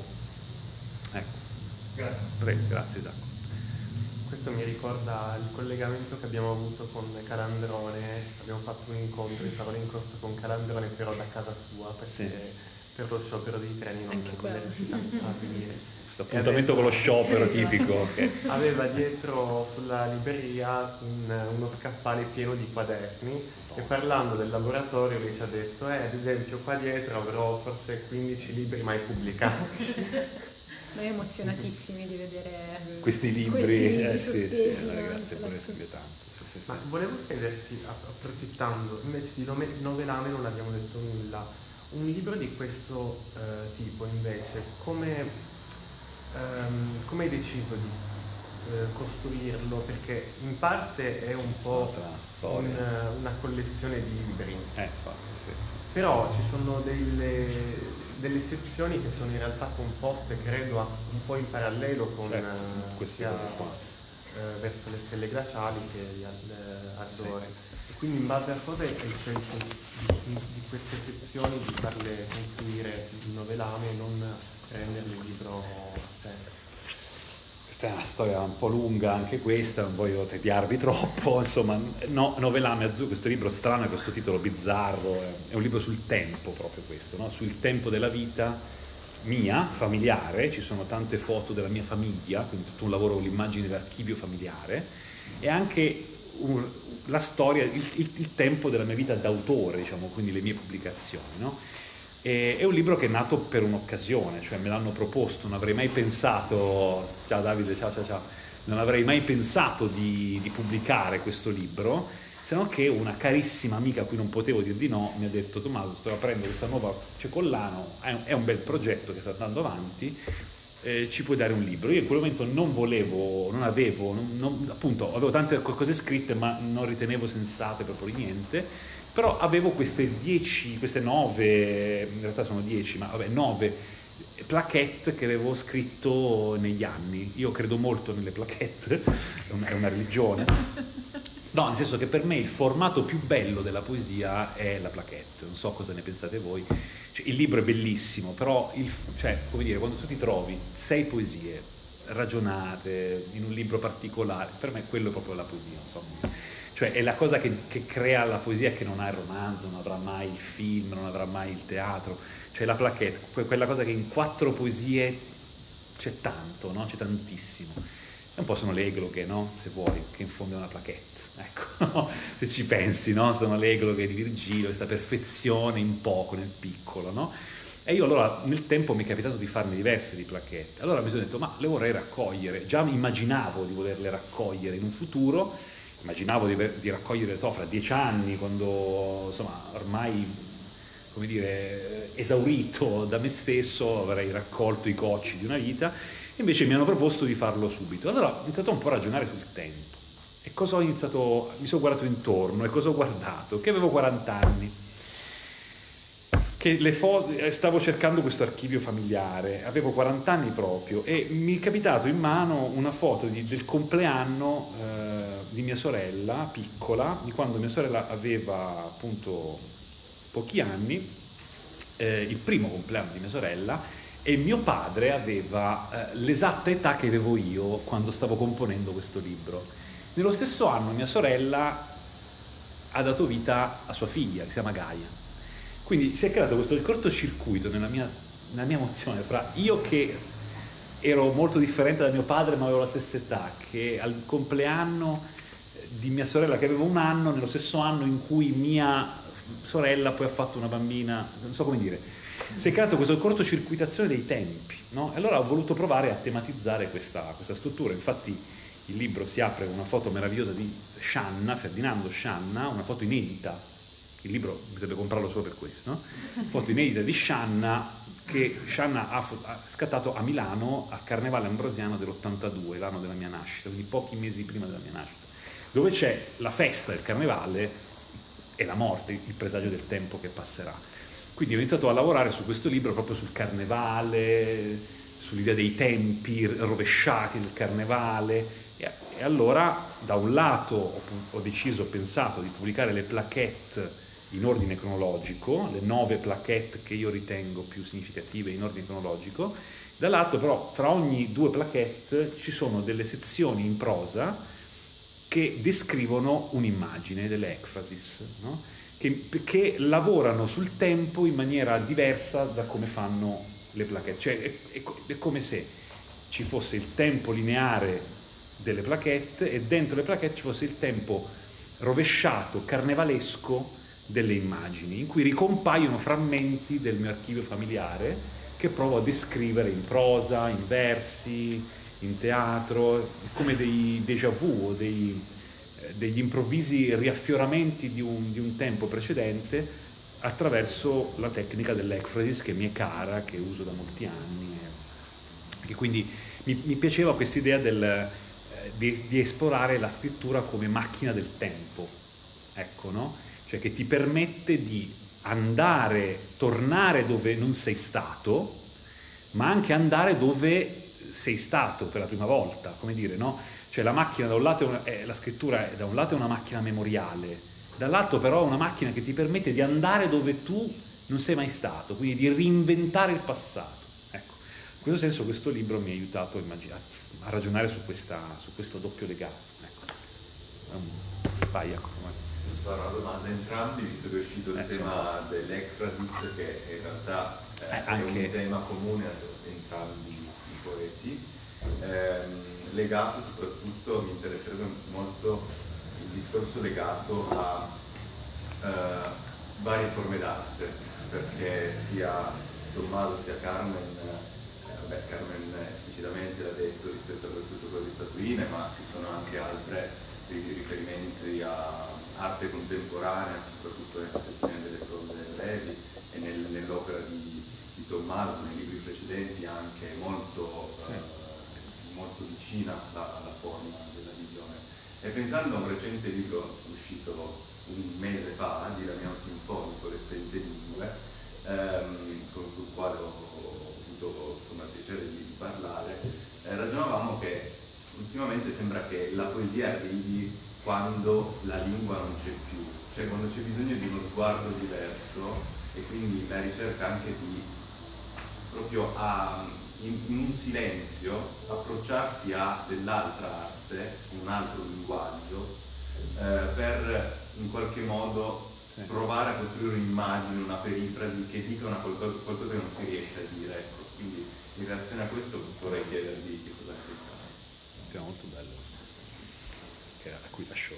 Ecco.
Grazie.
Prego, grazie Isacco.
Questo mi ricorda il collegamento che abbiamo avuto con Calandrone, abbiamo fatto un incontro in Parole in Corso con Calandrone però da casa sua, perché
sì.
per lo sciopero dei treni non, non è riuscita a venire.
Questo appuntamento aveva, con lo sciopero sì, tipico. Che...
Aveva dietro sulla libreria un, uno scaffale pieno di quaderni e parlando del laboratorio lui ci ha detto eh, ad esempio qua dietro avrò forse quindici libri mai pubblicati.
Noi emozionatissimi di vedere
questi libri,
questi libri
eh,
sospesi.
Sì, sì, grazie per scrivere tanto. Sì, sì, sì.
Ma volevo chiederti, approfittando, invece di novelame non abbiamo detto nulla, un libro di questo eh, tipo invece, come, ehm, come hai deciso di eh, costruirlo? Perché in parte è un po' un, una collezione di libri,
eh, infatti, sì, sì.
Però ci sono delle, delle sezioni che sono in realtà composte, credo, un po' in parallelo con
certo,
sia eh, verso le stelle glaciali che gli Ardore. Sì. Quindi in base a cosa hai scelto di, di queste sezioni di farle confluire in novelame e non renderle il libro a sé?
Questa è una storia un po' lunga anche questa, non voglio tediarvi troppo, insomma, no, Novelame Azzurro, questo libro strano e questo titolo bizzarro, è un libro sul tempo proprio questo, no? Sul tempo della vita mia, familiare, ci sono tante foto della mia famiglia, quindi tutto un lavoro con l'immagine dell'archivio familiare, e anche un, la storia, il, il, il tempo della mia vita d'autore, diciamo, quindi le mie pubblicazioni, no? E, è un libro che è nato per un'occasione, cioè me l'hanno proposto, non avrei mai pensato, ciao Davide, ciao ciao ciao, non avrei mai pensato di, di pubblicare questo libro, se non che una carissima amica a cui non potevo dir di no mi ha detto: Tommaso, sto aprendo questa nuova Cecollano, è un, è un bel progetto che sta andando avanti, eh, ci puoi dare un libro. Io in quel momento non volevo, non avevo, non, non, appunto avevo tante cose scritte ma non ritenevo sensate proprio niente, però avevo queste dieci, queste nove, in realtà sono dieci, ma vabbè, nove plaquette che avevo scritto negli anni. Io credo molto nelle plaquette, è una, è una religione. No, nel senso che per me il formato più bello della poesia è la plaquette, non so cosa ne pensate voi. Cioè, il libro è bellissimo, però, il, cioè, come dire, quando tu ti trovi sei poesie ragionate in un libro particolare, per me quello è proprio la poesia, non so. Cioè è la cosa che, che crea la poesia, che non ha il romanzo, non avrà mai il film, non avrà mai il teatro, cioè la plaquette, quella cosa che in quattro poesie c'è tanto, no? C'è tantissimo. E un po' sono le egloghe, no? Se vuoi, che in fondo è una plaquette, ecco, se ci pensi, no? Sono le egloghe di Virgilio, questa perfezione in poco, nel piccolo, no? E io allora nel tempo mi è capitato di farne diverse di plaquette, allora mi sono detto: ma le vorrei raccogliere, già immaginavo di volerle raccogliere in un futuro, immaginavo di, di raccogliere to, fra dieci anni, quando insomma ormai, come dire, esaurito da me stesso, avrei raccolto i cocci di una vita. Invece mi hanno proposto di farlo subito. Allora ho iniziato un po' a ragionare sul tempo. E cosa ho iniziato? Mi sono guardato intorno e cosa ho guardato? Che avevo quaranta anni. Che le fo- stavo cercando questo archivio familiare, avevo quaranta anni proprio, e mi è capitato in mano una foto di, del compleanno eh, di mia sorella piccola, di quando mia sorella aveva appunto pochi anni, eh, il primo compleanno di mia sorella, e mio padre aveva eh, l'esatta età che avevo io quando stavo componendo questo libro. Nello stesso anno mia sorella ha dato vita a sua figlia, che si chiama Gaia. Quindi si è creato questo cortocircuito nella mia, nella mia emozione fra io che ero molto differente da mio padre ma avevo la stessa età, che al compleanno di mia sorella che aveva un anno, nello stesso anno in cui mia sorella poi ha fatto una bambina, non so come dire, si è creato questa cortocircuitazione dei tempi, no? E allora ho voluto provare a tematizzare questa, questa struttura. Infatti il libro si apre con una foto meravigliosa di Scianna, Ferdinando Scianna, una foto inedita. Il libro bisogna comprarlo solo per questo, no? Foto inedita di Scianna, che Scianna ha, ha scattato a Milano a Carnevale Ambrosiano dell'ottantadue, l'anno della mia nascita, quindi pochi mesi prima della mia nascita, dove c'è la festa del Carnevale e la morte, il presagio del tempo che passerà. Quindi ho iniziato a lavorare su questo libro proprio sul Carnevale, sull'idea dei tempi rovesciati del Carnevale, e, e allora da un lato ho, ho deciso, ho pensato di pubblicare le plaquette in ordine cronologico, le nove plaquette che io ritengo più significative in ordine cronologico. Dall'altro però fra ogni due plaquette ci sono delle sezioni in prosa che descrivono un'immagine, delle ekphrasis, no? che, che lavorano sul tempo in maniera diversa da come fanno le plaquette. Cioè è, è, è come se ci fosse il tempo lineare delle plaquette e dentro le plaquette ci fosse il tempo rovesciato, carnevalesco delle immagini, in cui ricompaiono frammenti del mio archivio familiare che provo a descrivere in prosa, in versi, in teatro, come dei déjà vu o dei, eh, degli improvvisi riaffioramenti di un, di un tempo precedente attraverso la tecnica dell'ekphrasis, che mi è cara, che uso da molti anni, e che quindi mi, mi piaceva questa idea del, eh, di, di esplorare la scrittura come macchina del tempo, ecco, no? Cioè che ti permette di andare, tornare dove non sei stato, ma anche andare dove sei stato per la prima volta, come dire, no? Cioè la macchina da un lato è una, è, la scrittura è, da un lato è una macchina memoriale, dall'altro però è una macchina che ti permette di andare dove tu non sei mai stato, quindi di reinventare il passato. Ecco, in questo senso questo libro mi ha aiutato a, immagin- a ragionare su, questa, su questo doppio legame. Ecco. Um, vai, Jacopo.
Farò una domanda a entrambi, visto che è uscito il
eh,
tema dell'ekphrasis, che in realtà eh,
eh, anche...
è un tema comune a entrambi i poeti, ehm, legato soprattutto, mi interesserebbe molto il discorso discorso legato a eh, varie forme d'arte, perché sia Tommaso sia Carmen, eh, vabbè, Carmen esplicitamente l'ha detto rispetto a questo gioco di statuine, ma ci sono anche altri riferimenti a arte contemporanea, soprattutto nella sezione delle cose brevi e nel, nell'opera di, di Tommaso, nei libri precedenti anche molto, sì. eh, molto vicina alla, alla forma della visione. E pensando a un recente libro uscito un mese fa di Damiano Sinfonico, Le Spente Lingue, ehm, con il quale ho avuto insomma, il piacere di, di parlare, eh, ragionavamo che ultimamente sembra che la poesia arrivi quando la lingua non c'è più, cioè quando c'è bisogno di uno sguardo diverso e quindi la ricerca anche di proprio a, in, in un silenzio approcciarsi a dell'altra arte, un altro linguaggio, eh, per in qualche modo sì. provare a costruire un'immagine, una perifrasi che dica una qualcosa, qualcosa che non si riesce a dire. Ecco. Quindi in reazione a questo vorrei chiedervi che cosa ne pensate.
È molto bello che a cui lascio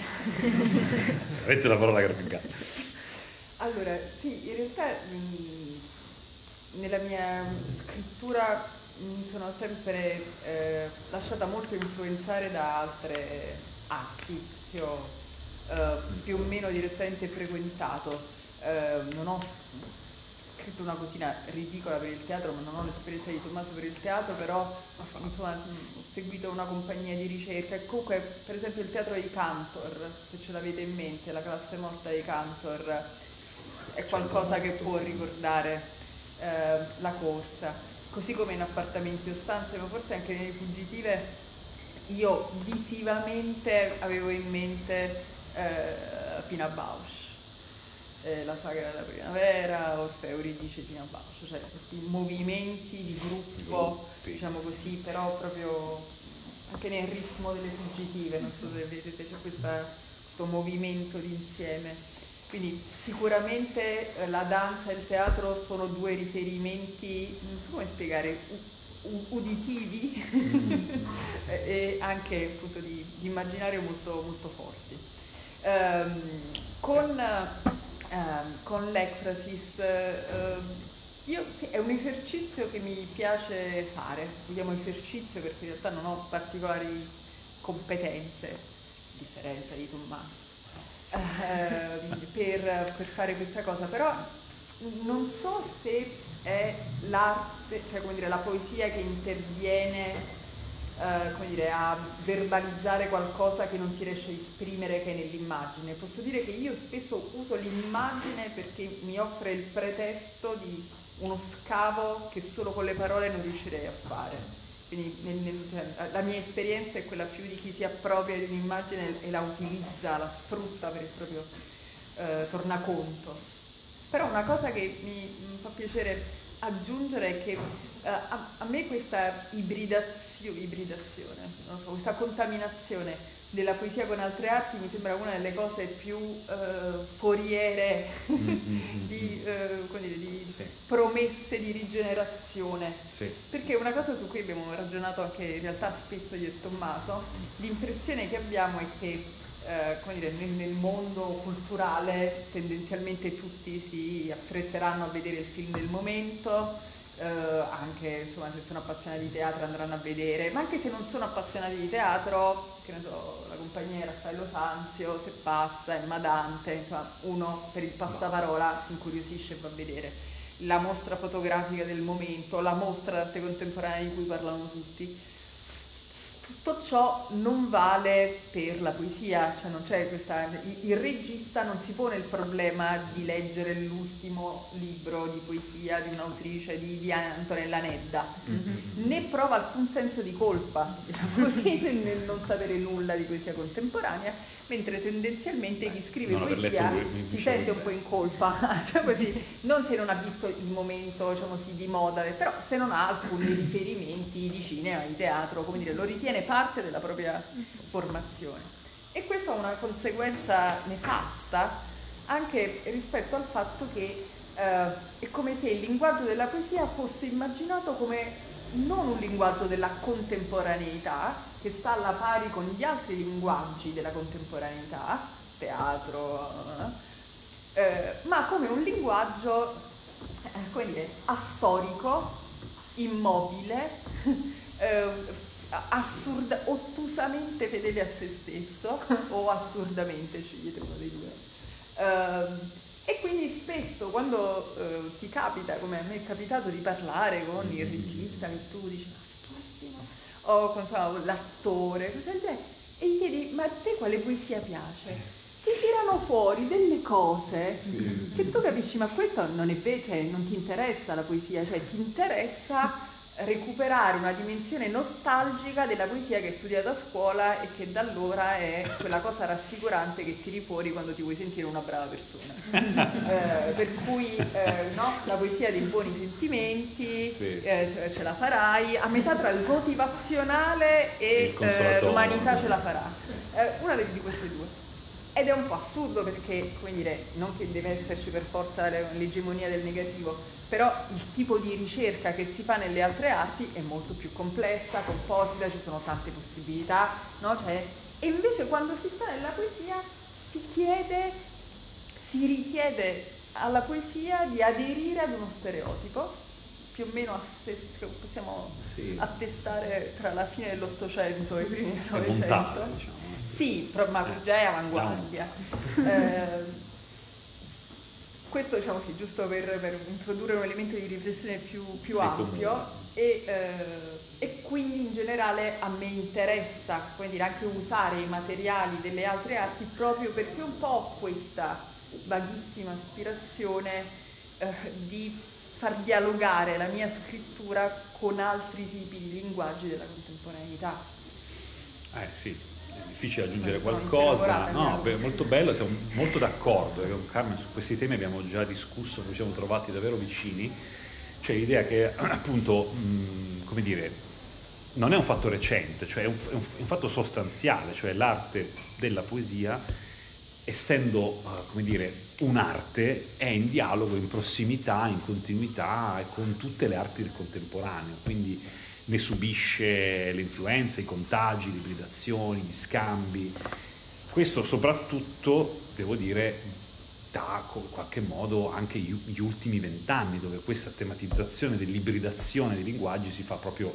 eh. avete la parola Carmen.
Allora sì, in realtà mh, nella mia scrittura mi sono sempre eh, lasciata molto influenzare da altre arti che ho eh, più o meno direttamente frequentato. Eh, non ho scritto una cosina ridicola per il teatro, ma non ho l'esperienza di Tommaso per il teatro, però insomma ho seguito una compagnia di ricerca e comunque per esempio il teatro di Cantor, se ce l'avete in mente, la classe morta di Cantor è qualcosa che può ricordare eh, la corsa, così come in Appartamenti o stanze, ma forse anche nelle Fuggitive io visivamente avevo in mente eh, Pina Bausch. La sagra della primavera, Orfeo, Euridice, Pina Bausch, cioè questi movimenti di gruppo, diciamo così, però proprio anche nel ritmo delle Fuggitive, non so se vedete, c'è questa, questo movimento d'insieme. Quindi sicuramente la danza e il teatro sono due riferimenti, non so come spiegare, uditivi e anche appunto di, di immaginario molto, molto forti. Um, con Uh, con l'Ekphrasis uh, io, sì, è un esercizio che mi piace fare, vogliamo esercizio perché in realtà non ho particolari competenze, a differenza di Tommaso, uh, per, per fare questa cosa, però non so se è l'arte, cioè come dire, la poesia che interviene Uh, come dire, a verbalizzare qualcosa che non si riesce a esprimere, che è nell'immagine. Posso dire che io spesso uso l'immagine perché mi offre il pretesto di uno scavo che solo con le parole non riuscirei a fare. Quindi nel, nel, la mia esperienza è quella più di chi si appropria di un'immagine e la utilizza, la sfrutta per il proprio uh, tornaconto. Però una cosa che mi, mi fa piacere aggiungere è che uh, a, a me questa ibridazio, ibridazione, non so, questa contaminazione della poesia con altre arti mi sembra una delle cose più uh, foriere di, uh, come dire, di sì. promesse di rigenerazione, sì. perché una cosa su cui abbiamo ragionato anche in realtà spesso io e Tommaso, l'impressione che abbiamo è che Eh, come dire, nel, nel mondo culturale tendenzialmente tutti si affretteranno a vedere il film del momento, eh, anche insomma, se sono appassionati di teatro andranno a vedere, ma anche se non sono appassionati di teatro, che ne so, la compagnia di Raffaello Sanzio, se passa, Emma Dante, insomma uno per il passaparola si incuriosisce e va a vedere la mostra fotografica del momento, la mostra d'arte contemporanea di cui parlano tutti. Tutto ciò non vale per la poesia, cioè non c'è questa, il, il regista non si pone il problema di leggere l'ultimo libro di poesia di un'autrice di, di Antonella Nedda, mm-hmm. né prova alcun senso di colpa, diciamo così, nel, nel non sapere nulla di poesia contemporanea, mentre tendenzialmente chi scrive non poesia si sente un po' in colpa, cioè così, non se non ha visto il momento, diciamo così, di moda, però se non ha alcuni riferimenti di cinema, di teatro, come dire, lo ritiene parte della propria formazione. E questa è una conseguenza nefasta anche rispetto al fatto che eh, è come se il linguaggio della poesia fosse immaginato come non un linguaggio della contemporaneità che sta alla pari con gli altri linguaggi della contemporaneità, teatro, eh, ma come un linguaggio, eh, come dire, astorico, immobile, eh, assurda, ottusamente fedele a se stesso o assurdamente, scegliete uno dei due. Uh, e quindi spesso quando uh, ti capita, come a me è capitato di parlare con il regista che tu dici ma fighissimo, o con insomma, l'attore, cosa del genere, e gli chiedi ma a te quale poesia piace? Ti tirano fuori delle cose sì, che tu capisci ma questo non è vero, cioè non ti interessa la poesia, cioè ti interessa recuperare una dimensione nostalgica della poesia che hai studiato a scuola e che da allora è quella cosa rassicurante che tiri fuori quando ti vuoi sentire una brava persona. eh, per cui eh, no, la poesia dei buoni sentimenti, sì. eh, ce, ce la farai, a metà tra il motivazionale e eh, l'umanità ce la farà. Eh, una di queste due. Ed è un po' assurdo perché, come dire, non che deve esserci per forza l'egemonia del negativo, però il tipo di ricerca che si fa nelle altre arti è molto più complessa, composita, ci sono tante possibilità, no? Cioè, e invece quando si sta nella poesia si chiede, si richiede alla poesia di aderire ad uno stereotipo, più o meno a se, possiamo sì. attestare tra la fine dell'Ottocento e i primi del Novecento. Diciamo. Sì, ma già è avanguardia. Eh, questo diciamo sì, giusto per, per introdurre un elemento di riflessione più, più sì, ampio e, eh, e quindi in generale a me interessa, come dire, anche usare i materiali delle altre arti proprio perché un po' ho questa vaghissima aspirazione eh, di far dialogare la mia scrittura con altri tipi di linguaggi della contemporaneità.
Eh sì. È difficile aggiungere qualcosa, no, beh, molto bello, siamo molto d'accordo, e con Carmen su questi temi abbiamo già discusso, ci siamo trovati davvero vicini, cioè l'idea che appunto, mh, come dire, non è un fatto recente, cioè è un, è un fatto sostanziale, cioè l'arte della poesia, essendo, uh, come dire, un'arte, è in dialogo, in prossimità, in continuità con tutte le arti del contemporaneo, quindi ne subisce le influenze, i contagi, le ibridazioni, gli scambi. Questo soprattutto, devo dire, da in qualche modo anche gli ultimi vent'anni, dove questa tematizzazione dell'ibridazione dei linguaggi si fa proprio,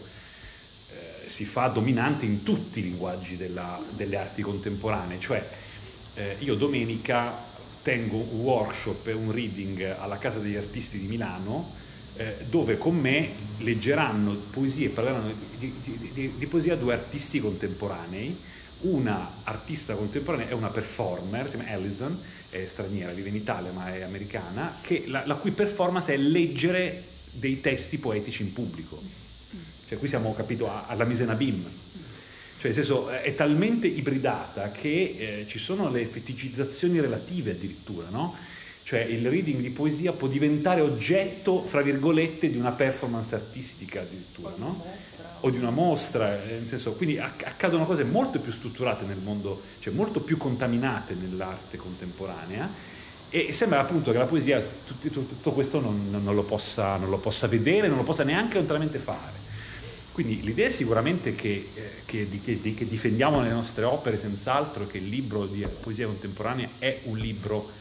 eh, si fa dominante in tutti i linguaggi della, delle arti contemporanee. Cioè, eh, io domenica tengo un workshop, un reading alla Casa degli Artisti di Milano, Eh, dove con me leggeranno poesie, parleranno di, di, di, di poesia due artisti contemporanei, una artista contemporanea e una performer, si chiama Allison, è straniera, vive in Italia ma è americana, che la, la cui performance è leggere dei testi poetici in pubblico. Cioè qui siamo, capito, alla mise en abîme. Cioè nel senso è talmente ibridata che eh, ci sono le feticizzazioni relative addirittura, no? Cioè il reading di poesia può diventare oggetto, fra virgolette, di una performance artistica addirittura, no? O di una mostra, nel senso, quindi accadono cose molto più strutturate nel mondo, cioè molto più contaminate nell'arte contemporanea, e sembra appunto che la poesia tutto, tutto questo non, non, lo possa, non lo possa vedere, non lo possa neanche lontanamente fare. Quindi l'idea è sicuramente che, eh, che, che, che difendiamo nelle nostre opere senz'altro che il libro di poesia contemporanea è un libro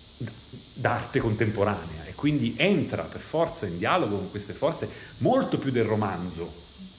d'arte contemporanea e quindi entra per forza in dialogo con queste forze molto più del romanzo,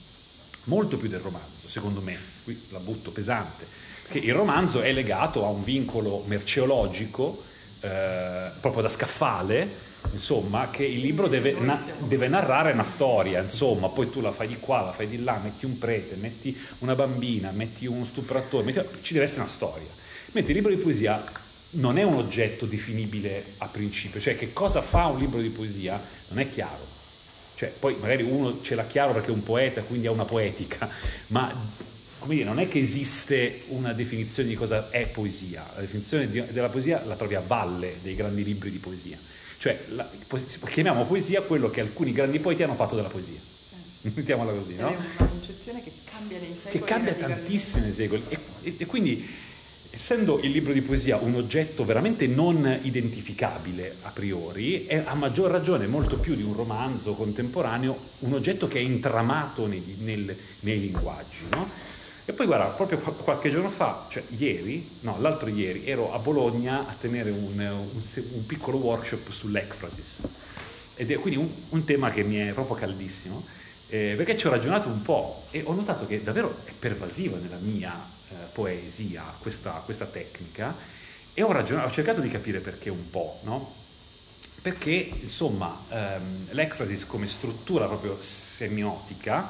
molto più del romanzo, secondo me, qui la butto pesante, che il romanzo è legato a un vincolo merceologico, eh, proprio da scaffale, insomma, che il libro deve, na- deve narrare una storia, insomma, poi tu la fai di qua, la fai di là, metti un prete, metti una bambina, metti uno stupratore, metti... ci deve essere una storia. Mentre il libro di poesia non è un oggetto definibile a principio, cioè che cosa fa un libro di poesia non è chiaro, cioè poi magari uno ce l'ha chiaro perché è un poeta, quindi ha una poetica, ma come dire, non è che esiste una definizione di cosa è poesia, la definizione di, della poesia la trovi a valle dei grandi libri di poesia, cioè la, chiamiamo poesia quello che alcuni grandi poeti hanno fatto della poesia, mettiamola così, no?
È una concezione che cambia nei secoli,
che cambia tantissimi secoli e, e, e quindi essendo il libro di poesia un oggetto veramente non identificabile a priori, è a maggior ragione, molto più di un romanzo contemporaneo, un oggetto che è intramato nei, nel, nei linguaggi, no? E poi guarda, proprio qualche giorno fa, cioè ieri, no, l'altro ieri, ero a Bologna a tenere un, un, un piccolo workshop sull'ecfrasis, ed è quindi un, un tema che mi è proprio caldissimo, eh, perché ci ho ragionato un po' e ho notato che davvero è pervasiva nella mia Eh, poesia, questa, questa tecnica, e ho, ragionato, ho cercato di capire perché un po', no? Perché, insomma, ehm, l'ecfrasis come struttura proprio semiotica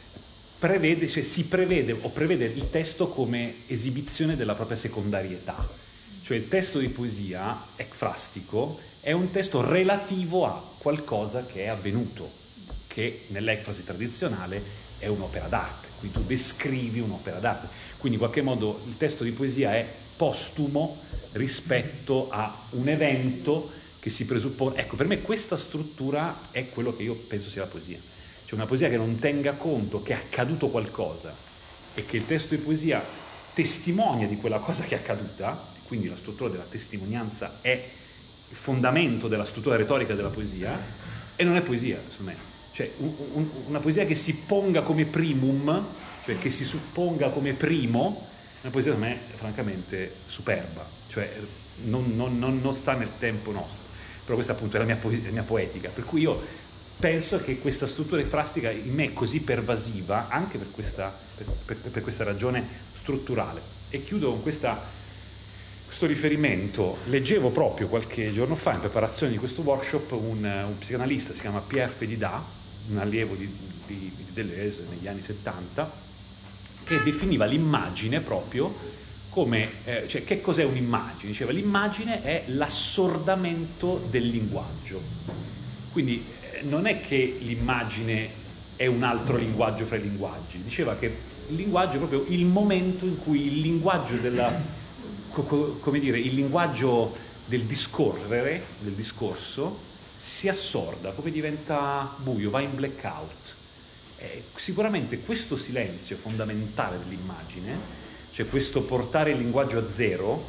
prevede, cioè si prevede o prevede il testo come esibizione della propria secondarietà. Cioè il testo di poesia ecfrastico è un testo relativo a qualcosa che è avvenuto, che nell'ecfrasi tradizionale è un'opera d'arte, quindi tu descrivi un'opera d'arte. Quindi in qualche modo il testo di poesia è postumo rispetto a un evento che si presuppone. Ecco, per me questa struttura è quello che io penso sia la poesia. Cioè una poesia che non tenga conto che è accaduto qualcosa e che il testo di poesia testimonia di quella cosa che è accaduta, quindi la struttura della testimonianza è il fondamento della struttura retorica della poesia, e non è poesia, secondo me. Cioè un, un, una poesia che si ponga come primum, cioè che si supponga come primo, una poesia per me è francamente superba, cioè non, non, non, non sta nel tempo nostro. Però questa appunto è la mia, poesia, la mia poetica, per cui io penso che questa struttura ecfrastica in me è così pervasiva anche per questa, per, per, per questa ragione strutturale. E chiudo con questa, questo riferimento. Leggevo proprio qualche giorno fa, in preparazione di questo workshop, un, un psicanalista, si chiama Pierre Fedidat, un allievo di, di, di Deleuze negli anni settanta, che definiva l'immagine proprio come, eh, cioè che cos'è un'immagine? Diceva l'immagine è l'assordamento del linguaggio. Quindi eh, non è che l'immagine è un altro linguaggio fra i linguaggi, diceva che il linguaggio è proprio il momento in cui il linguaggio della, co, co, come dire, il linguaggio del discorrere, del discorso, si assorda, come diventa buio, va in blackout. Eh, sicuramente questo silenzio fondamentale dell'immagine, cioè questo portare il linguaggio a zero,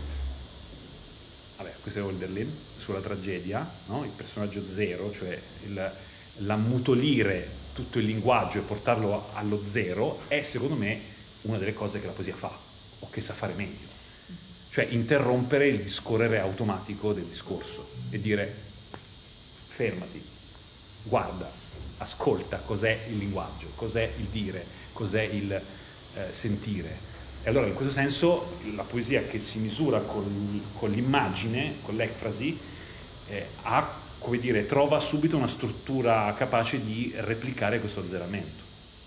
vabbè, questo è Hölderlin, sulla tragedia, no? Il personaggio zero, cioè il, l'ammutolire tutto il linguaggio e portarlo allo zero, è secondo me una delle cose che la poesia fa, o che sa fare meglio. Cioè interrompere il discorrere automatico del discorso e dire fermati, guarda, ascolta cos'è il linguaggio, cos'è il dire, cos'è il eh, sentire. E allora in questo senso la poesia che si misura con, con l'immagine, con l'ecfrasi, eh, ha, come dire, trova subito una struttura capace di replicare questo azzeramento.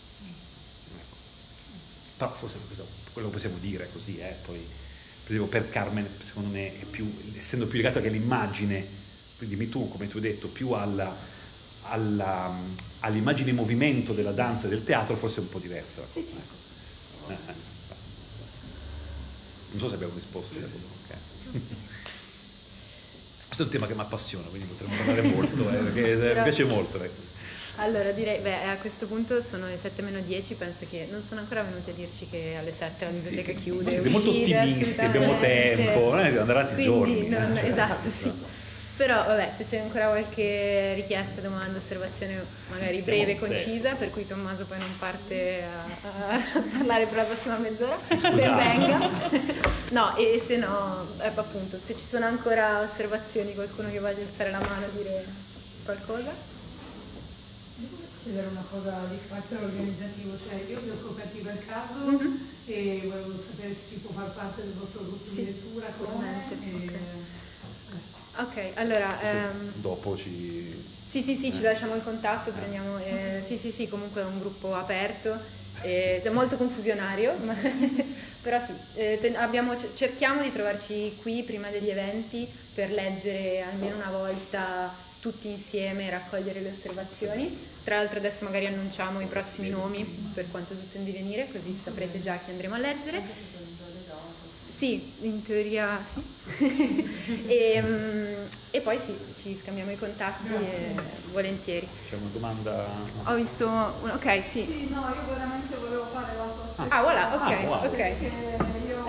Però forse questo, quello che possiamo dire così, eh, poi per esempio per Carmen secondo me è più, essendo più legato che all'immagine, dimmi tu, come tu hai detto, più alla, alla, all'immagine movimento della danza e del teatro, forse è un po' diversa.
Sì, sì.
Eh, eh. Non so se abbiamo risposto. Okay. Questo è un tema che mi appassiona, quindi potremmo parlare molto, eh, perché Però, mi piace molto. Ecco.
Allora direi, beh, a questo punto sono le sette meno dieci, penso che non sono ancora venuti a dirci che alle sette la biblioteca sì, chiude.
Siete molto ottimisti, abbiamo tempo, non è che andare avanti giorni.
Non,
eh,
esatto, sì. Però vabbè, se c'è ancora qualche richiesta, domanda, osservazione magari breve e concisa, per cui Tommaso poi non parte a, a parlare per la prossima mezz'ora, ben venga. No, e se no, eh, appunto, se ci sono ancora osservazioni, qualcuno che voglia alzare la mano a dire qualcosa?
C'era una cosa di carattere organizzativo, cioè io li ho scoperti per caso mm-hmm. e volevo sapere se si può far parte del vostro gruppo sì, di lettura.
Sicuramente,
e...
ok. Ok, allora... Ehm...
Dopo ci...
Sì, sì, sì, eh. ci lasciamo il contatto, prendiamo... Eh, sì, sì, sì, comunque è un gruppo aperto, eh, è molto confusionario, ma però sì, eh, ten- abbiamo, cerchiamo di trovarci qui prima degli eventi per leggere almeno una volta tutti insieme e raccogliere le osservazioni. Tra l'altro adesso magari annunciamo i prossimi nomi per quanto tutto in divenire, così saprete già chi andremo a leggere. Sì, in teoria sì. e, um, e poi sì, ci scambiamo i contatti e, volentieri.
C'è una domanda?
Ho visto, un, ok, sì.
Sì, no, io veramente volevo fare la sua stessa.
Ah, voilà, ok,
ah, wow.
ok.
Io
Eh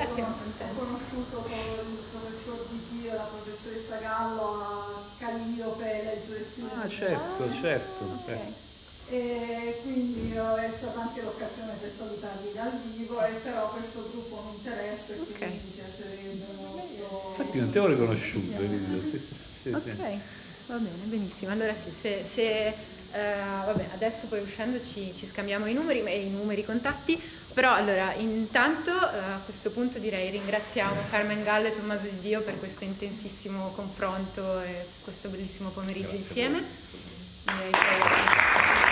siamo
Ho
contenti.
conosciuto il professor Di Pio e la professoressa Gallo a Calliope, Legge Estiva.
Ah, certo,
Ah,
certo.
ok.
certo.
E quindi è stata anche l'occasione per salutarvi dal vivo, e però questo gruppo mi interessa e quindi
Ok.
mi piacerebbe molto.
Infatti non ti avevo riconosciuto, Elisa. Sì, sì, sì, sì,
Ok,
sì.
va bene, benissimo. Allora sì, se, se eh, va bene, adesso poi uscendo ci, ci scambiamo i numeri e i numeri, i contatti, però allora intanto eh, a questo punto direi ringraziamo Carmen Gallo e Tommaso Di Dio per questo intensissimo confronto e questo bellissimo pomeriggio
Grazie a
insieme.
voi.
Direi che-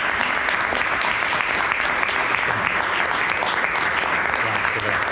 Grazie, grazie.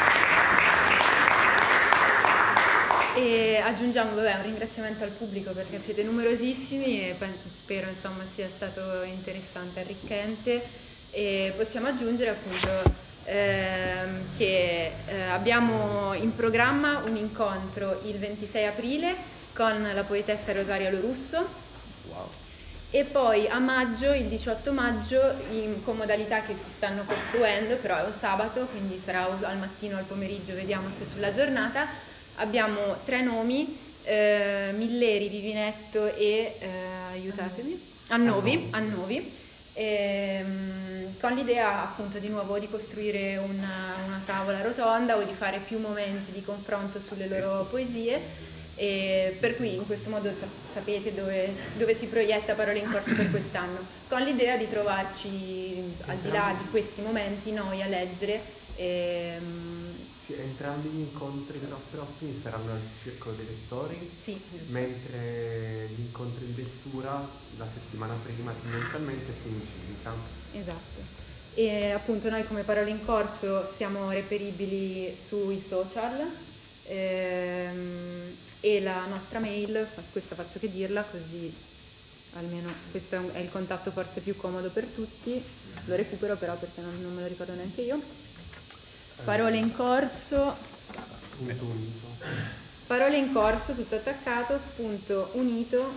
E aggiungiamo vabbè, un ringraziamento al pubblico perché siete numerosissimi e penso, spero insomma sia stato interessante, arricchente, e possiamo aggiungere appunto ehm, che eh, abbiamo in programma un incontro il ventisei aprile con la poetessa Rosaria Lorusso.
Wow.
E poi a maggio, il diciotto maggio, in, con modalità che si stanno costruendo, però è un sabato, quindi sarà al mattino o al pomeriggio, vediamo se sulla giornata, abbiamo tre nomi, eh, Milleri, Vivinetto e, eh, aiutatemi, Annovi, Annovi, ehm, con l'idea appunto di nuovo di costruire una, una tavola rotonda o di fare più momenti di confronto sulle loro poesie. E per cui in questo modo sap- sapete dove, dove si proietta Parole in Corso per quest'anno, con l'idea di trovarci al di là di questi momenti noi a leggere. ehm,
Sì, entrambi gli incontri però prossimi saranno al Circolo dei Lettori,
sì,
mentre gli incontri di lettura la settimana prima tendenzialmente è in Civica.
esatto. E appunto noi come Parole in Corso siamo reperibili sui social, ehm, e la nostra mail, questa faccio che dirla così almeno questo è, un, è il contatto forse più comodo per tutti, lo recupero però perché non, non me lo ricordo neanche io. Parole in Corso,
Punto unito.
Parole in Corso, tutto attaccato, punto unito.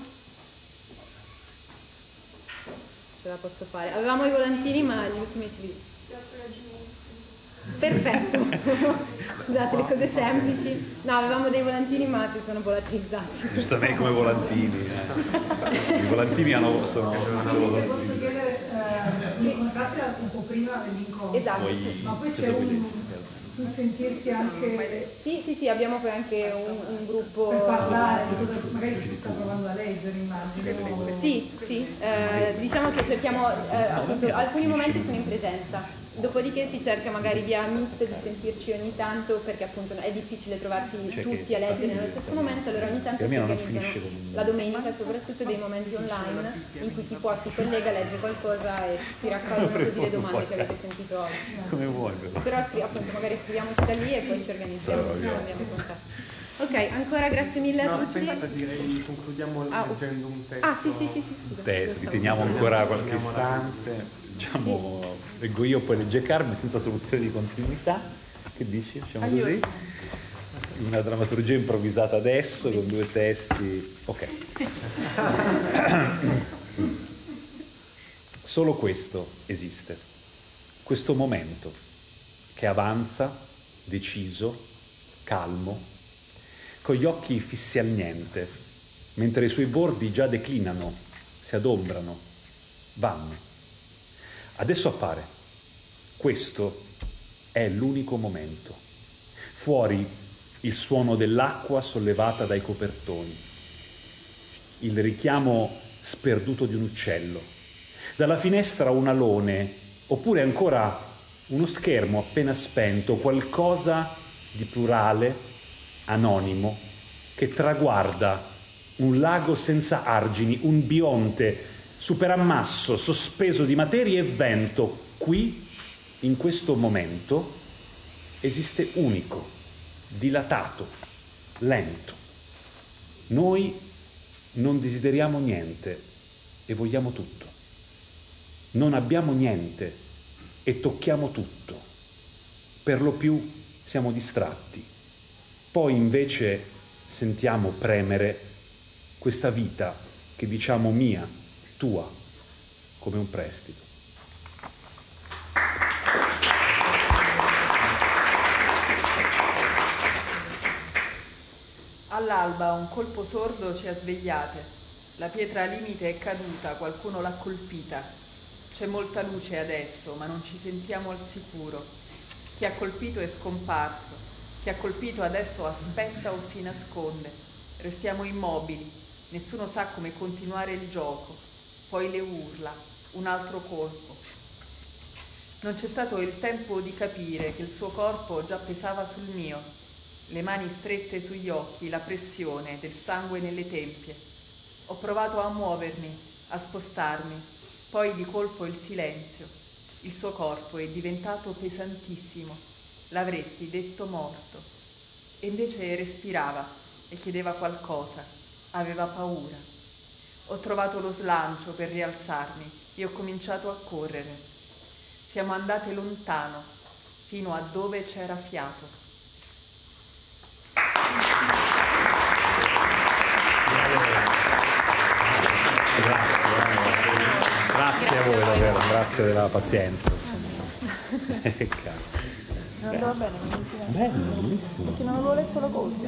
Ce la posso fare. Avevamo i volantini ma gli ultimi ce li... Perfetto. Scusate, le cose semplici. No, avevamo dei volantini ma si sono volatilizzati.
Giustamente come volantini. Eh. I volantini hanno, sono...
Quindi se posso chiedere, eh, vi incontrate un po' prima dell'incontro,
Esatto.
Poi,
ma poi
cosa
c'è
vuoi
un,
dire?
un sentirsi anche
Sì, sì, sì, abbiamo poi anche un, un gruppo...
per parlare di cosa magari si sta provando a leggere, immagino.
Sì, sì, eh, diciamo che cerchiamo, eh, appunto, alcuni momenti sono in presenza, dopodiché si cerca magari via Meet di sentirci ogni tanto perché appunto è difficile trovarsi
Cioè
tutti
che-
a leggere nello stesso momento, allora ogni tanto
Per
si
me non
organizzano
finisce con-
la domenica soprattutto dei momenti online in cui chi può si collega, legge qualcosa e si raccolgono così le domande che avete sentito oggi.
Come vuoi però.
Però scri- appunto magari scriviamoci da lì e poi ci organizziamo, ci cambiamo contatto. Ok, ancora grazie mille a
No,
tutti.
aspetta, direi concludiamo
Ah,
leggendo un testo.
Ah, sì, sì, sì, sì, scusa.
Testi,
Stavo-
riteniamo ancora qualche
Teniamo la-
istante. Diciamo, leggo io, poi legge Carmen senza soluzione di continuità. Che dici? Facciamo così? Una drammaturgia improvvisata adesso con due testi. Ok. Solo questo esiste. Questo momento che avanza, deciso, calmo, con gli occhi fissi al niente, mentre i suoi bordi già declinano, si adombrano, vanno. Adesso appare. Questo è l'unico momento. Fuori il suono dell'acqua sollevata dai copertoni, il richiamo sperduto di un uccello, dalla finestra un alone, oppure ancora uno schermo appena spento, qualcosa di plurale, anonimo, che traguarda un lago senza argini, un bionte superammasso sospeso di materia e vento. Qui, in questo momento, esiste unico, dilatato, lento. Noi non desideriamo niente e vogliamo tutto. Non abbiamo niente e tocchiamo tutto. Per lo più siamo distratti. Poi invece sentiamo premere questa vita che diciamo mia, tua, come un prestito.
All'alba un colpo sordo ci ha svegliate. La pietra limite è caduta, qualcuno l'ha colpita. C'è molta luce adesso, ma non ci sentiamo al sicuro. Chi ha colpito è scomparso. Chi ha colpito adesso aspetta o si nasconde. Restiamo immobili. Nessuno sa come continuare il gioco. Poi le urla. Un altro colpo. Non c'è stato il tempo di capire che il suo corpo già pesava sul mio. Le mani strette sugli occhi, la pressione del sangue nelle tempie. Ho provato a muovermi, a spostarmi, poi di colpo il silenzio. Il suo corpo è diventato pesantissimo. L'avresti detto morto. E invece respirava e chiedeva qualcosa. Aveva paura. Ho trovato lo slancio per rialzarmi e ho cominciato a correre. Siamo andate lontano, fino a dove c'era fiato.
Grazie, grazie a voi davvero, grazie della pazienza.
Non andava bene,
bello, bellissimo.
perché non avevo letto la colpa.